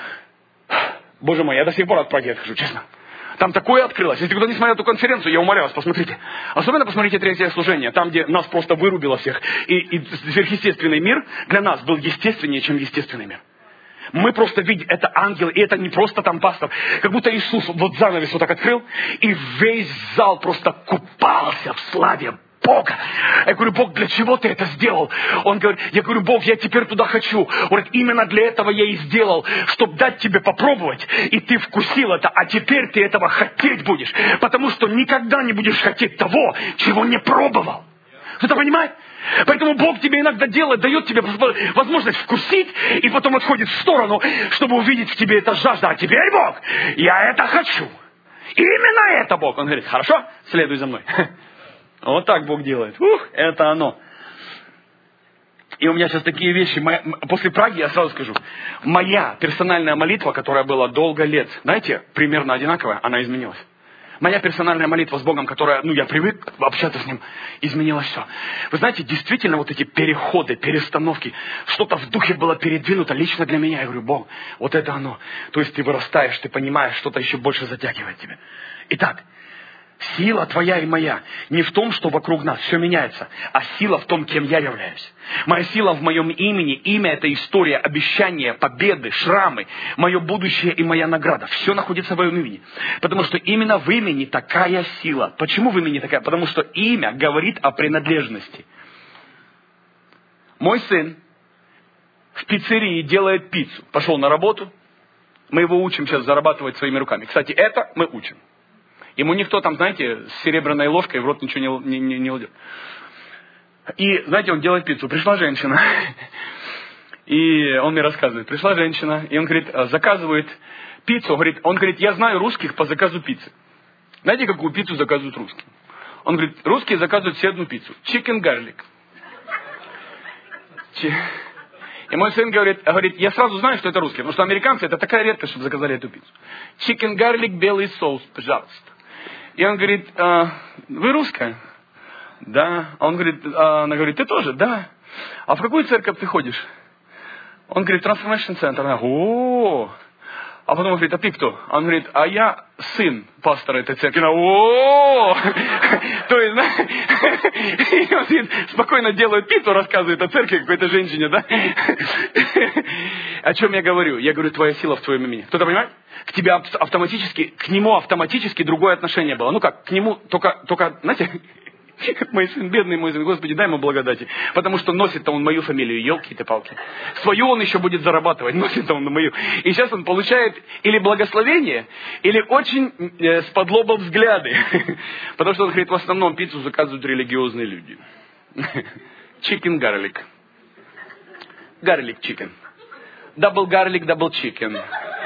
Боже мой, я до сих пор от Праги отхожу, честно. Там такое открылось. Если кто-то не смотрел эту конференцию, я умоляю вас, посмотрите. Особенно посмотрите третье служение, там, где нас просто вырубило всех. И, и сверхъестественный мир для нас был естественнее, чем естественный мир. Мы просто видим, это ангел, и это не просто там пастор. Как будто Иисус вот занавес вот так открыл, и весь зал просто купался в славе Бога. Я говорю, Бог, для чего ты это сделал? Он говорит, я говорю, Бог, я теперь туда хочу. Он говорит, именно для этого я и сделал, чтобы дать тебе попробовать, и ты вкусил это, а теперь ты этого хотеть будешь, потому что никогда не будешь хотеть того, чего не пробовал. Кто-то понимает? Поэтому Бог тебе иногда делает, дает тебе возможность вкусить, и потом отходит в сторону, чтобы увидеть в тебе это жажда. А теперь, Бог, я это хочу. Именно это, Бог. Он говорит, хорошо, следуй за мной. Вот так Бог делает. Ух, это оно. И у меня сейчас такие вещи. Моя, после Праги, я сразу скажу, моя персональная молитва, которая была долго лет, знаете, примерно одинаковая, она изменилась. Моя персональная молитва с Богом, которая, ну, я привык общаться с Ним, изменилось все. Вы знаете, действительно, вот эти переходы, перестановки, что-то в духе было передвинуто лично для меня. Я говорю, Бог, вот это оно. То есть ты вырастаешь, ты понимаешь, что-то еще больше затягивает тебя. Итак, сила твоя и моя не в том, что вокруг нас все меняется, а сила в том, кем я являюсь. Моя сила в моем имени. Имя — это история, обещания, победы, шрамы, мое будущее и моя награда. Все находится в моем имени. Потому что именно в имени такая сила. Почему в имени такая? Потому что имя говорит о принадлежности. Мой сын в пиццерии делает пиццу. Пошел на работу. Мы его учим сейчас зарабатывать своими руками. Кстати, это мы учим. Ему никто там, знаете, с серебряной ложкой в рот ничего не, не, не ладит. И, знаете, он делает пиццу. Пришла женщина. И он мне рассказывает. Пришла женщина. И он говорит, заказывает пиццу. Говорит, он говорит, я знаю русских по заказу пиццы. Знаете, какую пиццу заказывают русские? Он говорит, русские заказывают все одну пиццу. Chicken garlic. И мой сын говорит, говорит, я сразу знаю, что это русские. Потому что американцы, это такая редкость, чтобы заказали эту пиццу. Chicken garlic, белый соус, пожалуйста. И он говорит, а, вы русская? Да. А он говорит, а, она говорит, ты тоже? Да. А в какую церковь ты ходишь? Он говорит, Transformation Center. Она, о, а потом он говорит, а ты кто? Он говорит, а я сын пастора этой церкви. Она, о, то есть, знаешь, он сидит, спокойно делает пиццу, рассказывает о церкви какой-то женщине, да? О чем я говорю? Я говорю, твоя сила в твоем имени. Кто-то понимает? К тебе автоматически, к нему автоматически другое отношение было. Ну как, к нему только, только, знаете, мой сын, бедный мой сын, Господи, дай ему благодати. Потому что носит-то он мою фамилию, елки-то палки. Свою он еще будет зарабатывать, носит-то он на мою. И сейчас он получает или благословение, или очень э, сподлобо взгляды. Потому что он говорит, в основном пиццу заказывают религиозные люди. Chicken garlic. Garlic chicken. Double garlic, double chicken.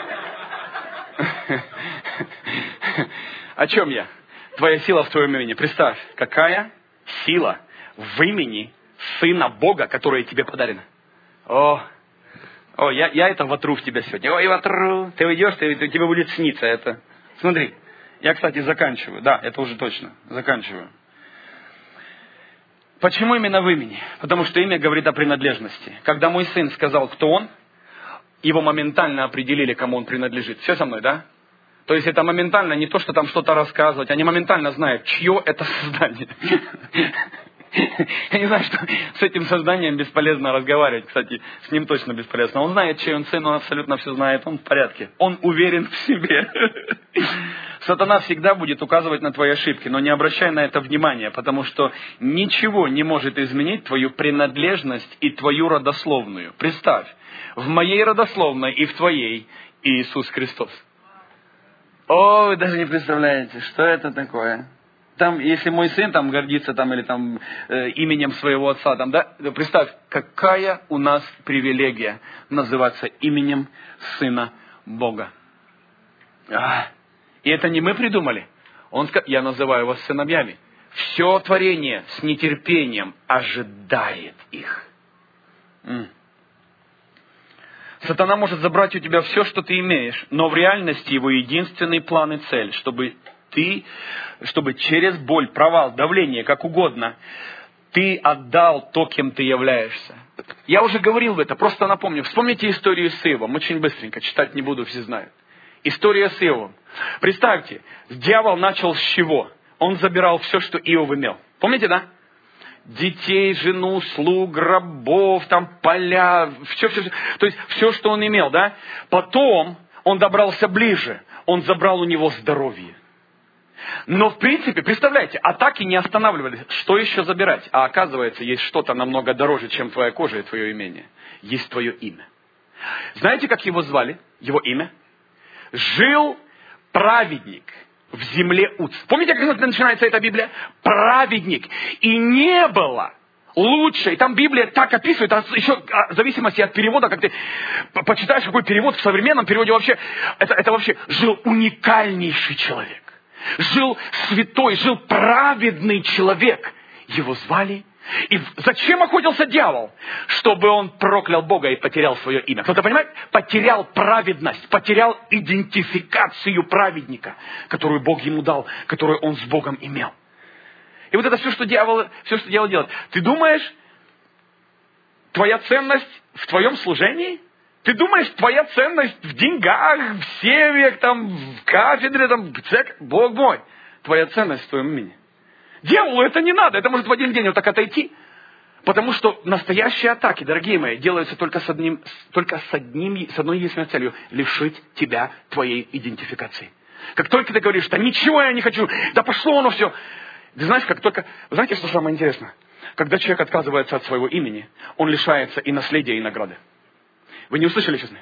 О чем я? Твоя сила в твоем имени. Представь, какая сила в имени Сына Бога, которая тебе подарена. О, о я, я это вотру в тебя сегодня. Ой, вотру. Ты уйдешь, ты, тебе будет сниться это. Смотри, Я, кстати, заканчиваю. Да, это уже точно. Заканчиваю. Почему именно в имени? Потому что имя говорит о принадлежности. Когда мой сын сказал, кто он, его моментально определили, кому он принадлежит. Все со мной, да? То есть это моментально, не то, что там что-то рассказывать, они моментально знают, чье это создание. Я не знаю, что с этим созданием бесполезно разговаривать. Кстати, с ним точно бесполезно. Он знает, чей он сын, он абсолютно все знает, он в порядке. Он уверен в себе. Сатана всегда будет указывать на твои ошибки, но не обращай на это внимания, потому что ничего не может изменить твою принадлежность и твою родословную. Представь, в моей родословной и в твоей Иисус Христос. О, вы даже не представляете, что это такое. Там, если мой сын там гордится там, или там, э, именем своего отца, там, да, то представь, какая у нас привилегия называться именем Сына Бога. А, и это не мы придумали. Он сказал, я называю вас сыновьями. Все творение с нетерпением ожидает их. М. Сатана может забрать у тебя все, что ты имеешь, но в реальности его единственный план и цель, чтобы ты, чтобы через боль, провал, давление, как угодно, ты отдал то, кем ты являешься. Я уже говорил в это, просто напомню. Вспомните историю с Иовом, очень быстренько, читать не буду, все знают. История с Иовом. Представьте, дьявол начал с чего? Он забирал все, что Иов имел. Помните, да? Детей, жену, слуг, рабов, там поля, все, все, все. То есть все, что он имел, да? Потом он добрался ближе, он забрал у него здоровье. Но в принципе, представляете, атаки не останавливались. Что еще забирать? А оказывается, есть что-то намного дороже, чем твоя кожа и твое имение. Есть твое имя. Знаете, как его звали? Его имя? Жил праведник в земле Уц. Помните, как начинается эта Библия? Праведник. И не было лучше. И там Библия так описывает, а еще в зависимости от перевода, как ты почитаешь, какой перевод в современном переводе вообще, это, это вообще жил уникальнейший человек. Жил святой, жил праведный человек. Его звали. И зачем охотился дьявол? Чтобы он проклял Бога и потерял свое имя. Кто-то понимает? Потерял праведность, потерял идентификацию праведника, которую Бог ему дал, которую он с Богом имел. И вот это все, что дьявол, все, что дьявол делает. Ты думаешь, твоя ценность в твоем служении? Ты думаешь, твоя ценность в деньгах, в семьях, там, в кафедре, там, в церкви? Бог мой, твоя ценность в твоем имени. Дьяволу это не надо, это может в один день вот так отойти. Потому что настоящие атаки, дорогие мои, делаются только с, одним, только с, одним, с одной единственной целью – лишить тебя твоей идентификации. Как только ты говоришь, да ничего я не хочу, да пошло оно все. Ты знаешь, как только... Вы знаете, что самое интересное? Когда человек отказывается от своего имени, он лишается и наследия, и награды. Вы не услышали, честно?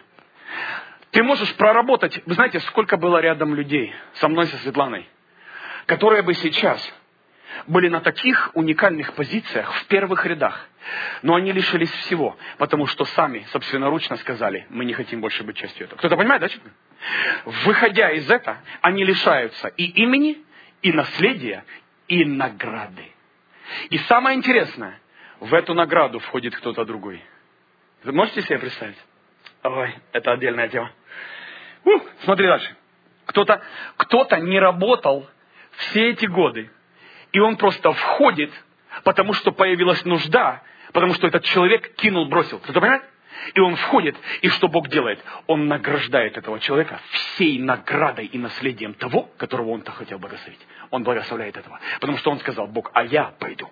Ты можешь проработать... Вы знаете, сколько было рядом людей со мной, со Светланой, которые бы сейчас были на таких уникальных позициях в первых рядах, но они лишились всего, потому что сами собственноручно сказали, мы не хотим больше быть частью этого. Кто-то понимает, да? Честно? Выходя из этого, они лишаются и имени, и наследия, и награды. И самое интересное, в эту награду входит кто-то другой. Вы можете себе представить? Ой, это отдельная тема. Ух, смотри дальше. Кто-то, кто-то не работал все эти годы, и он просто входит, потому что появилась нужда, потому что этот человек кинул, бросил. Кто-то понимает? И он входит, и что Бог делает? Он награждает этого человека всей наградой и наследием того, которого он-то хотел благословить. Он благословляет этого. Потому что он сказал, Бог, а я пойду.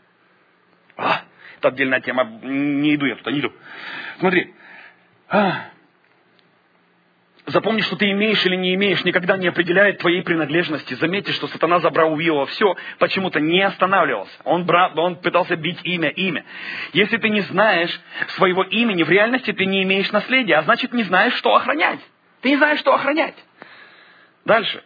А, это отдельная тема. Не иду я туда, не иду. Смотри. А. Запомни, что ты имеешь или не имеешь, никогда не определяет твоей принадлежности. Заметьте, что сатана забрал у Иова все, почему-то не останавливался. Он, брал, он пытался бить имя, имя. Если ты не знаешь своего имени, в реальности ты не имеешь наследия, а значит не знаешь, что охранять. Ты не знаешь, что охранять. Дальше.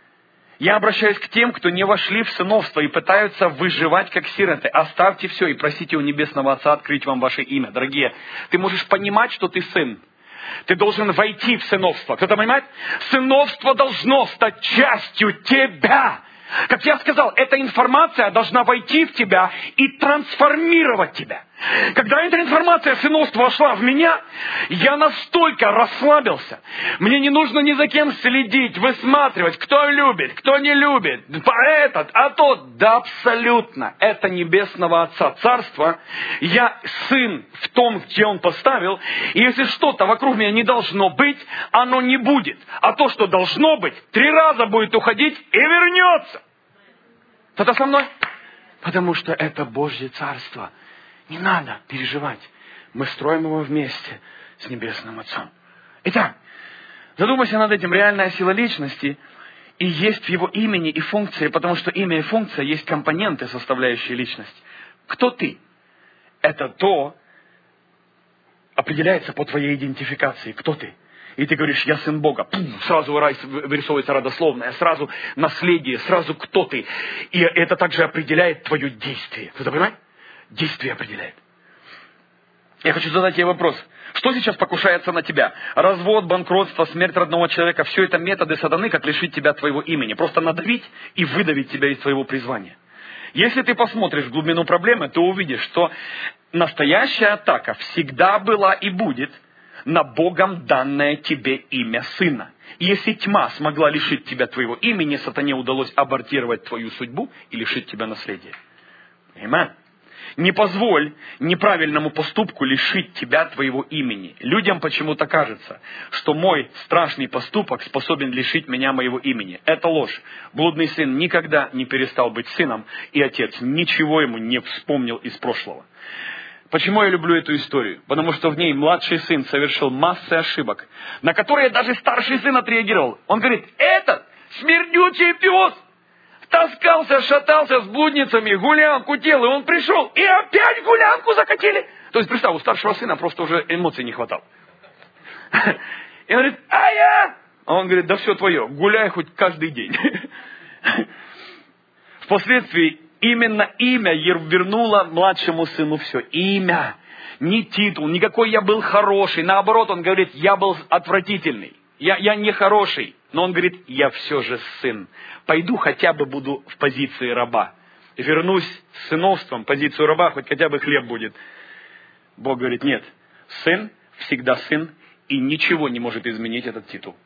Я обращаюсь к тем, кто не вошли в сыновство и пытаются выживать как сироты. Оставьте все и просите у Небесного Отца открыть вам ваше имя. Дорогие, ты можешь понимать, что ты сын. Ты должен войти в сыновство. Кто-то понимает? Сыновство должно стать частью тебя. Как я сказал, эта информация должна войти в тебя и трансформировать тебя. Когда эта информация сыновства вошла в меня, я настолько расслабился. Мне не нужно ни за кем следить, высматривать, кто любит, кто не любит, этот, а тот. Да абсолютно. Это небесного Отца царство. Я сын в том, где Он поставил. И если что-то вокруг меня не должно быть, оно не будет. А то, что должно быть, три раза будет уходить и вернется. Кто-то со мной? Потому что это Божье царство. Не надо переживать. Мы строим его вместе с Небесным Отцом. Итак, задумайся над этим. Реальная сила личности и есть в его имени и функции, потому что имя и функция есть компоненты, составляющие личность. Кто ты? Это то, определяется по твоей идентификации. Кто ты? И ты говоришь, я сын Бога. Пум, сразу вырисовывается родословное, сразу наследие, сразу кто ты. И это также определяет твое действие. Кто-то понимает? Действие определяет. Я хочу задать тебе вопрос. Что сейчас покушается на тебя? Развод, банкротство, смерть родного человека. Все это методы сатаны, как лишить тебя твоего имени. Просто надавить и выдавить тебя из твоего призвания. Если ты посмотришь в глубину проблемы, то увидишь, что настоящая атака всегда была и будет на Богом данное тебе имя сына. И если тьма смогла лишить тебя твоего имени, сатане удалось абортировать твою судьбу и лишить тебя наследия. Аминь. Не позволь неправильному поступку лишить тебя твоего имени. Людям почему-то кажется, что мой страшный поступок способен лишить меня моего имени. Это ложь. Блудный сын никогда не перестал быть сыном, и отец ничего ему не вспомнил из прошлого. Почему я люблю эту историю? Потому что в ней младший сын совершил массу ошибок, на которые даже старший сын отреагировал. Он говорит, этот смердючий пес таскался, шатался с блудницами, гулял, кутил, и он пришел, и опять гулянку закатили. То есть, представь, у старшего сына просто уже эмоций не хватало. И он говорит, а я? А он говорит, да все твое, гуляй хоть каждый день. Впоследствии именно имя вернуло младшему сыну все. Имя, не титул, никакой я был хороший. Наоборот, он говорит, я был отвратительный. Я, я не хороший. Но он говорит, я все же сын. Пойду хотя бы буду в позиции раба. Вернусь с сыновством в позицию раба, хоть хотя бы хлеб будет. Бог говорит, нет. Сын всегда сын, и ничего не может изменить этот титул.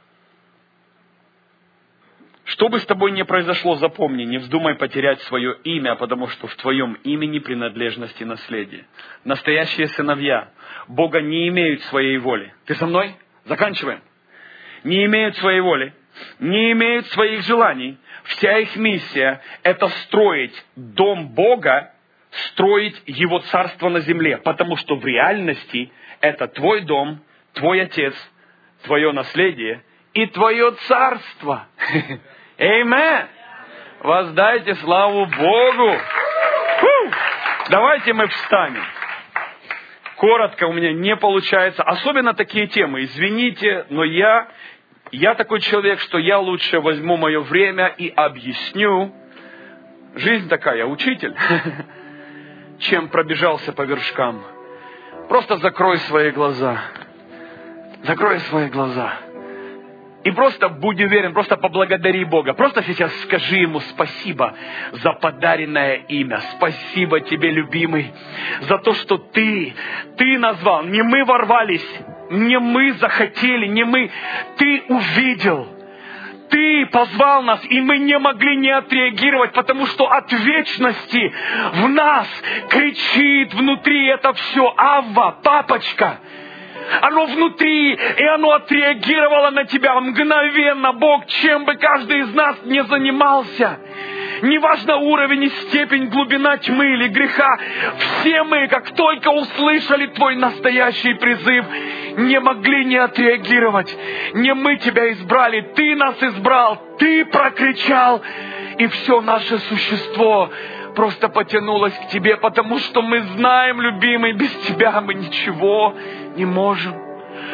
Что бы с тобой ни произошло, запомни, не вздумай потерять свое имя, потому что в твоем имени принадлежность и наследие. Настоящие сыновья Бога не имеют своей воли. Ты со мной? Заканчиваем. Не имеют своей воли, не имеют своих желаний. Вся их миссия – это строить дом Бога, строить Его царство на земле. Потому что в реальности это твой дом, твой отец, твое наследие и твое царство. Аминь. Воздайте славу Богу. Фу! Давайте мы встанем. Коротко у меня не получается. Особенно такие темы. Извините, но я, я такой человек, что я лучше возьму мое время и объясню. Жизнь такая, учитель. Чем пробежался по вершкам. Просто закрой свои глаза. Закрой свои глаза. И просто будь уверен, просто поблагодари Бога. Просто сейчас скажи Ему спасибо за подаренное имя. Спасибо Тебе, любимый, за то, что Ты, Ты назвал. Не мы ворвались, не мы захотели, не мы. Ты увидел. Ты позвал нас, и мы не могли не отреагировать, потому что от вечности в нас кричит внутри это все. Авва, папочка. Оно внутри, и оно отреагировало на тебя мгновенно. Бог, чем бы каждый из нас не занимался, неважно уровень и степень, глубина тьмы или греха, все мы, как только услышали Твой настоящий призыв, не могли не отреагировать. Не мы Тебя избрали, Ты нас избрал, Ты прокричал, и все наше существо просто потянулось к Тебе, потому что мы знаем, любимый, без Тебя мы ничего не можем.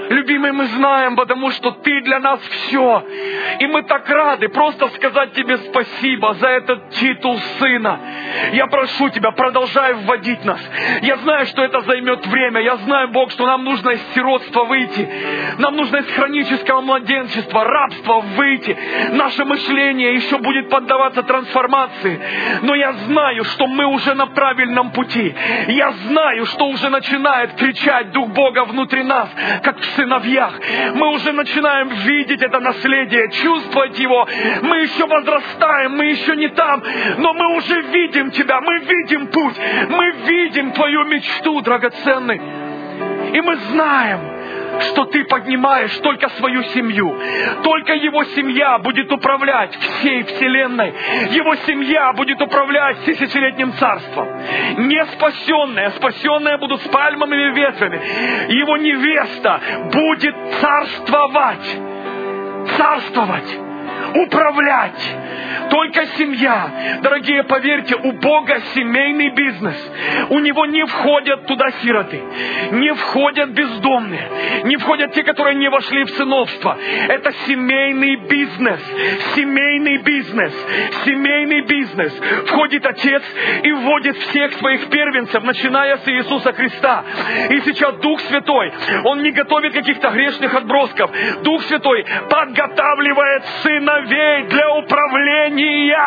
Любимый, мы знаем, потому что Ты для нас все. И мы так рады просто сказать Тебе спасибо за этот титул сына. Я прошу Тебя, продолжай вводить нас. Я знаю, что это займет время. Я знаю, Бог, что нам нужно из сиротства выйти. Нам нужно из хронического младенчества, рабства выйти. Наше мышление еще будет поддаваться трансформации. Но я знаю, что мы уже на правильном пути. Я знаю, что уже начинает кричать Дух Бога внутри нас, как в сыновьях. Мы уже начинаем видеть это наследие, чувствовать его. Мы еще возрастаем, мы еще не там, но мы уже видим Тебя, мы видим путь, мы видим Твою мечту, драгоценный. И мы знаем, что Ты поднимаешь только свою семью. Только Его семья будет управлять всей вселенной. Его семья будет управлять тысячелетним царством. Не спасенные, спасенные будут с пальмовыми ветвями. Его невеста будет царствовать. Царствовать. Управлять. Только семья. Дорогие, поверьте, у Бога семейный бизнес. У Него не входят туда сироты, не входят бездомные, не входят те, которые не вошли в сыновство. Это семейный бизнес. Семейный бизнес. Семейный бизнес. Входит Отец и вводит всех своих первенцев, начиная с Иисуса Христа. И сейчас Дух Святой, Он не готовит каких-то грешных отбросков. Дух Святой подготавливает сыновей для управления.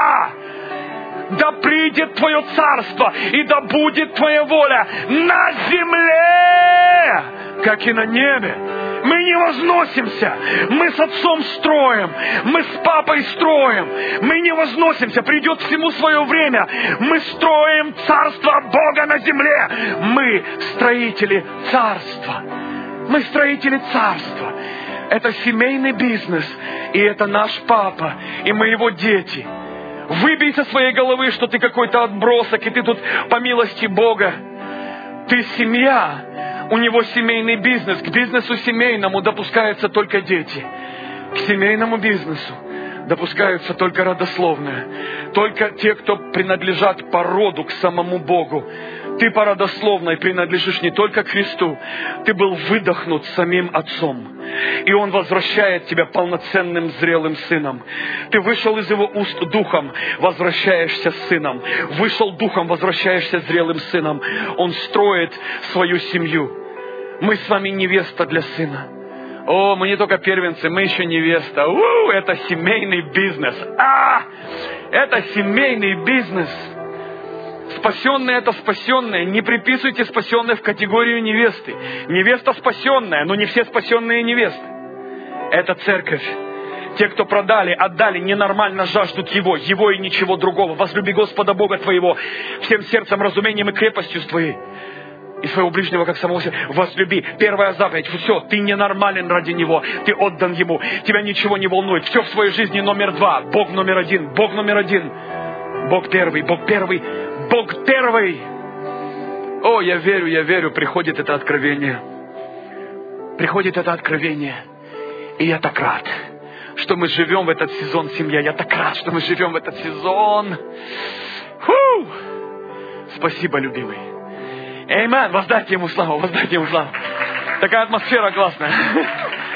Да придет Твое царство, и да будет Твоя воля на земле, как и на небе. Мы не возносимся, мы с Отцом строим, мы с Папой строим, мы не возносимся, придет всему свое время. Мы строим царство Бога на земле. Мы строители царства. Мы строители царства. Это семейный бизнес, и это наш Папа, и мы Его дети. Выбей со своей головы, что ты какой-то отбросок, и ты тут по милости Бога. Ты семья, у Него семейный бизнес. К бизнесу семейному допускаются только дети. К семейному бизнесу допускаются только родословные. Только те, кто принадлежат по роду к самому Богу. Ты по родословной принадлежишь не только к Христу. Ты был выдохнут самим Отцом. И Он возвращает тебя полноценным зрелым сыном. Ты вышел из Его уст духом, возвращаешься сыном. Вышел духом, возвращаешься зрелым сыном. Он строит свою семью. Мы с вами невеста для сына. О, мы не только первенцы, мы еще невеста. У, это семейный бизнес. А, это семейный бизнес. Спасенные — это спасенные. Не приписывайте спасенные в категорию невесты. Невеста спасенная, но не все спасенные невесты. Это церковь. Те, кто продали, отдали, ненормально жаждут Его, Его и ничего другого. Возлюби Господа Бога твоего всем сердцем, разумением и крепостью твоей. И своего ближнего, как самого себя. Возлюби. Первая заповедь. Все, ты ненормален ради Него. Ты отдан Ему. Тебя ничего не волнует. Все в своей жизни номер два. Бог номер один. Бог номер один. Бог первый. Бог первый. Бог первый. О, я верю, я верю. Приходит это откровение. Приходит это откровение. И я так рад, что мы живем в этот сезон, семья. Я так рад, что мы живем в этот сезон. Фу! Спасибо, любимый. Аминь. Воздайте Ему славу, воздайте Ему славу. Такая атмосфера классная.